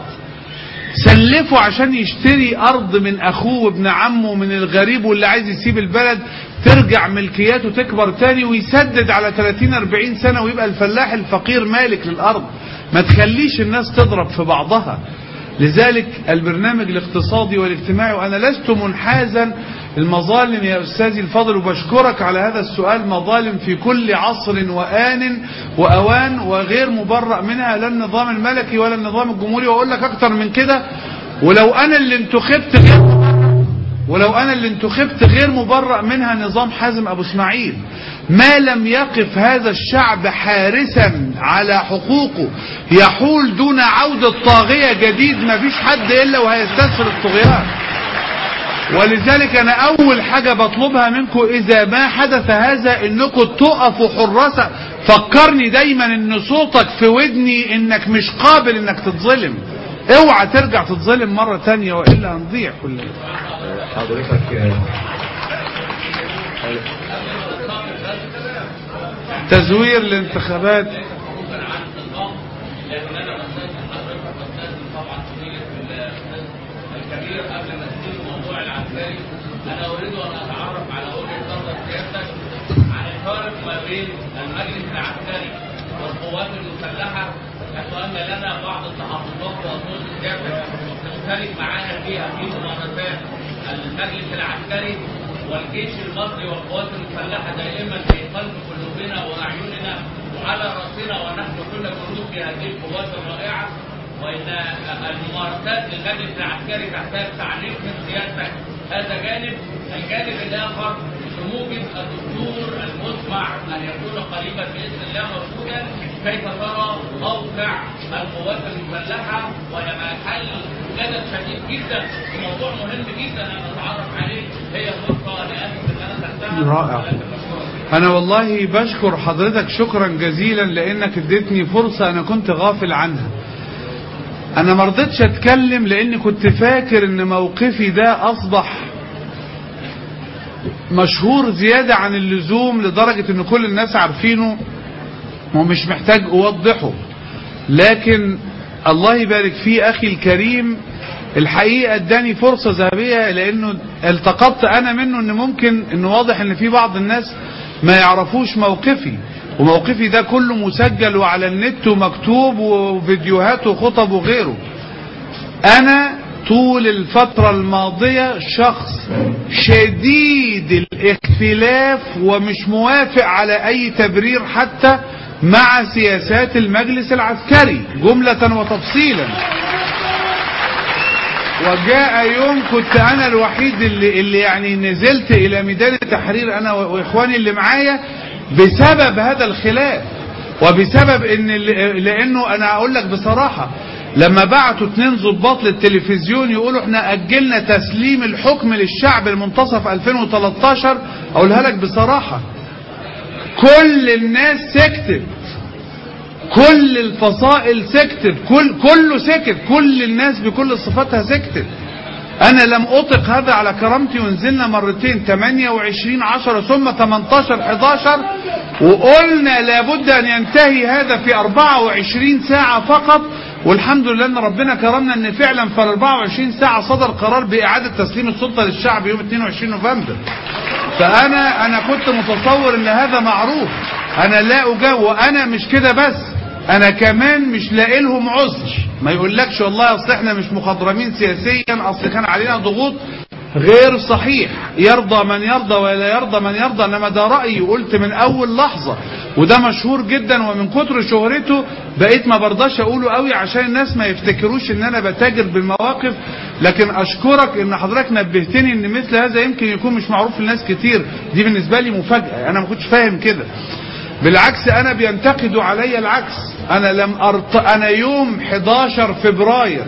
سلفه عشان يشتري ارض من اخوه وابن عمه من الغريب واللي عايز يسيب البلد، ترجع ملكياته تكبر تاني ويسدد على 30-40 سنة ويبقى الفلاح الفقير مالك للارض. ما تخليش الناس تضرب في بعضها. لذلك البرنامج الاقتصادي والاجتماعي، وانا لست منحازا المظالم يا استاذي الفاضل، وبشكرك على هذا السؤال، مظالم في كل عصر وآن وأوان وغير مبرأ منها، لا النظام الملكي ولا النظام الجمهوري. واقول لك اكتر من كده، ولو انا اللي انتخبت غير مبرأ منها نظام حازم ابو اسماعيل، ما لم يقف هذا الشعب حارسا على حقوقه يحول دون عودة طاغية جديد، ما فيش حد الا وهيستسهل الطغيان. ولذلك انا اول حاجة بطلبها منكم اذا ما حدث هذا انكم تقفوا حراسة. فكرني دايما ان صوتك في ودني انك مش قابل انك تتظلم، اوعى ترجع تتظلم مرة تانية والا هنضيع كلنا. حضرتك تزوير الانتخابات. أنا أريد أن أتعرف على وجهة نظر سيادتك عن الفارق ما بين المجلس العسكري والقوات المسلحة. أتمنى لنا بعض التحفظات وأظن سيادتك تشترك معانا فيها في ممارسات المجلس العسكري والجيش المصري والقوات المسلحة دائما في قلب قلوبنا وأعيننا وعلى رأسنا، ونحن كل جنود في هذه القوات الرائعة، وإن الممارسات للمجلس العسكري تحتاج تعليق من سيادتك. هذا جانب. الجانب الآخر بموجب الدستور المسمع أن يكون قريبا بإذن الله موجودا، كيف ترى موقع القوات المسلحة؟ وهي محل جدل شديد جدا في موضوع مهم جدا أن نتعرف عليه، هي فرصة لأسف أن أنا تحتها. رائع. أنا والله بشكر حضرتك شكرا جزيلا لأنك اديتني فرصة أنا كنت غافل عنها. أنا مرضتش أتكلم لأني كنت فاكر إن موقفي ده أصبح مشهور زيادة عن اللزوم لدرجة إن كل الناس عارفينه ومش محتاج أوضحه. لكن الله يبارك فيه أخي الكريم الحقيقة اداني فرصة ذهبية، لأنه التقطت أنا منه إن ممكن إنه واضح إن في بعض الناس ما يعرفوش موقفي، وموقفي ده كله مسجل وعلى النت ومكتوب وفيديوهات وخطب وغيره. أنا طول الفترة الماضية شخص شديد الاختلاف ومش موافق على أي تبرير حتى مع سياسات المجلس العسكري جملة وتفصيلا. وجاء يوم كنت أنا الوحيد اللي يعني نزلت إلى ميدان التحرير أنا وإخواني اللي معايا بسبب هذا الخلاف، وبسبب لأنه أنا أقول لك بصراحة لما بعتوا 2 ضباط للتلفزيون يقولوا احنا أجلنا تسليم الحكم للشعب المنتصف 2013، أقولها لك بصراحة كل الناس سكتت، كل الفصائل سكتت، كله سكت، كل الناس بكل صفاتها سكتت. أنا لم أطق هذا على كرامتي، ونزلنا مرتين 28/10 ثم 18/11 وقلنا لابد أن ينتهي هذا في 24 ساعة فقط. والحمد لله أن ربنا كرمنا أن فعلا في 24 ساعة صدر قرار بإعادة تسليم السلطة للشعب يوم 22 نوفمبر. فأنا كنت متصور أن هذا معروف. أنا لا أجاوب، وأنا مش كده بس، أنا كمان مش لاقي لهم عذر. ما يقولكش والله أصل إحنا مش مخضرمين سياسيا، أصل كان علينا ضغوط. غير صحيح، يرضى من يرضى ولا يرضى من يرضى، انما ده رأيي قلت من اول لحظة، وده مشهور جدا، ومن كتر شهرته بقيت ما برضاش اقوله قوي عشان الناس ما يفتكروش ان انا بتاجر بالمواقف. لكن اشكرك ان حضرتك نبهتني ان مثل هذا يمكن يكون مش معروف للناس كتير. دي بالنسبة لي مفاجأة، انا ما كنتش فاهم كده. بالعكس انا بينتقدوا علي العكس. انا انا يوم 11 فبراير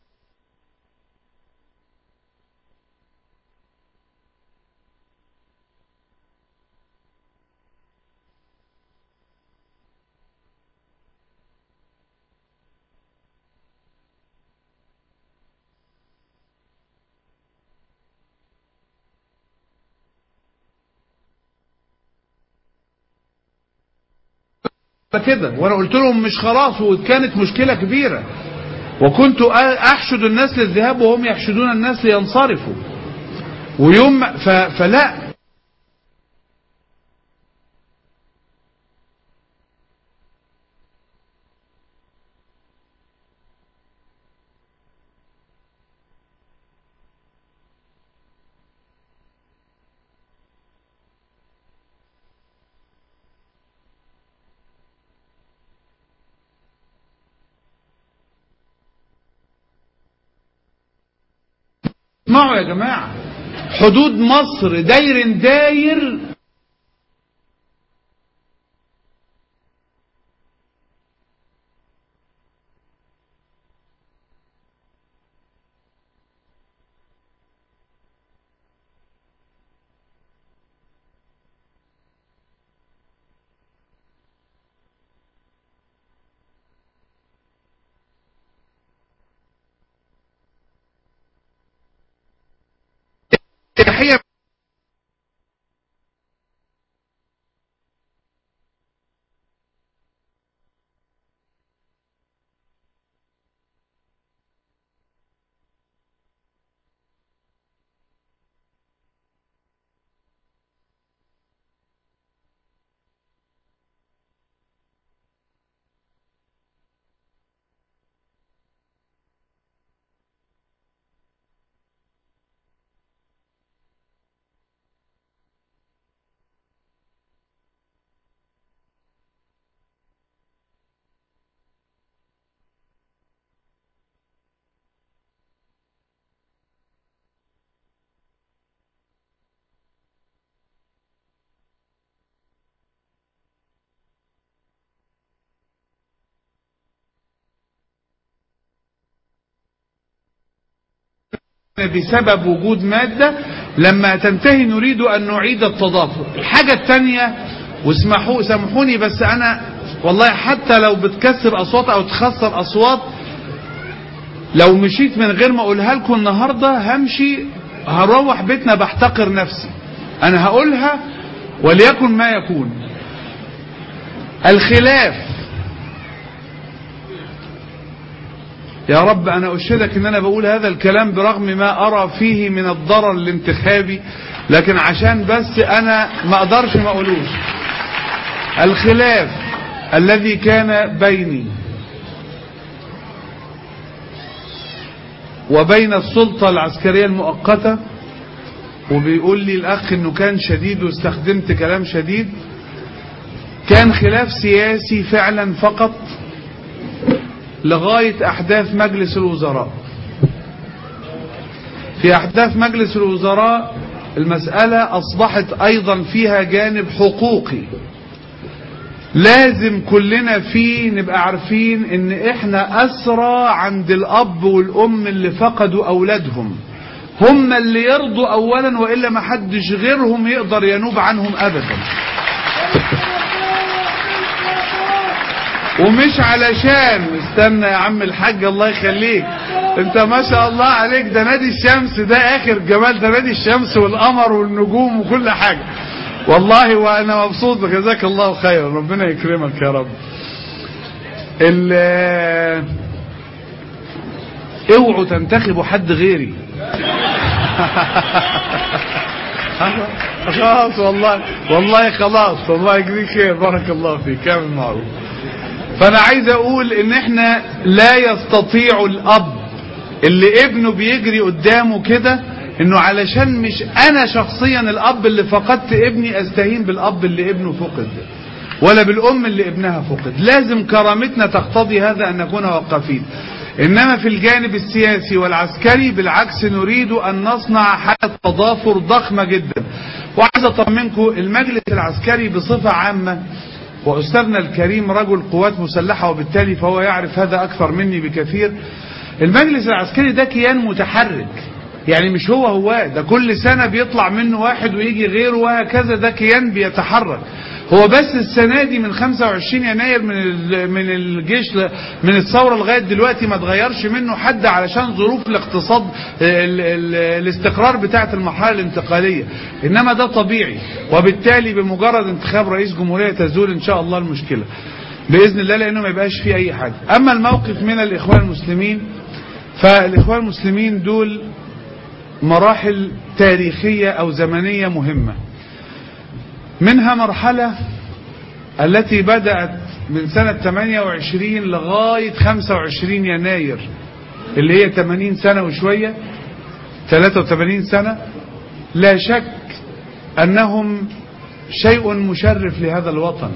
كده، وانا قلت لهم مش خلاص، وكانت مشكلة كبيرة، وكنت احشد الناس للذهاب وهم يحشدون الناس لينصرفوا. ويوم فلا اسمعوا يا جماعة، حدود مصر داير تحية بسبب وجود مادة، لما تنتهي نريد أن نعيد التضافر. الحاجة الثانية سامحوني بس انا والله حتى لو بتكسر اصوات او تخسر اصوات، لو مشيت من غير ما اقولها لكم النهارده همشي هروح بيتنا بحتقر نفسي. انا هقولها وليكن ما يكون. الخلاف، يا رب انا اشهدك ان انا بقول هذا الكلام برغم ما ارى فيه من الضرر الانتخابي، لكن عشان بس انا ما اقدرش ما اقولوش. الخلاف الذي كان بيني وبين السلطة العسكرية المؤقتة، وبيقول لي الاخ انه كان شديد واستخدمت كلام شديد، كان خلاف سياسي فعلا فقط لغاية احداث مجلس الوزراء. في احداث مجلس الوزراء المسألة اصبحت ايضا فيها جانب حقوقي، لازم كلنا فيه نبقى عارفين ان احنا اسرى عند الاب والام اللي فقدوا اولادهم، هم اللي يرضوا اولا، وإلا ما حدش غيرهم يقدر ينوب عنهم ابدا. ومش علشان استنى يا عم الحاج الله يخليك، انت ما شاء الله عليك، ده نادي الشمس ده اخر جمال، ده نادي الشمس والقمر والنجوم وكل حاجة والله، وانا مبسوط، جزاك الله خيرا، ربنا يكرمك يا رب. اوعوا تنتخبوا حد غيري. خلاص والله خلاص، الله يجزيك خير، بارك الله فيك، كامل معروف. فانا عايز اقول ان احنا لا يستطيع الاب اللي ابنه بيجري قدامه كده انه علشان مش انا شخصيا الاب اللي فقدت ابني استهين بالاب اللي ابنه فقد، ولا بالام اللي ابنها فقد. لازم كرامتنا تقتضي هذا ان نكون واقفين. انما في الجانب السياسي والعسكري بالعكس نريد ان نصنع حالة تضافر ضخمة جدا. وعايز اطمنكم المجلس العسكري بصفة عامة، واستاذنا الكريم رجل قوات مسلحة وبالتالي فهو يعرف هذا اكثر مني بكثير، المجلس العسكري ده كيان متحرك، يعني مش هو ده كل سنة بيطلع منه واحد ويجي غيره وهكذا، ده كيان بيتحرك. هو بس السنة دي من 25 يناير من الجيش من الثورة لغاية دلوقتي ما تغيرش منه حد علشان ظروف الاقتصاد الاستقرار بتاعة المرحلة الانتقالية، انما ده طبيعي، وبالتالي بمجرد انتخاب رئيس جمهورية تزول ان شاء الله المشكلة بإذن الله، لأنه ما يبقاش فيه أي حاجة. أما الموقف من الإخوان المسلمين، فالإخوان المسلمين دول مراحل تاريخية أو زمنية مهمة، منها مرحلة التي بدأت من سنة 28 لغاية 25 يناير اللي هي 80 سنة وشوية، 83 سنة، لا شك أنهم شيء مشرف لهذا الوطن،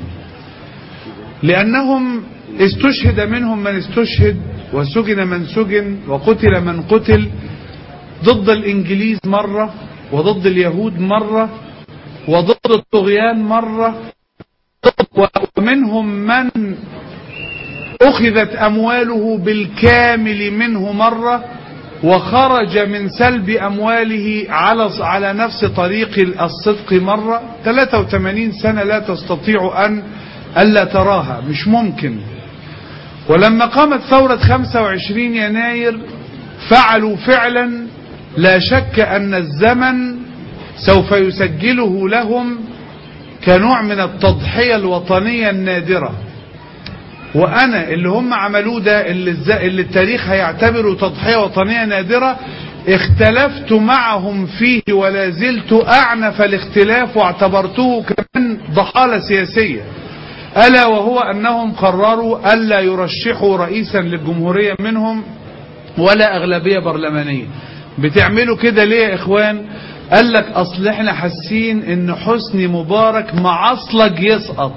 لأنهم استشهد منهم من استشهد، وسجن من سجن، وقتل من قتل، ضد الإنجليز مرة، وضد اليهود مرة، وضد الطغيان مرة، ومنهم من أخذت أمواله بالكامل منه مرة، وخرج من سلب أمواله على نفس طريق الصدق مرة. 83 سنة لا تستطيع ألا تراها، مش ممكن. ولما قامت ثورة 25 يناير فعلوا فعلا لا شك أن الزمن سوف يسجله لهم كنوع من التضحية الوطنية النادرة. وأنا اللي هم عملوه ده اللي التاريخ هيعتبره تضحية وطنية نادرة، اختلفت معهم فيه ولا زلت أعنف الاختلاف، واعتبرته كمان ضحالة سياسية، ألا وهو أنهم قرروا ألا يرشحوا رئيسا للجمهورية منهم ولا أغلبية برلمانية. بتعملوا كده ليه يا إخوان؟ قال لك أصل احنا حاسين إن حسني مبارك معصلج يسقط،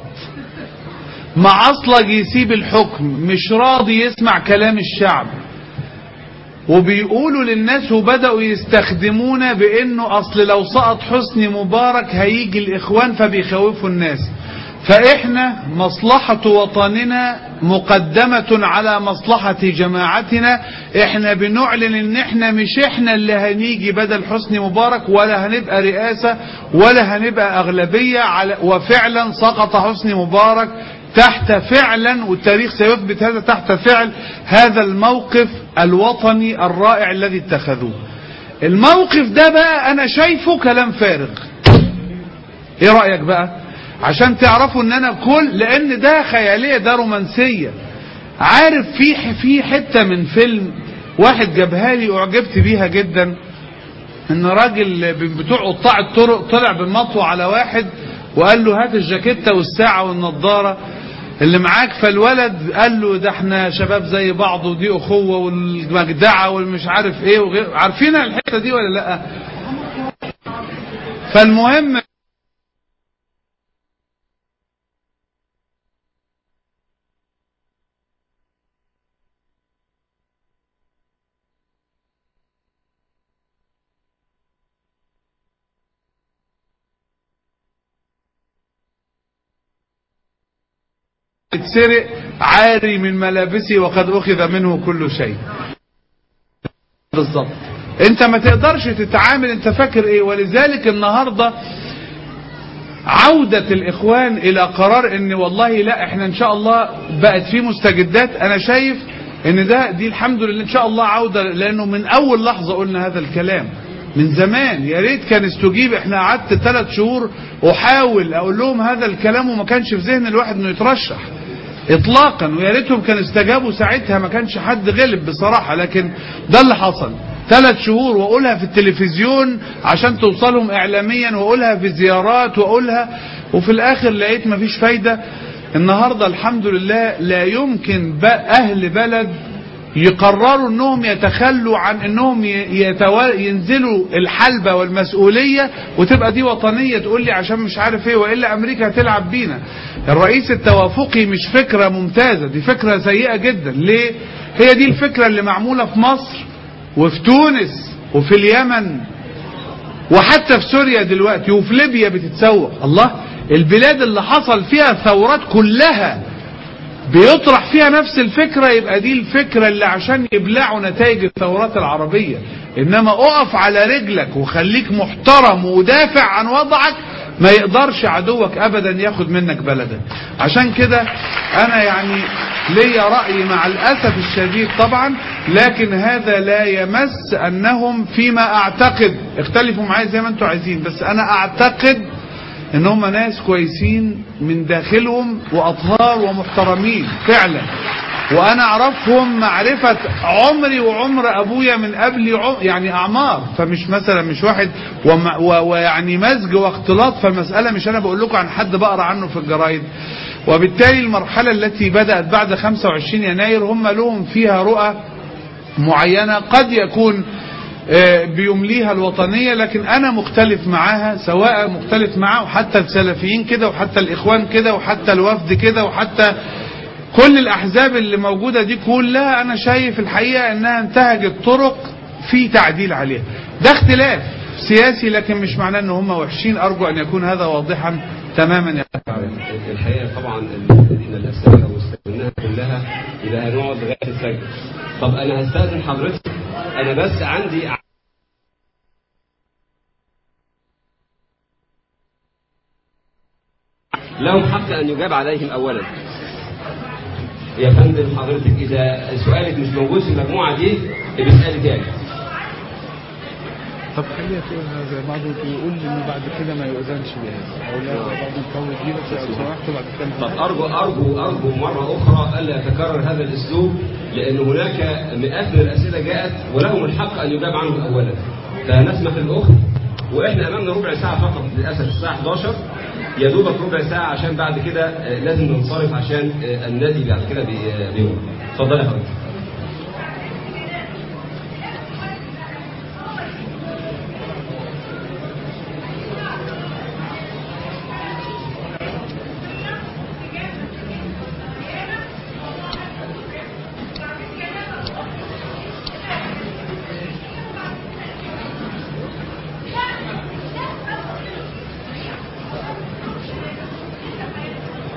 معصلج يسيب الحكم، مش راضي يسمع كلام الشعب. وبيقولوا للناس وبدأوا يستخدمونا بأنه أصل لو سقط حسني مبارك هيجي الإخوان، فبيخوفوا الناس. فإحنا مصلحة وطننا مقدمة على مصلحة جماعتنا. إحنا بنعلن إن إحنا مش إحنا اللي هنيجي بدل حسني مبارك، ولا هنبقى رئاسة، ولا هنبقى أغلبية وفعلا سقط حسني مبارك تحت فعلا، والتاريخ سيثبت هذا، تحت فعل هذا الموقف الوطني الرائع الذي اتخذوه. الموقف ده بقى أنا شايفه كلام فارغ. إيه رأيك بقى؟ عشان تعرفوا ان انا لان ده خيالية، ده رومانسية. عارف في حتة من فيلم واحد جابها لي اعجبت بيها جدا، ان راجل بتوع قطاع الطرق طلع بالمطوة على واحد وقال له هات الجاكيتة والساعة والنضارة اللي معاك، فالولد قال له ده احنا شباب زي بعض ودي اخوة والمجدعة والمش عارف ايه عارفين الحتة دي ولا لا؟ فالمهم اتسرق عاري من ملابسي وقد أخذ منه كل شيء. بالضبط. انت ما تقدرش تتعامل، انت فاكر ايه؟ ولذلك النهاردة عودة الإخوان إلى قرار ان والله لا احنا ان شاء الله بقت في مستجدات. انا شايف ان دي الحمد لله ان شاء الله عودة، لانه من اول لحظة قلنا هذا الكلام من زمان. يا ريت كان استجيب. احنا قعدت 3 شهور احاول اقول لهم هذا الكلام وما كانش في ذهن الواحد انه يترشح اطلاقا، ويا ريتهم كانوا استجابوا ساعتها، ما كانش حد غلب بصراحة. لكن ده اللي حصل. 3 شهور واقولها في التلفزيون عشان توصلهم اعلاميا، واقولها في زيارات، واقولها، وفي الاخر لقيت مفيش فايدة. النهاردة الحمد لله لا يمكن اهل بلد يقرروا انهم يتخلوا عن انهم ينزلوا الحلبة والمسؤولية وتبقى دي وطنية تقول لي عشان مش عارف ايه، وإلا امريكا هتلعب بينا. الرئيس التوافقي مش فكرة ممتازة، دي فكرة سيئة جدا. ليه؟ هي دي الفكرة اللي معمولة في مصر وفي تونس وفي اليمن وحتى في سوريا دلوقتي وفي ليبيا بتتسوق. الله، البلاد اللي حصل فيها ثورات كلها بيطرح فيها نفس الفكرة. يبقى دي الفكرة اللي عشان يبلعوا نتائج الثورات العربية. انما اقف على رجلك وخليك محترم ودافع عن وضعك، ما يقدرش عدوك ابدا ياخد منك بلدك. عشان كده انا يعني ليا رأي مع الاسف الشديد طبعا، لكن هذا لا يمس انهم فيما اعتقد، اختلفوا معايا زي ما انتوا عايزين، بس انا اعتقد ان هم ناس كويسين من داخلهم واطهار ومحترمين فعلا، وانا اعرفهم معرفة عمري وعمر ابويا من قبل يعني اعمار. فمش مثلا مش واحد ويعني مزج واختلاط. فالمسألة مش انا بقول لكم عن حد بقرا عنه في الجرايد. وبالتالي المرحلة التي بدأت بعد 25 يناير هم لهم فيها رؤى معينة قد يكون بيمليها الوطنية، لكن انا مختلف معاها، سواء مختلف معاه وحتى السلفيين كده وحتى الاخوان كده وحتى الوفد كده وحتى كل الاحزاب اللي موجودة دي كلها. انا شايف الحقيقة انها انتهجت طرق في تعديل عليها. ده اختلاف سياسي لكن مش معناه ان هم وحشين. ارجو ان يكون هذا واضحا تماما يا الحقيقة طبعا احنا الاسئلة لو استخدمناها كلها يبقى هنقعد لغاية الفجر. طب انا هستأذن حضرتك، انا بس عندي لهم حق ان يجاب عليهم اولا. يا فندم حضرتك اذا سؤالك مش موجود في المجموعة دي بسألي تاني. طب خليها تقولها زي بعض وتقول انه بعد كده ما يؤذنش بهذا، او لا بعض نطول دي بس لو سمحتوا بعد كده. طب ارجو مرة اخرى الا يتكرر هذا الاسلوب، لان هناك مئات من الاسئلة جاءت ولهم الحق ان يجاب عنهم اولا. فنسمح للاخت، واحنا امامنا ربع ساعة فقط للاسف، الساعة 11 يا دوبك ربع ساعة، عشان بعد كده لازم ننصرف عشان النادي بعد كده بيوم. اتفضل يا حضرتك.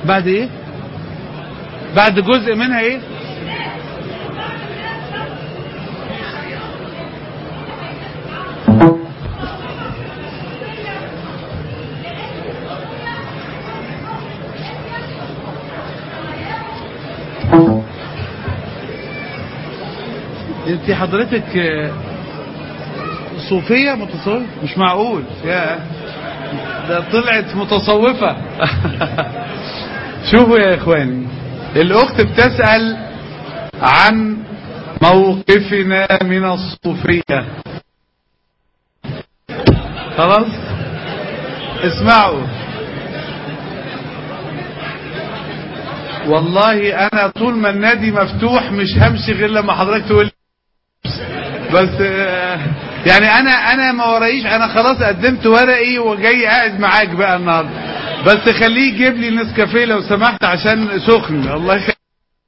بعد ايه؟ بعد جزء منها ايه؟ انت حضرتك صوفية متصوفة؟ مش معقول، يا ده طلعت متصوفة. شوفوا يا اخواني، الاخت بتسأل عن موقفنا من الصوفية. خلاص اسمعوا، والله انا طول ما النادي مفتوح مش همشي غير لما حضرتك تقول بس يعني انا ما ورايش، انا خلاص قدمت ورقي وجاي قاعد معاك بقى النهارده، بس خليه يجيب لي نسكافيه لو سمحت عشان سخن. الله يخليك.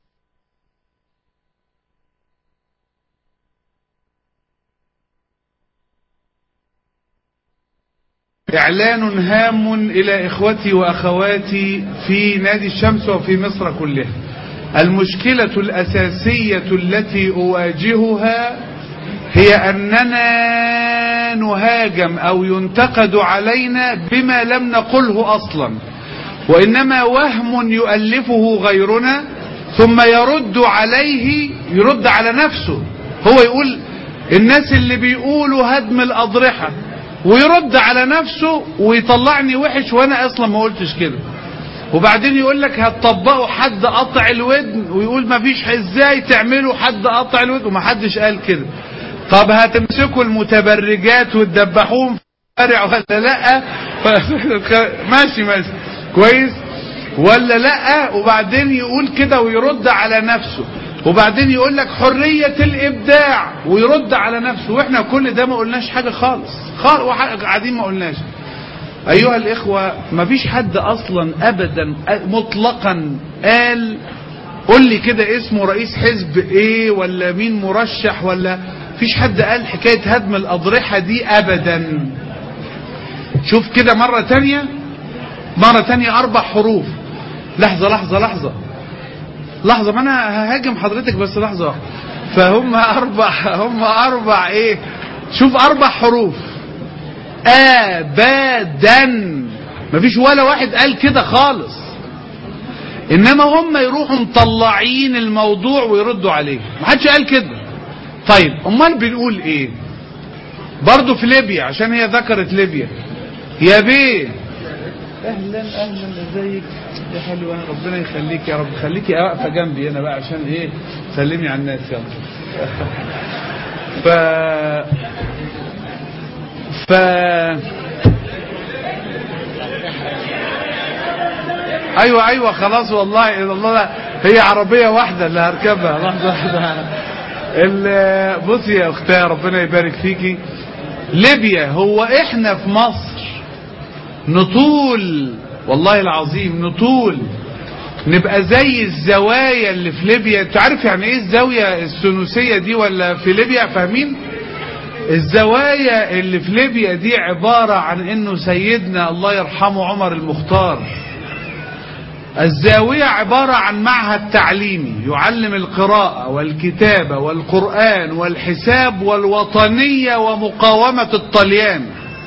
إعلان هام إلى إخوتي وأخواتي في نادي الشمس وفي مصر كلها. المشكلة الأساسية التي أواجهها هي أننا نهاجم أو ينتقد علينا بما لم نقله أصلا، وإنما وهم يؤلفه غيرنا ثم يرد عليه، يرد على نفسه. هو يقول الناس اللي بيقولوا هدم الأضرحة، ويرد على نفسه ويطلعني وحش وانا اصلا ما قلتش كده. وبعدين يقول لك هتطبقوا حد قطع الودن، ويقول ما فيش، ازاي تعملوا حد قطع الودن وما حدش قال كده. طب هتمسكوا المتبرجات وتدبحوهم في الشارع ولا لا؟ ماشي كويس ولا لا؟ وبعدين يقول كده ويرد على نفسه، وبعدين يقول لك حرية الابداع ويرد على نفسه، واحنا كل ده ما قلناش حاجة خالص قاعدين ما قلناش. ايها الاخوة، ما فيش حد اصلا ابدا مطلقا قال قول لي كده اسمه رئيس حزب ايه ولا مين مرشح، ولا فيش حد قال حكاية هدم الاضرحة دي ابدا. شوف كده مرة تانية 4 حروف. لحظة ما انا ههاجم حضرتك بس لحظة واحدة. فهم اربع ايه؟ شوف 4 حروف ابدا، مفيش ولا واحد قال كده خالص، انما هم يروحوا مطلعين الموضوع ويردوا عليه. محدش قال كده. طيب امال بنقول ايه؟ برضو في ليبيا، عشان هي ذكرت ليبيا. يا بيه اهلا ازيك يا حلوه، ربنا يخليك يا رب، خليكي واقفه جنبي انا بقى عشان ايه سلمي على الناس يلا. ايوه خلاص والله لا. هي عربيه واحده اللي هركبها. لحظه واحده. بصي يا اختي ربنا يبارك فيكي، ليبيا هو احنا في مصر نطول والله العظيم نطول نبقى زي الزوايا اللي في ليبيا؟ انت عارف يعني ايه الزاوية السنوسية دي ولا في ليبيا؟ فاهمين؟ الزوايا اللي في ليبيا دي عبارة عن انه سيدنا الله يرحمه عمر المختار، الزاوية عبارة عن معهد تعليمي يعلم القراءة والكتابة والقرآن والحساب والوطنية ومقاومة الطليان.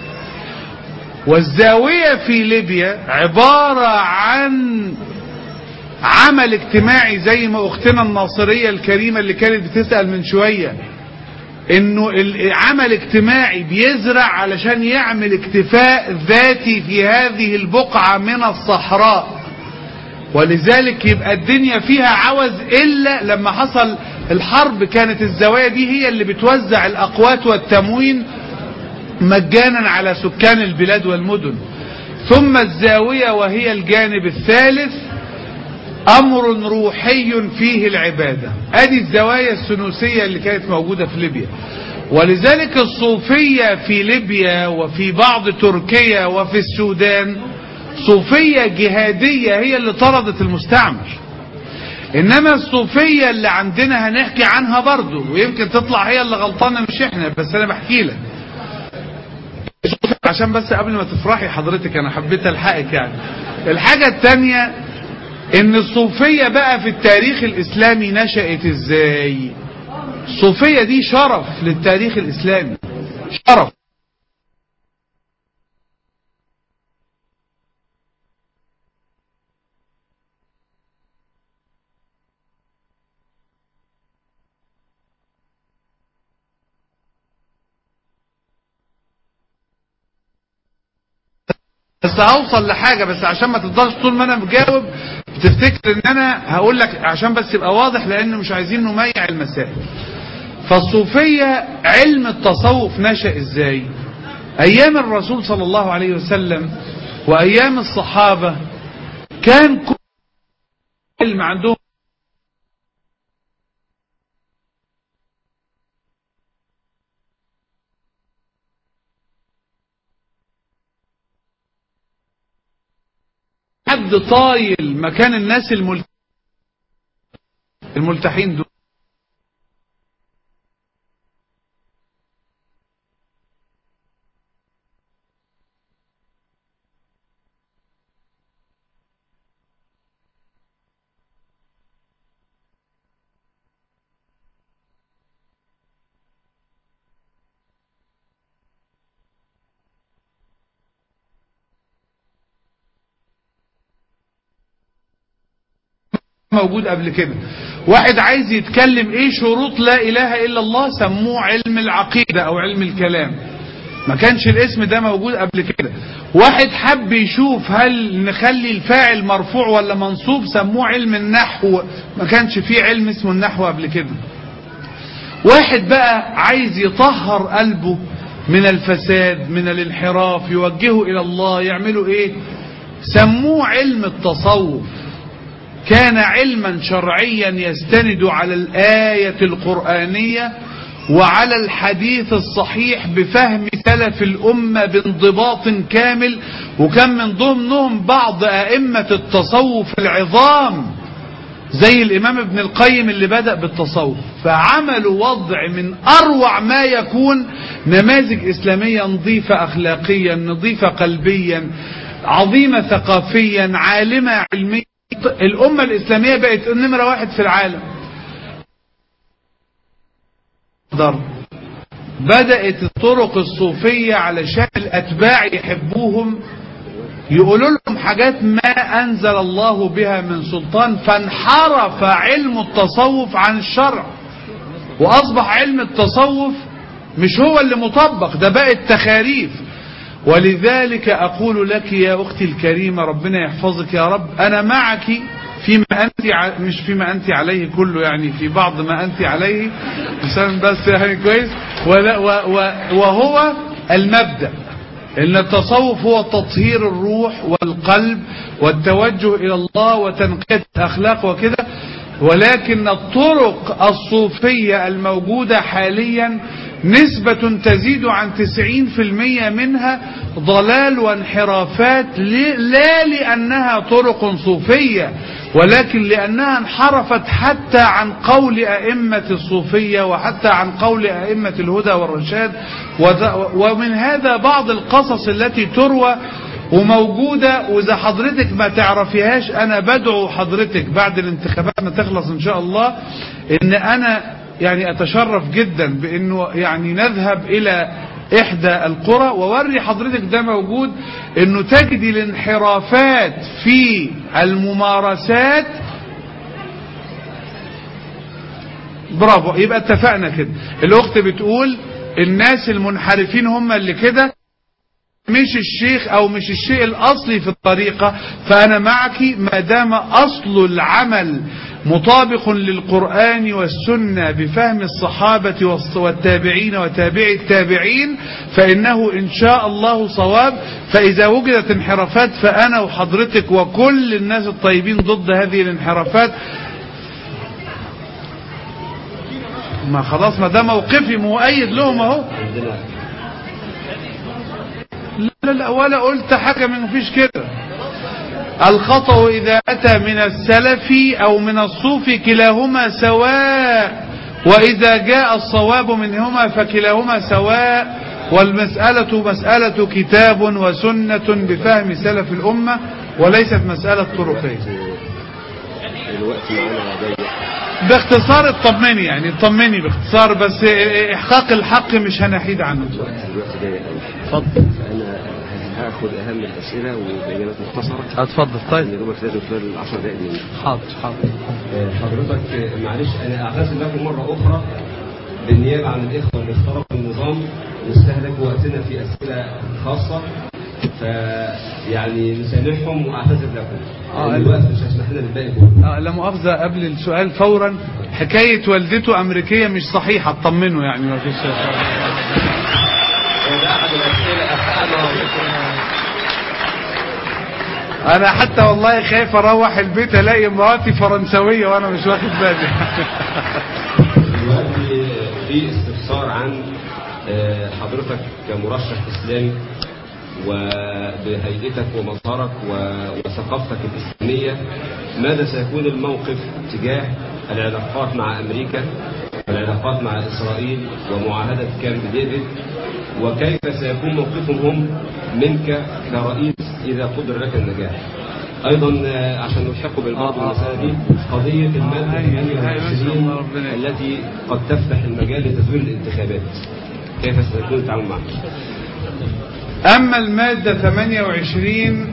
والزاوية في ليبيا عبارة عن عمل اجتماعي، زي ما اختنا الناصرية الكريمة اللي كانت بتسأل من شوية، انه عمل اجتماعي بيزرع علشان يعمل اكتفاء ذاتي في هذه البقعة من الصحراء. ولذلك يبقى الدنيا فيها عوز، الا لما حصل الحرب كانت الزوايا دي هي اللي بتوزع الاقوات والتموين مجانا على سكان البلاد والمدن. ثم الزاوية وهي الجانب الثالث امر روحي فيه العبادة. ادي الزوايا السنوسية اللي كانت موجودة في ليبيا. ولذلك الصوفية في ليبيا وفي بعض تركيا وفي السودان صوفية جهادية هي اللي طردت المستعمر. انما الصوفية اللي عندنا هنحكي عنها برضو، ويمكن تطلع هي اللي غلطانة مش احنا، بس انا بحكي لك عشان بس قبل ما تفرحي حضرتك انا حبيت الحقك. يعني الحاجة التانية ان الصوفية بقى في التاريخ الاسلامي نشأت ازاي؟ الصوفية دي شرف للتاريخ الاسلامي، شرف. بس هوصل لحاجة، بس عشان ما تفضلش طول ما انا بجاوب تفتكر ان انا هقول لك، عشان بس يبقى واضح، لان مش عايزين نميع المسائل. فالصوفية علم التصوف نشأ ازاي؟ ايام الرسول صلى الله عليه وسلم وايام الصحابة كان كل علم عندهم حد طايل مكان الناس الملتحين دول. موجود قبل كده. واحد عايز يتكلم ايه شروط لا اله الا الله، سموه علم العقيدة او علم الكلام، ما كانش الاسم ده موجود قبل كده. واحد حب يشوف هل نخلي الفاعل مرفوع ولا منصوب، سموه علم النحو، ما كانش فيه علم اسمه النحو قبل كده. واحد بقى عايز يطهر قلبه من الفساد، من الانحراف، يوجهه الى الله، يعملوا ايه؟ سموه علم التصوف. كان علما شرعيا يستند على الآية القرآنية وعلى الحديث الصحيح بفهم سلف الأمة بانضباط كامل، وكان من ضمنهم بعض أئمة التصوف العظام زي الإمام ابن القيم اللي بدأ بالتصوف. فعملوا وضع من أروع ما يكون، نماذج إسلامية نظيفة أخلاقيا، نظيفة قلبيا، عظيمة ثقافيا، عالمة علميا. الأمة الإسلامية بقت نمرة واحد في العالم. بدأت الطرق الصوفية علشان الأتباع يحبوهم، يقولوا لهم حاجات ما أنزل الله بها من سلطان، فانحرف علم التصوف عن الشرع، وأصبح علم التصوف مش هو اللي مطبق، ده بقت تخاريف. ولذلك أقول لك يا أختي الكريمة، ربنا يحفظك يا رب، أنا معك فيما أنت مش فيما أنت عليه كله، يعني في بعض ما أنت عليه عشان بس يعني كويس. وهو المبدأ إن التصوف هو تطهير الروح والقلب والتوجه إلى الله وتنقية الأخلاق وكده. ولكن الطرق الصوفية الموجودة حاليا نسبة تزيد عن 90% منها ضلال وانحرافات، لا لأنها طرق صوفية، ولكن لأنها انحرفت حتى عن قول أئمة الصوفية وحتى عن قول أئمة الهدى والرشاد. ومن هذا بعض القصص التي تروى وموجودة، وإذا حضرتك ما تعرفيهاش أنا بدعو حضرتك بعد الانتخابات ما تخلص إن شاء الله، إن أنا يعني أتشرف جدا بأنه يعني نذهب إلى إحدى القرى ووري حضرتك ده موجود، إنه تجدي الانحرافات في الممارسات. برافو، يبقى اتفقنا كده. الأخت بتقول الناس المنحرفين هم اللي كده، مش الشيخ او مش الشيء الاصلي في الطريقة. فانا معك ما دام اصل العمل مطابق للقرآن والسنة بفهم الصحابة والتابعين وتابعي التابعين، فانه ان شاء الله صواب. فاذا وجدت انحرافات فانا وحضرتك وكل الناس الطيبين ضد هذه الانحرافات. ما خلاص، ما ده موقفي مؤيد لهم اهو. لا ولا قلت حاجة من فيش كده. الخطأ إذا أتى من السلف أو من الصوف كلاهما سواء، وإذا جاء الصواب منهما فكلاهما سواء، والمسألة مسألة كتاب وسنة بفهم سلف الأمة وليست مسألة طرقية. الوقت معانا ضيق. باختصار اطمني، يعني اطمني باختصار، بس احقاق الحق مش هنحيد عنه. الوقت ضيق قوي. اتفضل. فانا هاخد اهم الاسئله وباجابات مختصره. اتفضل. طيب يا دوبك لازم خلال 10 دقائق مني. حاضر. حضرتك معلش انا اعتذر لكم مره اخرى بالنيابه عن الاخوه اللي اخترقوا النظام واستهلكوا وقتنا في اسئله خاصه، فيعني نسامحهم واعتذر لكم. الوقت مش هيسمح لنا بالباقي كله. لا مؤاخذه قبل السؤال فورا، حكايه والدته امريكيه مش صحيحه، اطمنوا يعني ما فيش. ده احد الاسئله انا حتى والله خايف اروح البيت الاقي مراتي فرنسويه وانا مش واخد بالي. دلوقتي في استفسار عن حضرتك كمرشح اسلامي وبهيئتك ومظهرك وثقافتك الاسلاميه، ماذا سيكون الموقف تجاه العلاقات مع امريكا والعلاقات مع اسرائيل ومعاهده كامب ديفيد، وكيف سيكون موقفهم هم منك كرئيس اذا قدر لك النجاح؟ ايضا عشان نلحقوا بالبعض المساله دي، قضيه الماده 28 التي قد تفتح المجال لتزوير الانتخابات، كيف سيكون التعامل معها؟ اما الماده 28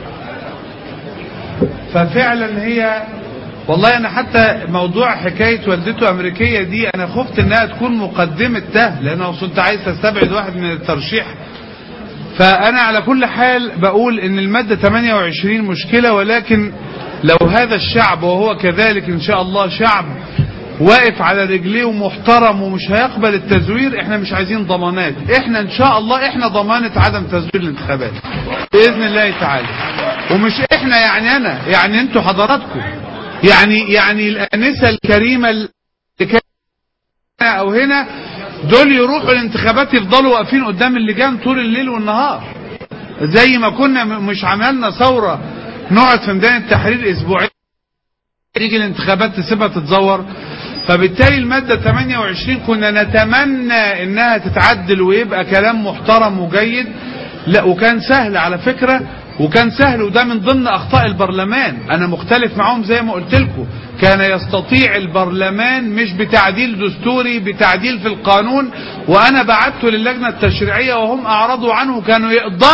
ففعلا هي، والله انا حتى موضوع حكايه والدته امريكيه دي انا خفت انها تكون مقدمه ده، لان انا كنت عايز استبعد واحد من الترشيح. فانا على كل حال بقول ان الماده 28 مشكله، ولكن لو هذا الشعب وهو كذلك ان شاء الله شعب واقف على رجليه ومحترم ومش هيقبل التزوير، احنا مش عايزين ضمانات، احنا ان شاء الله احنا ضمانه عدم تزوير الانتخابات باذن الله تعالى. ومش احنا يعني انا، يعني انتوا حضراتكم، يعني الانسه الكريمه اللي كانت او هنا دول يروحوا الانتخابات يفضلوا واقفين قدام اللجان طول الليل والنهار، زي ما كنا مش عملنا ثوره نقعد في ميدان التحرير اسبوعين تيجي الانتخابات تسيبها تتزور. فبالتالي الماده 28 كنا نتمنى انها تتعدل ويبقى كلام محترم وجيد. لا وكان سهل على فكره، وكان سهل، وده من ضمن اخطاء البرلمان. انا مختلف معهم زي ما قلت لكم، كان يستطيع البرلمان مش بتعديل دستوري، بتعديل في القانون، وانا بعته للجنه التشريعيه وهم اعرضوا عنه، كانوا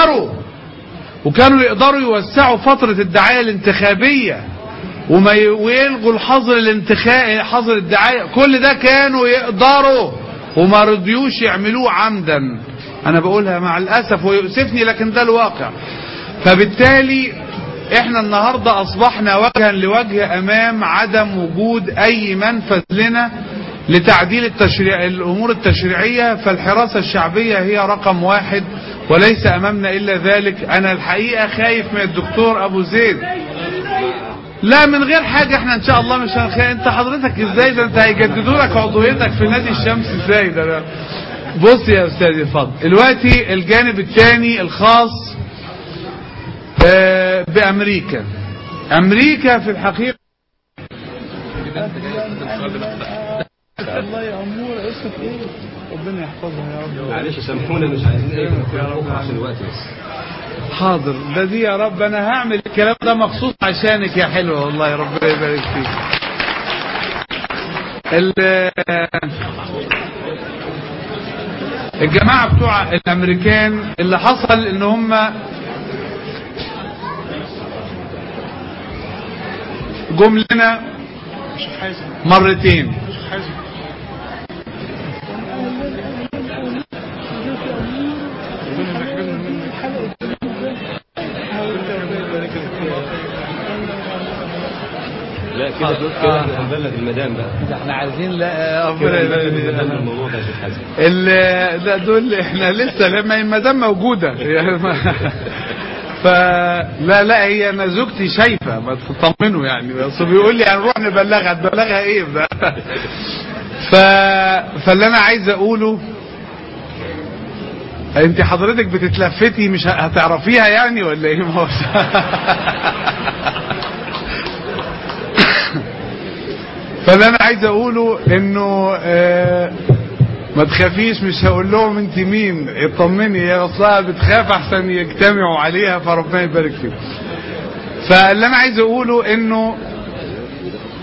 يقدروا يوسعوا فتره الدعايه الانتخابيه ويلغوا الحظر الانتخابي، حظر الدعايه، كل ده كانوا يقدروا وما رضيوش يعملوه عمدا. انا بقولها مع الاسف ويؤسفني لكن ده الواقع. فبالتالي احنا النهاردة اصبحنا وجها لوجه امام عدم وجود اي منفذ لنا لتعديل الامور التشريعية. فالحراسة الشعبية هي رقم واحد وليس امامنا الا ذلك. انا الحقيقة خايف من الدكتور ابو زيد. لا من غير حاجة احنا ان شاء الله مش هنخاف. انت حضرتك ازاي ده؟ انت هيجددوا لك عضويتك في نادي الشمس ازاي ده؟ بص يا استاذ اتفضل. دلوقتي الجانب الثاني الخاص بأمريكا. أمريكا في الحقيقة الله يا أمور اسمك ايه؟ ربنا يحفظها يا رب. معلش سامحونا مش عايزين ايه عشان الوقت بس. حاضر ده دي يا رب. انا هعمل الكلام ده مخصوص عشانك يا حلوة والله يا ربنا يبارك فيك. الجماعة بتوع الامريكان اللي حصل ان هم جم لنا مرتين. لا كده احنا هنبلغ المدام بقى. احنا عايزين لا الموضوع ده يا شيخ حازم. لا دول احنا لسه لما المدام موجوده فلا هي انا زوجتي شايفه ما تطمنوا يعني، بس بيقول لي هنروح نبلغها. تبلغها ايه بقى؟ فاللي انا عايز اقوله، انت حضرتك بتتلفتي مش هتعرفيها يعني ولا ايه؟ فاللي انا عايز اقوله انه ما تخافيش، مش هقول لهم انت مين، اطمني، هي اصلها بتخاف احسن يجتمعوا عليها، فربنا يبارك فيكم. فاللي انا عايز اقوله انه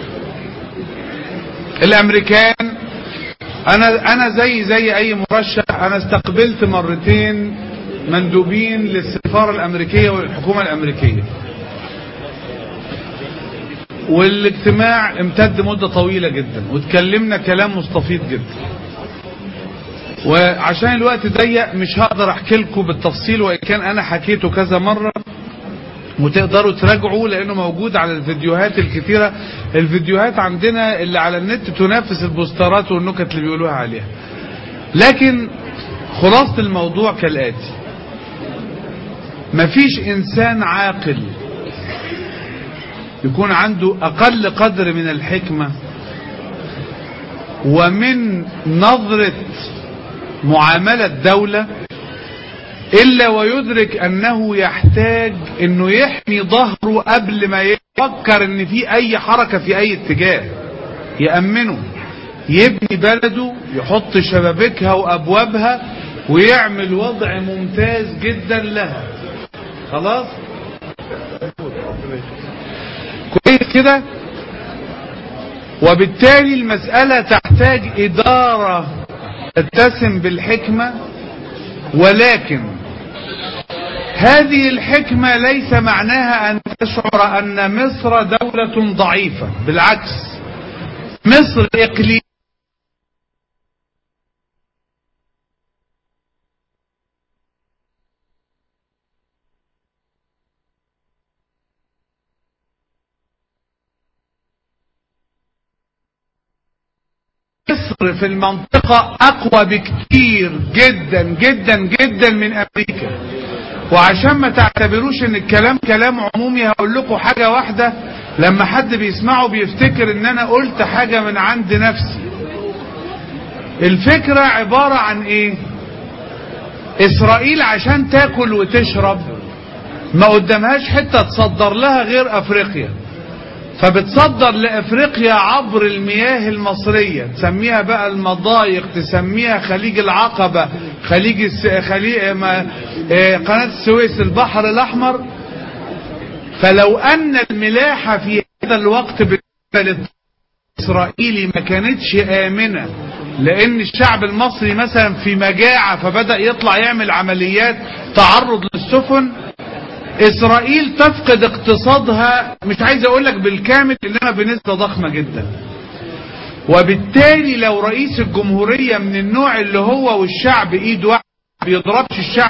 الامريكان. انا زي اي مرشح، انا استقبلت مرتين مندوبين للسفارة الامريكية والحكومة الامريكية، والاجتماع امتد مدة طويلة جدا واتكلمنا كلام مستفيض جدا. وعشان الوقت ضيق مش هقدر احكي لكم بالتفصيل، وان كان انا حكيته كذا مرة وتقدروا تراجعوا لانه موجود على الفيديوهات الكثيرة. الفيديوهات عندنا اللي على النت تنافس البوسترات والنكت اللي بيقولوها عليها. لكن خلاصة الموضوع كالآتي: مفيش انسان عاقل يكون عنده اقل قدر من الحكمة ومن نظرة معاملة دولة إلا ويدرك أنه يحتاج أنه يحمي ظهره قبل ما يفكر أن في أي حركة في أي اتجاه يأمنه، يبني بلده، يحط شبابيكها وأبوابها ويعمل وضع ممتاز جدا لها. خلاص كويس كده. وبالتالي المسألة تحتاج إدارة تتسم بالحكمة، ولكن هذه الحكمة ليس معناها أن تشعر أن مصر دولة ضعيفة، بالعكس مصر إقليم مصر في المنطقة أقوى بكتير جدا جدا جدا من أمريكا. وعشان ما تعتبروش ان الكلام كلام عمومي هقول لكم حاجة واحدة، لما حد بيسمعه بيفتكر ان انا قلت حاجة من عند نفسي. الفكرة عبارة عن ايه؟ اسرائيل عشان تاكل وتشرب ما قدامهاش حتة تصدر لها غير افريقيا، فبتصدر لافريقيا عبر المياه المصرية، تسميها بقى المضايق، تسميها خليج العقبة، قناة السويس، البحر الاحمر. فلو ان الملاحة في هذا الوقت بالنسبة للاسرائيلي ما كانتش امنة، لان الشعب المصري مثلا في مجاعة فبدأ يطلع يعمل عمليات تعرض للسفن، اسرائيل تفقد اقتصادها، مش عايز اقول لك بالكامل انما بنسبة ضخمة جدا. وبالتالي لو رئيس الجمهورية من النوع اللي هو والشعب ايد واحد بيضربش الشعب،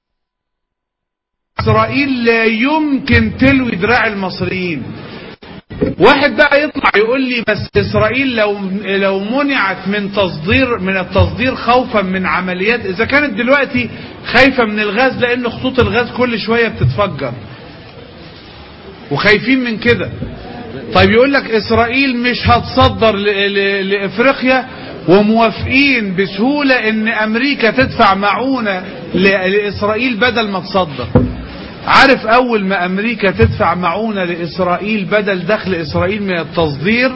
اسرائيل لا يمكن تلوي دراع المصريين. واحد بقى يطلع يقول لي بس اسرائيل لو منعت من التصدير خوفا من عمليات، اذا كانت دلوقتي خايفة من الغاز لان خطوط الغاز كل شوية بتتفجر وخايفين من كده، طيب يقول لك اسرائيل مش هتصدر لافريقيا وموافقين بسهولة ان امريكا تدفع معونة لاسرائيل بدل ما تصدر. عارف اول ما امريكا تدفع معونة لاسرائيل بدل دخل اسرائيل من التصدير،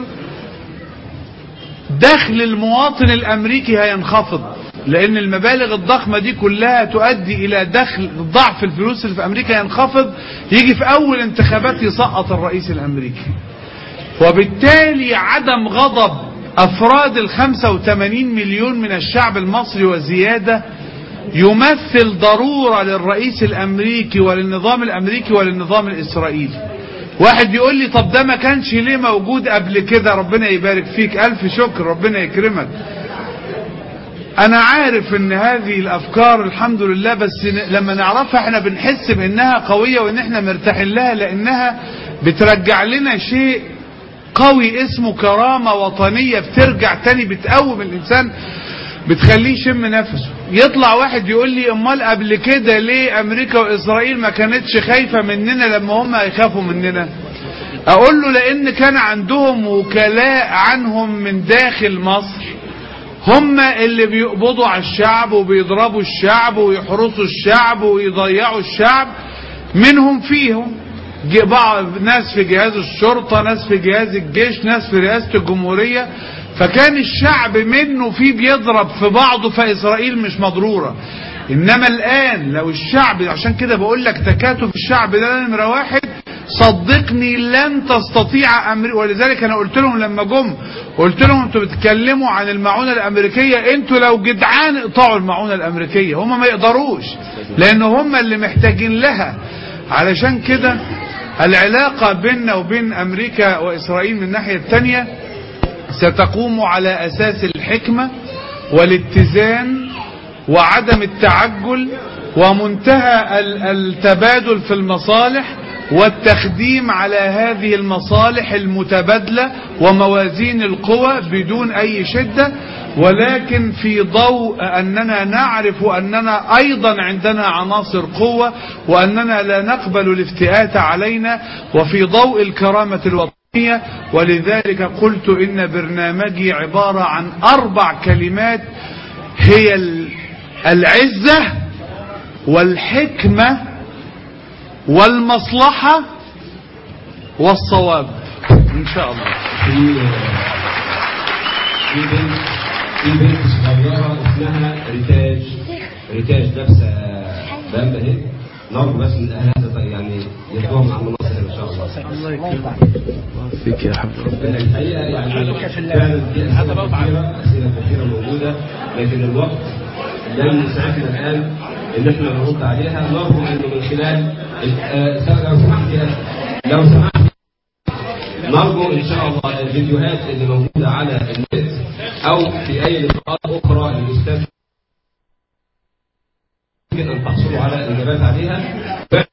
دخل المواطن الامريكي هينخفض، لان المبالغ الضخمة دي كلها تؤدي الى دخل ضعف الفلوس اللي في امريكا ينخفض، يجي في اول انتخابات يسقط الرئيس الامريكي. وبالتالي عدم غضب افراد 85 مليون من الشعب المصري وزيادة يمثل ضرورة للرئيس الامريكي وللنظام الامريكي وللنظام الاسرائيلي. واحد يقول لي طب ده ما كانش ليه موجود قبل كده؟ ربنا يبارك فيك، الف شكر، ربنا يكرمك. انا عارف ان هذه الافكار الحمد لله بس لما نعرفها احنا بنحس بانها قوية وان احنا مرتاحين لها، لانها بترجع لنا شيء قوي اسمه كرامة وطنية، بترجع تاني بتقوم الانسان، بتخليه يشم نفسه. يطلع واحد يقول لي امال قبل كده ليه امريكا واسرائيل ما كانتش خايفة مننا لما هم هيخافوا مننا؟ اقول له لان كان عندهم وكلاء عنهم من داخل مصر، هم اللي بيقبضوا على الشعب وبيضربوا الشعب ويحرسوا الشعب ويضيعوا الشعب، منهم فيهم ناس في جهاز الشرطة، ناس في جهاز الجيش، ناس في رئاسة الجمهورية، فكان الشعب منه فيه بيضرب في بعضه، فإسرائيل مش مضرورة. إنما الآن لو الشعب، عشان كده بقول لك تكاتف الشعب ده نمرة واحد، صدقني لن تستطيع أمريكا. ولذلك أنا قلت لهم لما قلت لهم أنتوا بتتكلموا عن المعونة الأمريكية، أنتوا لو جدعان اقطعوا المعونة الأمريكية، هم ما يقدروش لأن هم اللي محتاجين لها. علشان كده العلاقة بيننا وبين أمريكا وإسرائيل من الناحية الثانية ستقوم على أساس الحكمة والاتزان وعدم التعجل ومنتهى التبادل في المصالح والتخديم على هذه المصالح المتبادلة وموازين القوى بدون أي شدة، ولكن في ضوء أننا نعرف أننا أيضا عندنا عناصر قوة وأننا لا نقبل الافتئات علينا، وفي ضوء الكرامة الوطنية. ولذلك قلت إن برنامجي عبارة عن 4 كلمات هي العزة والحكمة والمصلحة والصواب إن شاء الله. في بنت صغيرة اسمها ريتاج لابسة بامبا هيك، نرجو بس من أهلها يعني يدوهم عن مناصر إن شاء الله. الله يكرمك. الله فيك يا حبيبي. الحقيقة يعني فعلا في أسئلة كثيرة موجودة، لكن الوقت لن يسعفنا الآن إن احنا نرد عليها. نرجو إنه من خلال لو سمحت نرجو إن شاء الله الفيديوهات اللي موجودة على النت أو في أي لقاءات أخرى للأستاذ يمكن أن تحصلوا على الإجابات عليها.